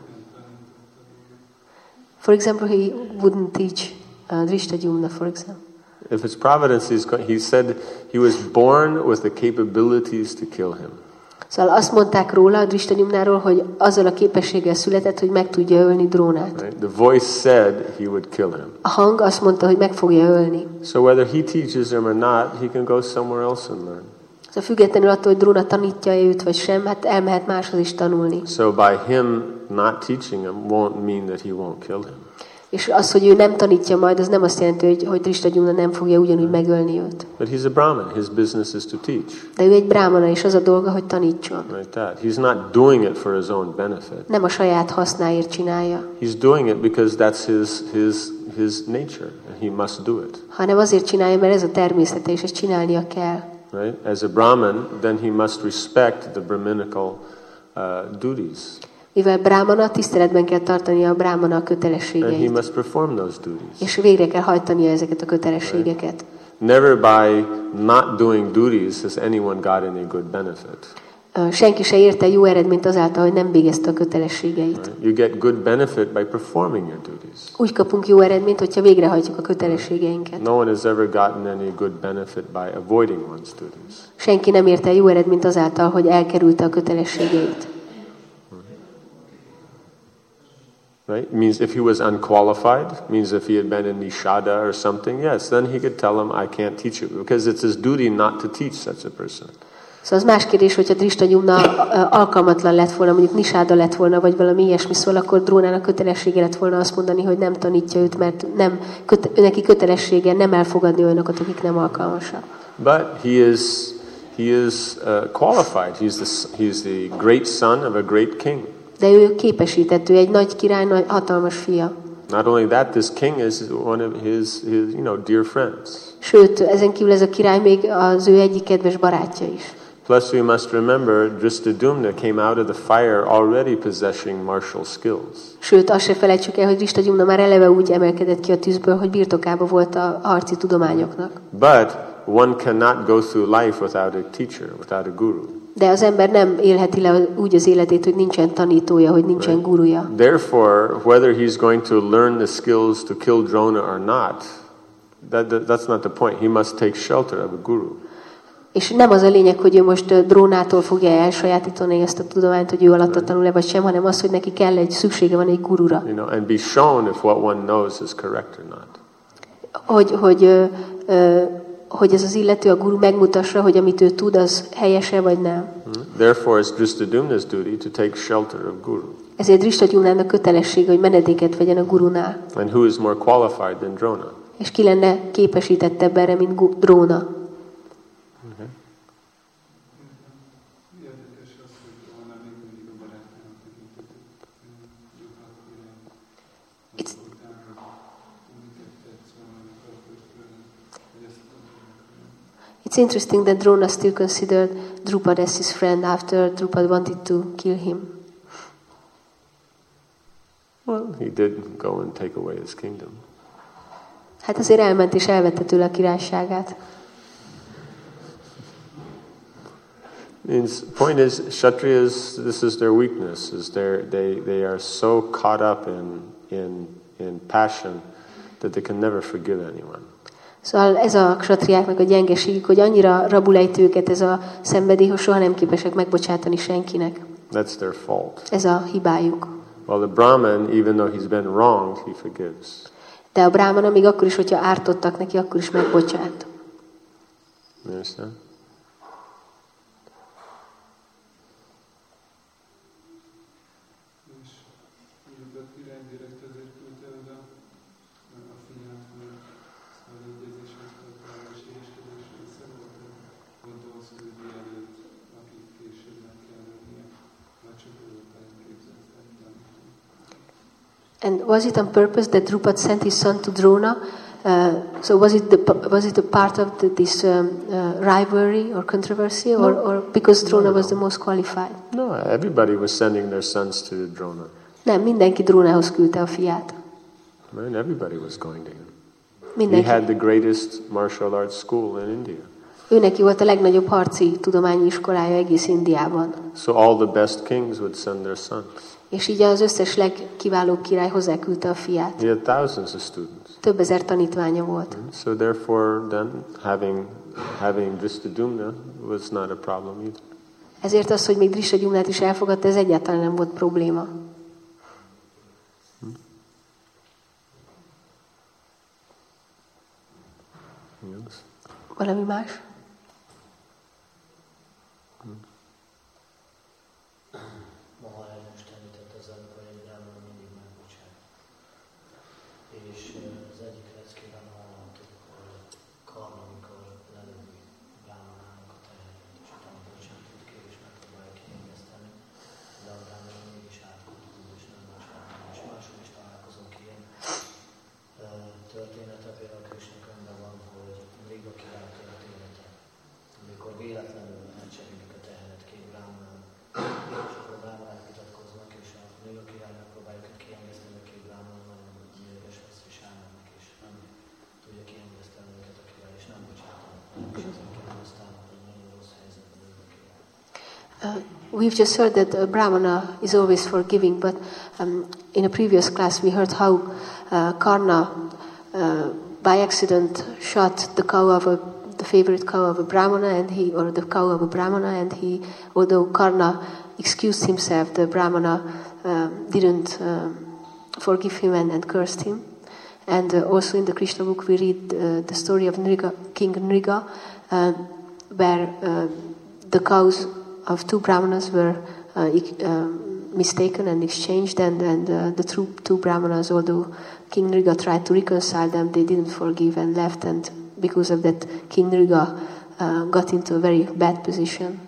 S2: For example, he wouldn't teach Drishtadyumna, for example.
S1: If it's providence, he said he was born with the capabilities to kill him.
S2: Szóval azt mondták róla, a Drishtadyumnáról, hogy azzal a képességgel született, hogy meg tudja ölni Drónát.
S1: Right? The voice said he would kill him.
S2: A hang azt mondta, hogy meg fogja ölni.
S1: So whether he teaches him or not, he can go somewhere else and learn.
S2: Szóval függetlenül attól, hogy Dróna tanítja őt vagy sem, hát elmehet máshoz is tanulni.
S1: So by him not teaching him won't mean that he won't kill him.
S2: És az, hogy ő nem tanítja majd, az nem azt jelenti, hogy Drishtadyumna nem fogja ugyanúgy megölni őt.
S1: But he's a Brahmin. His business is to teach.
S2: De ő egy brámana, és az a dolga, hogy tanítson.
S1: Like that. He's not doing it for his own benefit.
S2: Nem a saját hasznáért csinálja.
S1: He's doing it because that's his nature, and he must do it.
S2: Hanem azért csinálja, mert ez a természete, és ezt csinálnia kell.
S1: Right? As a Brahmin, then he must respect the Brahminical duties.
S2: Mivel brámana, tiszteletben kell tartania a brámana
S1: And he
S2: kötelességeit.
S1: must perform those duties.
S2: És végre kell hajtania ezeket a kötelességeket.
S1: Never by not doing duties has anyone got any good benefit.
S2: Senki se érte jó eredményt azáltal, hogy nem végezte a kötelességeit.
S1: Right? You get good benefit by performing your duties.
S2: Úgy kapunk jó eredményt, hogyha végrehajtjuk a kötelességeinket.
S1: No one has ever gotten any good benefit by avoiding one's duties.
S2: Senki nem érte jó eredményt azáltal, hogy elkerülte a kötelességeit.
S1: Right? Means if he was unqualified, means if he had been in Nishada or something, yes, then he could tell him, I can't teach you, because it's his duty not to teach such a person.
S2: Szóval az más kérdés, hogyha Drishtadyumna alkalmatlan lett volna, mondjuk Nisáda lett volna, vagy valami ilyesmi, szóval akkor Drónának kötelessége lett volna azt mondani, hogy nem tanítja őt, mert neki kötelessége nem elfogadni olyanokat, akik nem alkalmasak.
S1: But he is qualified. He's the great son of a great king.
S2: De ő képesített, ő egy nagy király, nagy hatalmas fia.
S1: Not only that, this king is one of his dear friends.
S2: Sőt, ezen kívül ez a király még az ő egyik kedves barátja is.
S1: Plus, we must remember, Drishtadyumna came out of the fire already possessing martial skills.
S2: Sőt, azt se felejtsük el, hogy Drishtadyumna már eleve úgy emelkedett ki a tűzből, hogy birtokában volt a harci tudományoknak.
S1: But one cannot go through life without a teacher, without a guru.
S2: De az ember nem élheti le úgy az életét, hogy nincsen tanítója, hogy nincsen guruja.
S1: Therefore, whether he's going to learn the skills to kill Drona or not, that's not the point. He must take shelter of a guru.
S2: És nem az a lényeg, hogy ő most Drónától fogja elsajátítani ezt a tudományt, hogy ő alatta tanul-e vagy sem, hanem az, hogy neki kell szüksége van egy gurura.
S1: And be shown if what one knows is correct or not.
S2: Hogy ez az illető, a guru megmutassa, hogy amit ő tud, az helyese vagy nem.
S1: Therefore, it's Drishtadyumna's duty to take shelter of guru.
S2: Ezért Drishtadyumnának kötelessége, hogy menedéket vegyen a gurunál.
S1: And who is more qualified than Drona?
S2: És ki lenne képesítettebb erre, mint Dróna? It's interesting that Drona still considered Drupad as his friend after Drupad wanted to kill him.
S1: Well, he did go and take away his kingdom.
S2: Hát azért elment és elvette tőle a királyságát.
S1: Point is, Kshatriyas, this is their weakness, is they are so caught up in passion that they can never forgive anyone.
S2: Szóval ez a kshatriáknak a gyengeségük, hogy annyira rabulejt őket ez a szenvedély, hogy soha nem képesek megbocsátani senkinek.
S1: That's their fault.
S2: Ez a hibájuk.
S1: Well, the Brahman, even though he's been wronged, he forgives.
S2: De a brahmana még akkor is, hogyha ártottak neki, akkor is megbocsát.
S1: You understand?
S2: And was it on purpose that Drupad sent his son to Drona? So was it a part of this rivalry or controversy, or because Drona was the most qualified?
S1: No, everybody was sending their sons to Drona.
S2: Nem, mindenki Drónához küldte a fiát.
S1: Man, everybody was going to him.
S2: Mindenki.
S1: He had the greatest martial arts school in India.
S2: Ő neki volt a legnagyobb harci tudományi iskolája egész Indiában.
S1: So all the best kings would send their sons.
S2: És így az összes legkiválóbb király hozzáküldte a fiát.
S1: He had thousands of students.
S2: Több ezer tanítványa volt.
S1: So therefore, then having Drishtadyumna was not a problem either.
S2: Ezért az, hogy még Drishtadyumnát is elfogadta, ez egyáltalán nem volt probléma.
S1: Yes.
S2: Valami más?
S3: És az egyik leckében hallottuk, hogy Karna, amikor lelövi Brahmanának a teherét, és utána bocsánatot kér, és megpróbálja kiengeszteni, de a Brahmana mégis átkotul, és nem bocsánat. És máshol is találkozunk ilyen története, például Krishna könyvben van, hogy Mriga király története, amikor véletlenül elcserélik a teheret két Brahmanán, és akkor a Brahmanák vitatkoznak, és a Mriga király megpróbálja őket kiengeszteni, a két Brahmanán nagyon mérges lesz, és állnak, és nem tudja kiengeszteni őket a király, és nem bocsátanak, és ezeken aztán nagyon rossz helyzetben ő a király.
S2: We've just heard that a Brahmana is always forgiving, but in a previous class we heard how Karna by accident shot the favorite cow of a Brahmana, or the cow of a Brahmana, and although Karna excused himself, the Brahmana didn't forgive him and cursed him. And also in the Krishna book we read the story of King Nriga, where the cows of two Brahmanas were mistaken and exchanged, and the two Brahmanas, although King Nriga tried to reconcile them, they didn't forgive and left, and because of that King Nriga got into a very bad position.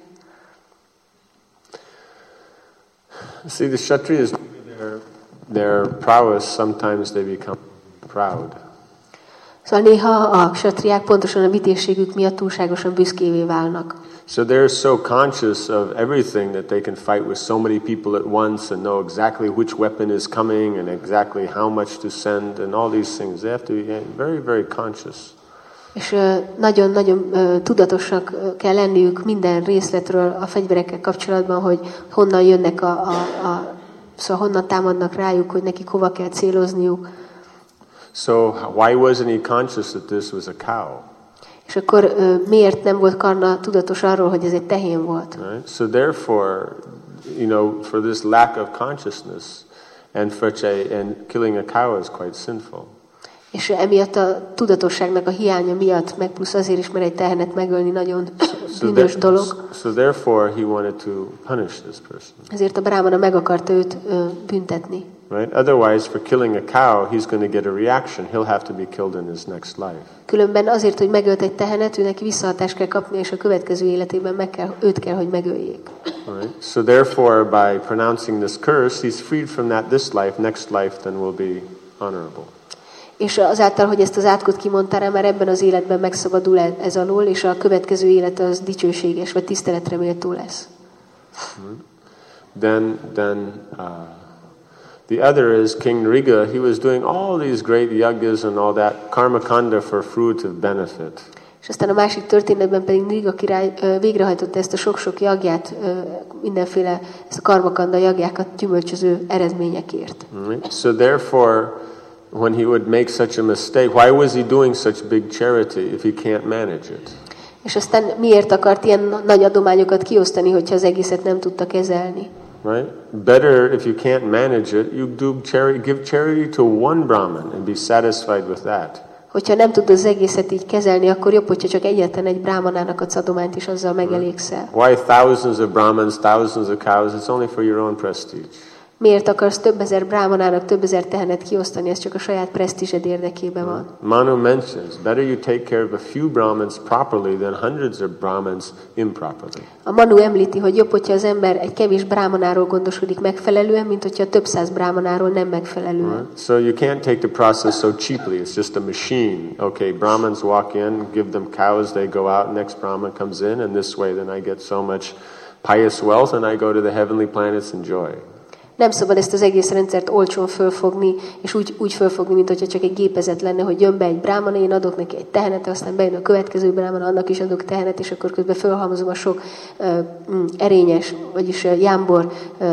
S1: See, the Kshatriyas, their prowess, sometimes they become proud.
S2: Szóval néha a kshatriák pontosan a vitézségük miatt túlságosan büszkévé válnak.
S1: So they're so conscious of everything that they can fight with so many people at once and know exactly which weapon is coming and exactly how much to send and all these things. They have to be very, very conscious.
S2: És nagyon-nagyon tudatosak kell lenniük minden részletről a fegyverekkel kapcsolatban, hogy honnan jönnek szóval honnan támadnak rájuk, hogy nekik hova kell célozniuk.
S1: So why wasn't he conscious that this was a cow?
S2: És akkor miért nem volt Karna tudatos arról, hogy ez egy tehén volt?
S1: Right? So therefore, for this lack of consciousness, and killing a cow is quite sinful.
S2: És emiatt a tudatosságnak a hiánya miatt, meg plusz azért is, mert egy tehenet megölni nagyon bűnös dolog.
S1: So therefore he wanted to punish this person.
S2: Ezért a brámana meg akarta őt büntetni.
S1: Right? Otherwise, for killing a cow, he's going to get a reaction. He'll have to be killed in his next life.
S2: Különben azért, hogy megölt egy tehenet, ő neki visszahatást kell kapni, és a következő életében őt kell, hogy megöljék.
S1: Right? So therefore, by pronouncing this curse, he's freed from that this life. Next life then will be honorable.
S2: És azáltal, hogy ezt az átkot kimondta rá, már ebben az életben megszabadul ez alól, és a következő élet az dicsőséges, vagy tiszteletre méltó lesz.
S1: Then the other is King Nriga. He was doing all these great yagas and all that karmakanda for fruitive benefit.
S2: És aztán a másik történetben pedig Nriga király végrehajtotta ezt a sok-sok jagját, mindenféle ezt a karmakanda jagjákat gyümölcsöző eredményekért.
S1: So therefore, when he would make such a mistake, why was he doing such big charity if he can't manage it?
S2: És aztán miért akart ilyen nagy adományokat kiosztani, hogyha az egészet nem tudta kezelni?
S1: Right? Better if you can't manage it, you give charity to one Brahman and be satisfied with that.
S2: Hogyha nem tudod az egészet így kezelni, akkor jobb, hogyha csak egyetlen egy brámanának adsz adományt, és azzal megelégszel.
S1: Why thousands of Brahmans, thousands of cows? It's only for your own prestige.
S2: Miért akarsz több ezer brámanának több ezer tehenet kiosztani? Ez csak a saját presztízsed érdekében van.
S1: Manu mentions, better you take care of a few Brahmins properly than hundreds of Brahmins improperly.
S2: A Manu említi, hogy jobb, hogyha az ember egy kevés brámanáról gondoskodik megfelelően, mint hogyha több száz brámanáról nem megfelelően.
S1: So you can't take the process so cheaply. It's just a machine. Okay, Brahmins walk in, give them cows, they go out, next Brahmin comes in, and this way then I get so much pious wealth and I go to the heavenly planets and joy.
S2: Nem szabad ezt az egész rendszert olcsón fölfogni, és úgy fölfogni, mint hogyha csak egy gépezet lenne, hogy jön be egy brámana, én adok neki egy tehenet, aztán bejön a következő brámana, annak is adok tehenet, és akkor közben fölhalmozom a sok erényes, vagyis jámbor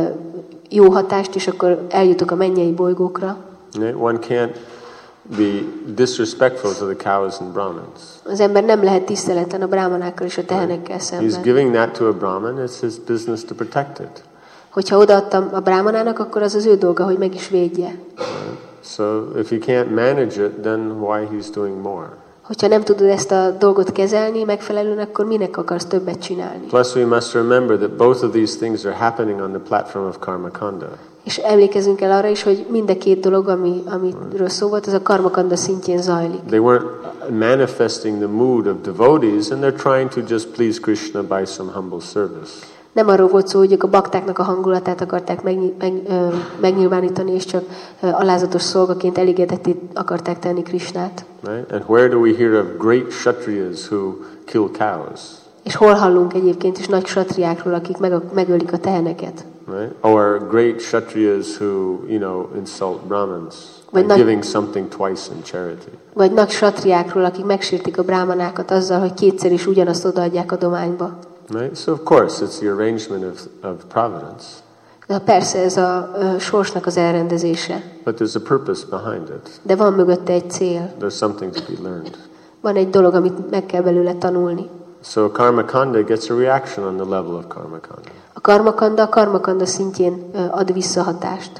S2: jó hatást, és akkor eljutok a mennyei bolygókra.
S1: One can't be disrespectful to the cows and Brahmins.
S2: Az ember nem lehet tiszteletlen a brámanákkal és a tehenekkel szemben.
S1: He's giving that to a Brahmin, it's his business to protect it.
S2: Hogyha odaadtam a brámanának, akkor az az ő dolga, hogy meg is védje.
S1: So if he can't manage it, then why he's doing more?
S2: Hogyha nem tudod ezt a dolgot kezelni megfelelően, akkor minek akarsz többet csinálni?
S1: Plus we must remember that both of these things are happening on the platform of Karmakanda.
S2: És emlékezünk el arra is, hogy mind a két dolog, amiről szó volt, az a karmakanda szintjén zajlik.
S1: They weren't manifesting the mood of devotees, and they're trying to just please Krishna by some humble service.
S2: Nem arról volt szó, hogy ők a baktáknak a hangulatát akarták megnyilvánítani, és csak alázatos szolgaként elégedetté akarták tenni Krisnát.
S1: Right? And where do we hear of great kshatriyas who kill cows?
S2: És hol hallunk egyébként is nagy ksatriákról, akik megölik a teheneket?
S1: Right? Or great kshatriyas who, insult Brahmins by giving something twice in charity.
S2: Vagy nagy ksatriákról, akik megsértik a brámanákat azzal, hogy kétszer is ugyanazt odaadják adományba.
S1: Right? So of course it's the arrangement of providence.
S2: De persze ez a sorsnak az elrendezése.
S1: But there's a purpose behind it.
S2: De van mögötte egy cél.
S1: There's something to be learned.
S2: Van egy dolog, amit meg kell belőle tanulni.
S1: So Karmakanda gets a reaction on the level of Karmakanda.
S2: A karmakanda szintjén ad visszahatást.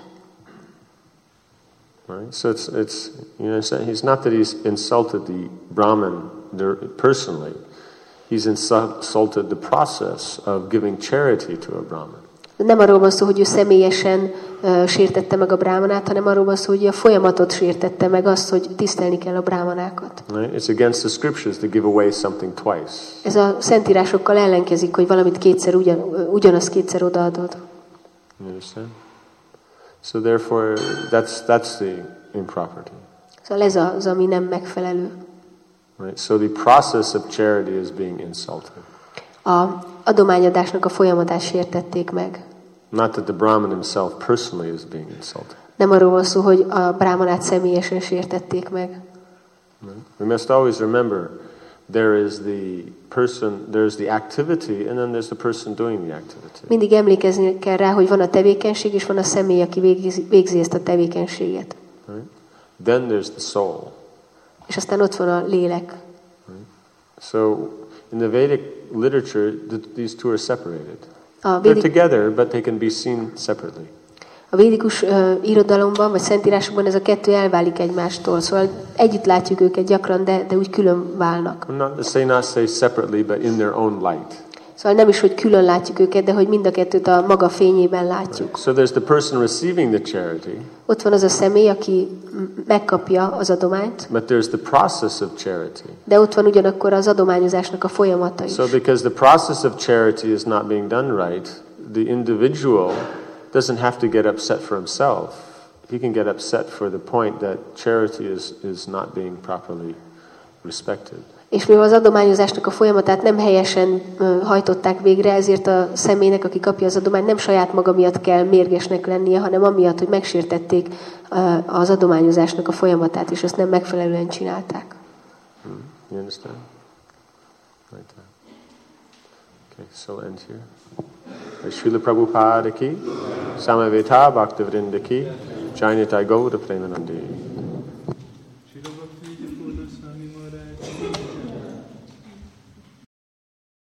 S1: Right? So it's he's not that he's insulted the Brahmin personally. He's insulted the process of giving charity to a Brahmin.
S2: Nem arról van szó, hogy ő személyesen sértette meg a brámanát, hanem arról van szó, hogy a folyamatot sértette meg azt, hogy tisztelni kell a brámanákat.
S1: Right? It's against the scriptures to give away something twice.
S2: Ez a szentírásokkal ellenkezik, hogy valamit ugyanazt kétszer odaadod.
S1: You understand? So therefore, that's the improperty.
S2: Szóval ez az, ami nem megfelelő.
S1: Right? So the process of charity is being insulted.
S2: A adományadásnak a folyamatát sértették meg.
S1: Not that the Brahmin himself personally is being insulted.
S2: Nem arról van szó, hogy a brámanát személyesen sértették meg.
S1: We must always remember there is the person, there's the activity, and then there's the person doing the activity.
S2: Mindig emlékezni kell rá, hogy van a tevékenység, és van a személy, aki végzi ezt a tevékenységet.
S1: Right? Then there's the soul.
S2: És aztán ott van a lélek.
S1: Right? So in the Vedic literature, these two are separated. They're together, but they can be seen separately.
S2: A védikus irodalomban, vagy szentírásokban ez a kettő elválik egymástól, szóval együtt látjuk őket gyakran, de úgy külön válnak.
S1: Not say separately, but in their own light.
S2: Szóval nem is, hogy külön látjuk őket, de hogy mind a kettőt a maga fényében látjuk.
S1: Right. So there's the person receiving the charity.
S2: Ott van az a személy, aki megkapja az adományt.
S1: But there's the process of charity.
S2: De ott van ugyanakkor az adományozásnak a folyamata is.
S1: So because the process of charity is not being done right, the individual doesn't have to get upset for himself. He can get upset for the point that charity is not being properly respected.
S2: És mivel az adományozásnak a folyamatát nem helyesen hajtották végre, ezért a személynek, aki kapja az adományt, nem saját maga miatt kell mérgesnek lennie, hanem amiatt, hogy megsértették az adományozásnak a folyamatát, és ezt nem megfelelően csinálták.
S1: You understand? Right there. Okay, so end here. Srila Prabhupada ki, Samaveta Bhaktivinoda ki, Jainitai Gauda Premanandi.